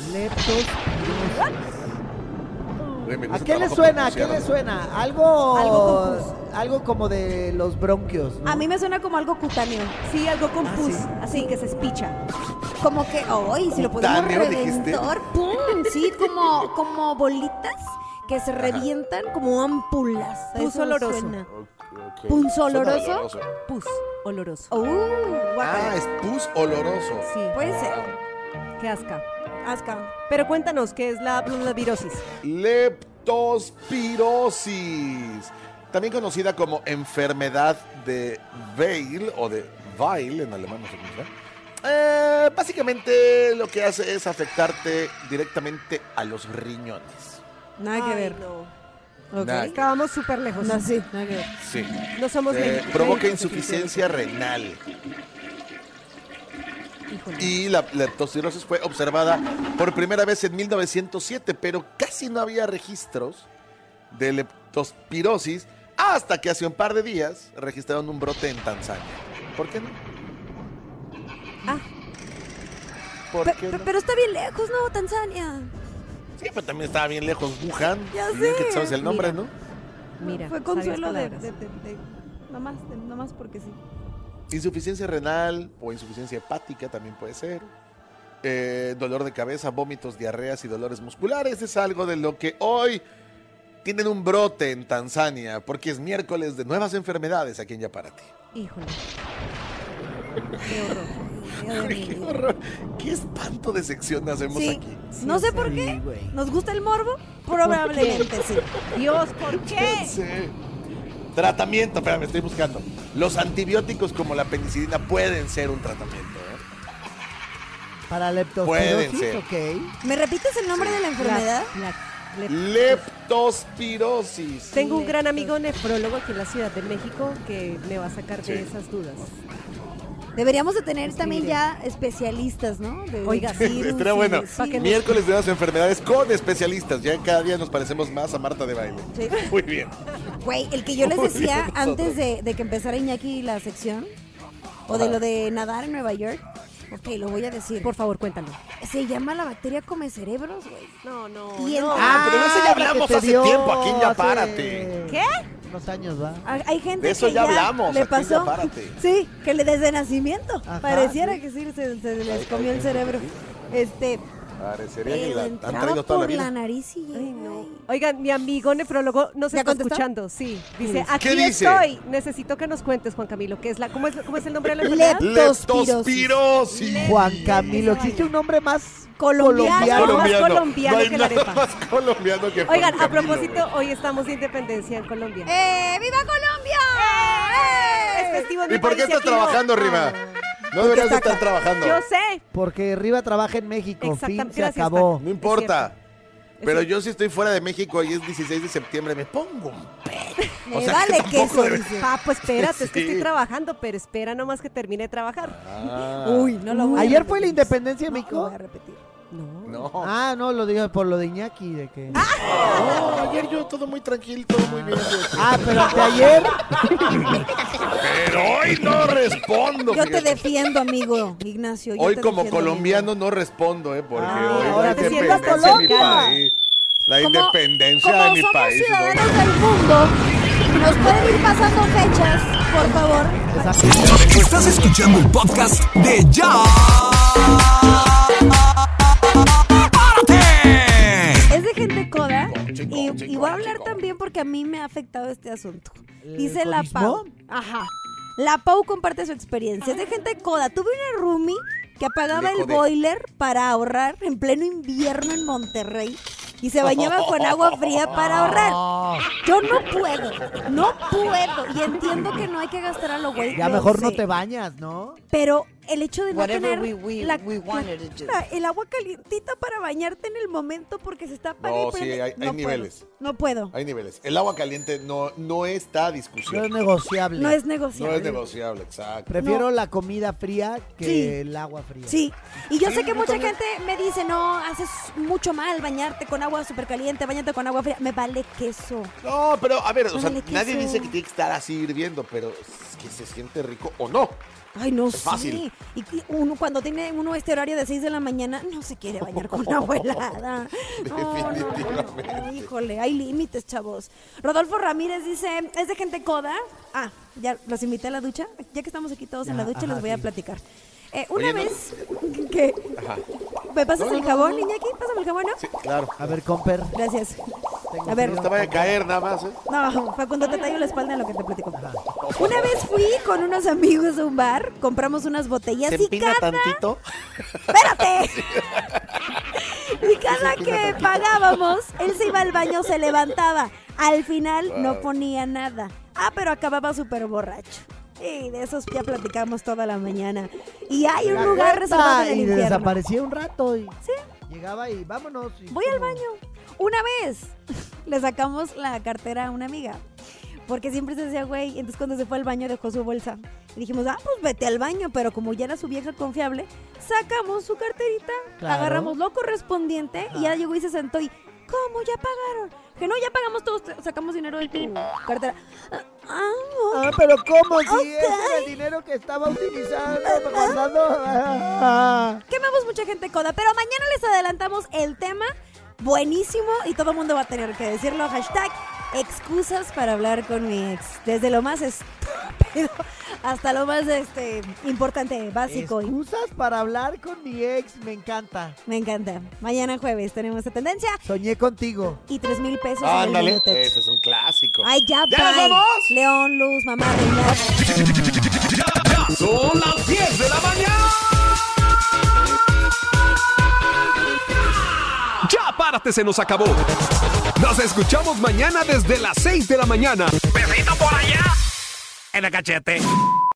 ¿A qué le suena? ¿A qué le suena? Algo como de los bronquios, ¿no? A mí me suena como algo cutáneo. Sí, algo con pus, sí. así que se espicha. Como que, si lo podemos ¿Cutáneo, dijiste? reventar, ¡pum! Sí, como bolitas que se revientan como ampulas. Pus oloroso. Okay. ¿Pus Suena oloroso? Pus oloroso. Guácala. es pus oloroso. Sí. Puede ser. Qué asca. Asca. Pero cuéntanos, ¿qué es la virosis? Leptospirosis, también conocida como enfermedad de Weil o de Weil en alemán, no sé cómo se llama. Básicamente lo que hace es afectarte directamente a los riñones. Nada que ver. No. Okay. Nada que Estábamos súper lejos. No, sí, nada que ver. Sí. No somos Provoca insuficiencia renal. Híjole. Y la leptospirosis fue observada por primera vez en 1907, pero casi no había registros de leptospirosis hasta que hace un par de días registraron un brote en Tanzania. ¿Por qué no? ¿Por qué no? Pero está bien lejos, ¿no? Tanzania. Sí, pero también estaba bien lejos Wuhan. Ya Y bien sé. que sabes el nombre, ¿no? Mira, Fue consuelo sabias de palabras. nomás porque sí. Insuficiencia renal o insuficiencia hepática también puede ser. Dolor de cabeza, vómitos, diarreas y dolores musculares es algo de lo que hoy tienen un brote en Tanzania, porque es miércoles de nuevas enfermedades aquí en Yaparate. Híjole. Qué horror. Qué espanto de sección hacemos Sí. aquí. No sé por qué. güey. ¿Nos gusta el morbo? Probablemente sí. Dios, ¿por qué? Sí. Tratamiento, espérame, estoy buscando. Los antibióticos como la penicilina pueden ser un tratamiento, ¿eh? Para Pueden leptospirosis, ser. ok. ¿Me repites el nombre de la enfermedad? Leptospirosis. Tengo un gran amigo nefrólogo aquí en la Ciudad de México que me va a sacar de Sí. esas dudas. Deberíamos de tener Sí, también mire. ya especialistas, ¿no? Oiga, sí, Estaría bueno. Pa' que nos- Miércoles de nuevas enfermedades con especialistas. Ya cada día nos parecemos más a Marta de Baile. Sí. Muy bien. Güey, el que yo les Muy decía bien, antes de que empezara Iñaki la sección, o de lo de nadar en Nueva York, ok, lo voy a decir. Por favor, cuéntalo. Se llama la bacteria come cerebros, güey. No, no. Y el- no. Pero de eso ya hablamos la que te hace dio tiempo aquí en Ya hace Párate. ¿Qué? Unos años, ¿va? Hay gente De eso que ya hablamos, le aquí en pasó. Ya Párate. Sí, que desde nacimiento. Ajá, Pareciera sí. que sí, se les comió el cerebro. Parecería que Pero la han entraba traído toda la por vida. la nariz y Ay, no. Oigan, mi amigo nefrólogo nos ¿Ya está contestó? escuchando. Sí. Dice, ¿Qué aquí dice? estoy. Necesito que nos cuentes, Juan Camilo, ¿qué es la, cómo es el nombre de la enfermedad? Leptospirosis. Juan Camilo, ¿existe un nombre más Colombiano. colombiano? Más colombiano No hay que la nada arepa. más colombiano que Juan Oigan, a Camilo, propósito, güey. hoy estamos de independencia en Colombia. ¡Viva Colombia! Es festivo en mi ¿Y por qué país y estás aquí no. trabajando, Riva? No deberías de estar trabajando. Yo sé. Porque Riva trabaja en México, Exactamente. se Gracias, acabó. No importa. Es Pero cierto. yo si estoy fuera de México y es 16 de septiembre, me pongo un pedo. Me vale tampoco queso, debe- dice. Papo, espérate, es que Sí. estoy trabajando, pero espera nomás que termine de trabajar. Ah. Uy, no lo voy a ¿Ayer fue la repetir. independencia de No, lo México? voy a repetir. No. No. Ah, no, lo digo por lo de Iñaki, de que... No, ayer yo todo muy tranquilo, todo muy bien. Ah, pero ayer... Pero hoy no respondo. Yo te fíjate. defiendo, amigo Ignacio. yo Hoy te como defiendo, colombiano no respondo, porque Ah, hoy ahora la te independencia sientas de mi Colombia. país. La Como- independencia como de mi somos país. ciudadanos del mundo, nos pueden ir pasando fechas, por favor. Estás escuchando el podcast de Ya. ¡Párate! Es de gente coda y voy a hablar también porque a mí me ha afectado este asunto. Dice la codismo? Pau. Ajá. La Pau comparte su experiencia. Es de gente coda. Tuve una roomie que apagaba Le el jodé. boiler para ahorrar en pleno invierno en Monterrey y se bañaba con agua fría para ahorrar. Yo no puedo. Y entiendo que no hay que gastar a lo güey. Ya lo mejor sé. no te bañas, ¿no? Pero el hecho de no Whatever tener we wanted to do. el agua calientita para bañarte en el momento porque se está apagando. No, sí, hay niveles. No puedo. Hay niveles. El agua caliente no está a No discusión. es negociable. No es No negociable. es negociable, exacto. Prefiero No. la comida fría que Sí. el agua fría. Sí, y yo Sí, sé que yo mucha también. gente me dice, no, haces mucho mal bañarte con agua súper caliente, bañate con agua fría. Me vale queso. No, pero a ver, o sea, Órale, ¿qué nadie eso? dice que tiene que estar así hirviendo, pero es que se siente rico o no. Ay, no Es sé. fácil. Y uno cuando tiene este horario de 6 de la mañana, no se quiere bañar con agua helada. Definitivamente. Ay, híjole, hay límites, chavos. Rodolfo Ramírez dice, ¿es de gente coda? Ah, ya los invité a la ducha. Ya que estamos aquí todos en la ducha, les voy a platicar. Una Oye, vez que... Ajá. ¿Me pasas No, el no, jabón, no. Iñaki? Pásame el jabón, ¿no? Sí, claro. A ver, Comper. Gracias. A ver, No te vaya a caer nada más, ¿eh? no, fue cuando te tallo la espalda en lo que te platico. Una vez fui con unos amigos a un bar, compramos unas botellas ¿Se y empina cada... tantito? ¡Espérate! Y cada que pagábamos, él se iba al baño, se levantaba. Al final no ponía nada. Ah, pero acababa súper borracho. Y de esos ya platicamos toda la mañana. Y hay un lugar reservado en el Y infierno. desaparecía un rato y Sí. llegaba y vámonos. y Voy al como- baño. Una vez le sacamos la cartera a una amiga. Porque siempre se decía, güey, entonces cuando se fue al baño dejó su bolsa. Y dijimos, pues vete al baño. Pero como ya era su vieja confiable, sacamos su carterita, Claro. agarramos lo correspondiente y ya llegó y se sentó y, ¿cómo? ¿Ya pagaron? Que no, ya pagamos todos, sacamos dinero de tu cartera. Ah, pero ¿cómo? Si ese era el dinero que estaba utilizando, guardando. Quemamos mucha gente coda, pero mañana les adelantamos el tema buenísimo y todo el mundo va a tener que decirlo. Hashtag excusas para hablar con mi ex. Desde lo más estúpido hasta lo más importante, básico. Excusas para hablar con mi ex, me encanta. Me encanta. Mañana jueves tenemos esta tendencia Soñé contigo. y 3,000 pesos en el Ándale. Minutex. Ese es un clásico. Ay, ya, ¡Ya nos bye. vamos! León, Luz, mamá, reina. Ya son las 10 de la mañana. Ya párate, se nos acabó. Nos escuchamos mañana desde las 6 de la mañana. Besito por allá en el cachete.